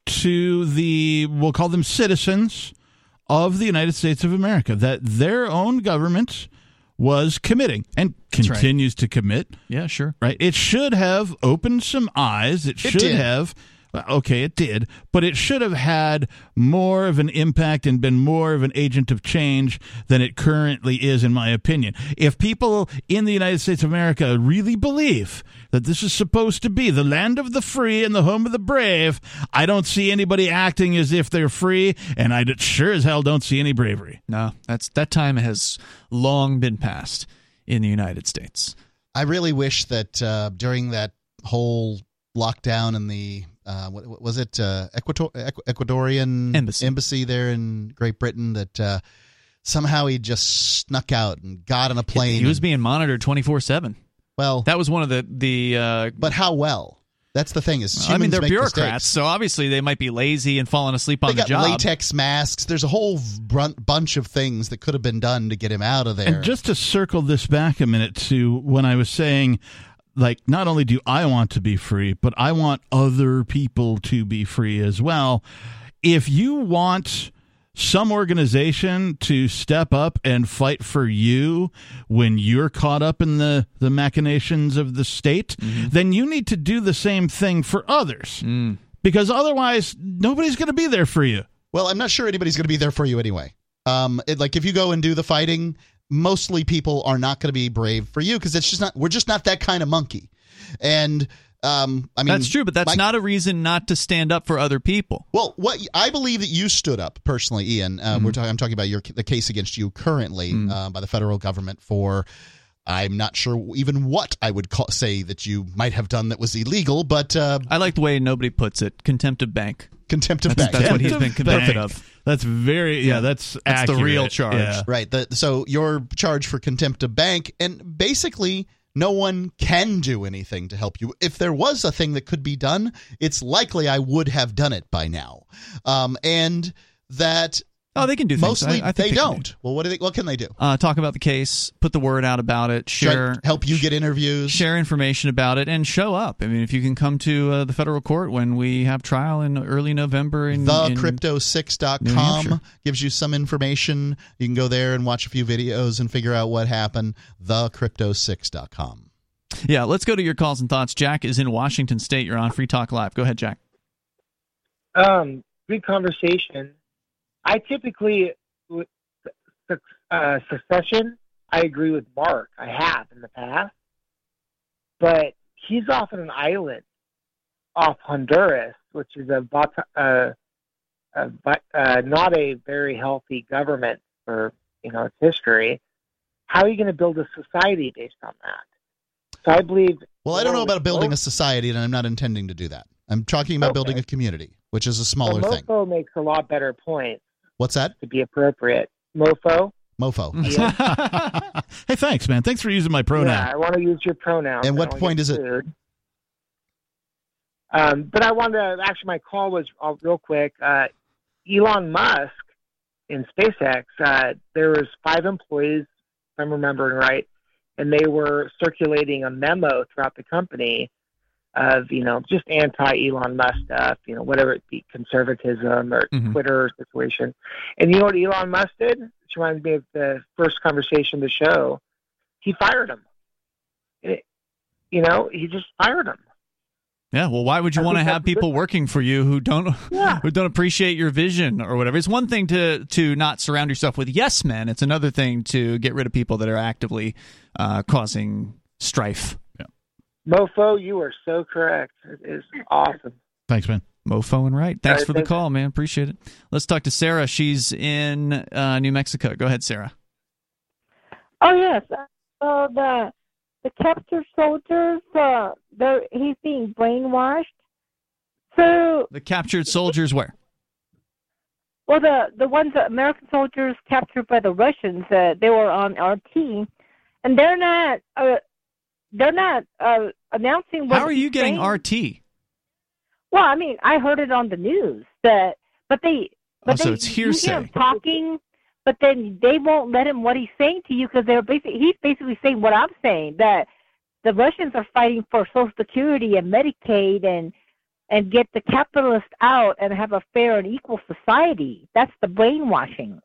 to the, we'll call them citizens of the United States of America, that their own government was committing and That's continues right. to commit. Yeah, sure. Right. It should have opened some eyes. It, It should did. have. Okay, it did, but it should have had more of an impact and been more of an agent of change than it currently is, in my opinion. If people in the United States of America really believe that this is supposed to be the land of the free and the home of the brave, I don't see anybody acting as if they're free, and I sure as hell don't see any bravery. No, that's that time has long been past in the United States. I really wish that uh, during that whole lockdown in the uh, what, what was it uh, Ecuador, Ecuadorian embassy. embassy there in Great Britain that uh, somehow he just snuck out and got on a plane. He was and, being monitored twenty-four seven. Well, that was one of the the. Uh, but how well? That's the thing. Is I mean, humans they're make bureaucrats, mistakes. so obviously they might be lazy and falling asleep on They the got job. latex masks. There's a whole brunt bunch of things that could have been done to get him out of there. And just to circle this back a minute to when I was saying, like, not only do I want to be free, but I want other people to be free as well. If you want some organization to step up and fight for you when you're caught up in the, the machinations of the state, mm-hmm. then you need to do the same thing for others. Mm. Because otherwise, nobody's going to be there for you. Well, I'm not sure anybody's going to be there for you anyway. Um, it, like, if you go and do the fighting, mostly people are not going to be brave for you because it's just not. We're just not that kind of monkey. And um, I mean, that's true, but that's my, not a reason not to stand up for other people. Well, what I believe that you stood up personally, Ian. Uh, mm-hmm. We're talking. I'm talking about your the case against you currently mm-hmm. uh, by the federal government for. I'm not sure even what I would call, say that you might have done that was illegal, but uh, I like the way nobody puts it: contempt of bank. Contempt of that's, bank. That's what he's been convicted bank. of. That's very yeah. That's that's accurate. the real charge, yeah. right? The, so you're charged for contempt of bank, and basically no one can do anything to help you. If there was a thing that could be done, it's likely I would have done it by now, um, and that. Oh, they can do things. Mostly I, I think they, they don't. Do. Well, what do they? What can they do? Uh, talk about the case, put the word out about it, share, Try, help you get interviews, share information about it, and show up. I mean, if you can come to uh, the federal court when we have trial in early November, in the crypto six dot com gives you some information. You can go there and watch a few videos and figure out what happened. the crypto six dot com. Yeah, let's go to your calls and thoughts. Jack is in Washington State. You're on Free Talk Live. Go ahead, Jack. Um, good conversation. I typically. Uh, secession, I agree with Mark. I have in the past. But he's off on an island off Honduras, which is a, uh, a uh, not a very healthy government for you know its history. How are you going to build a society based on that? So I believe. Well, I don't know about building a society, and I'm not intending to do that. I'm talking about okay. building a community, which is a smaller well, thing. Mofo makes a lot better points. What's that? To be appropriate. Mofo. Mofo. Yeah. Hey, thanks, man. Thanks for using my pronoun. Yeah, I want to use your pronoun. And what point is it? Um, but I wanted to, actually, my call was uh, real quick. Uh, Elon Musk in SpaceX, uh, there was five employees, if I'm remembering right, and they were circulating a memo throughout the company of, you know, just anti-Elon Musk stuff, you know, whatever it be, conservatism or mm-hmm. Twitter situation. And you know what Elon Musk did? Which reminds me of the first conversation of the show. He fired him. It, you know, he just fired him. Yeah, well, why would you I want to have people good. working for you who don't yeah. who don't appreciate your vision or whatever? It's one thing to to not surround yourself with yes men. It's another thing to get rid of people that are actively uh, causing strife. Yeah. Mofo, you are so correct. It is awesome. Thanks, man. Mofo and right. Thanks All right, for the thanks. call, man. Appreciate it. Let's talk to Sarah. She's in uh, New Mexico. Go ahead, Sarah. Oh yes. So the the captured soldiers, uh, they're he's being brainwashed. So The captured soldiers where? well, the the ones that American soldiers captured by the Russians, uh, they were on R T, and they're not uh, they're not uh, announcing. What How are you he's getting saying. R T? Well, I mean, I heard it on the news that, but they, but Oh, so they, it's you hear hearsay. him talking, but then they won't let him what he's saying to you because they're basically he's basically saying what I'm saying, that the Russians are fighting for Social Security and Medicaid and and get the capitalists out and have a fair and equal society. That's the brainwashing.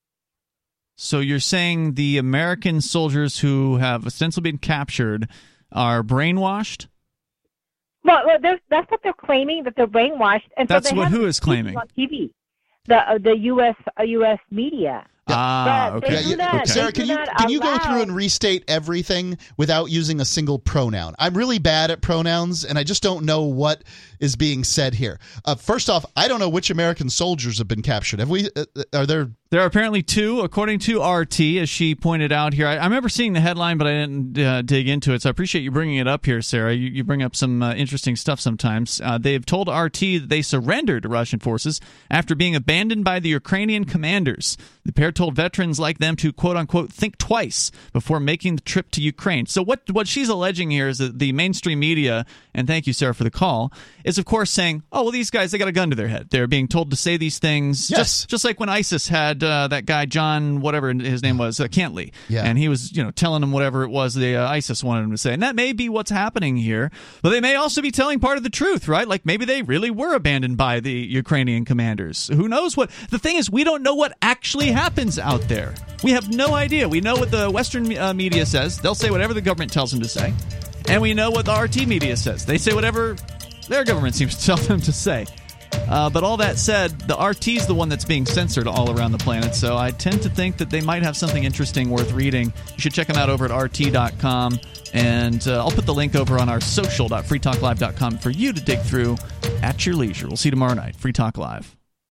So you're saying the American soldiers who have ostensibly been captured are brainwashed? Well, well there's- that's what they're claiming, that they're brainwashed. And so That's they what have who it is claiming? on T V, the uh, the U S uh, U S media. Ah, But they okay. do not- okay. Sarah, they can do you not can you go allow- through and restate everything without using a single pronoun? I'm really bad at pronouns, and I just don't know what is being said here. Uh, first off, I don't know which American soldiers have been captured. Have we? Uh, are there? There are apparently two, according to R T, as she pointed out here. I, I remember seeing the headline, but I didn't uh, dig into it, so I appreciate you bringing it up here, Sarah. You, you bring up some uh, interesting stuff sometimes. Uh, they've told R T that they surrendered to Russian forces after being abandoned by the Ukrainian commanders. The pair told veterans like them to, quote-unquote, think twice before making the trip to Ukraine. So what, what she's alleging here is that the mainstream media, and thank you, Sarah, for the call, is, of course, saying, oh, well, these guys, they got a gun to their head. They're being told to say these things, Yes. just, just like when ISIS had uh, that guy, John, whatever his name was, uh, Cantley, Yeah. and he was, you know, telling them whatever it was the uh, ISIS wanted him to say. And that may be what's happening here, but they may also be telling part of the truth, right? Like maybe they really were abandoned by the Ukrainian commanders. Who knows what? The thing is, we don't know what actually happens out there. We have no idea. We know what the Western uh, media says. They'll say whatever the government tells them to say. And we know what the R T media says. They say whatever their government seems to tell them to say. Uh, but all that said, the R T's the one that's being censored all around the planet, so I tend to think that they might have something interesting worth reading. You should check them out over at R T dot com, and uh, I'll put the link over on our social dot free talk live dot com for you to dig through at your leisure. We'll see you tomorrow night. Free Talk Live.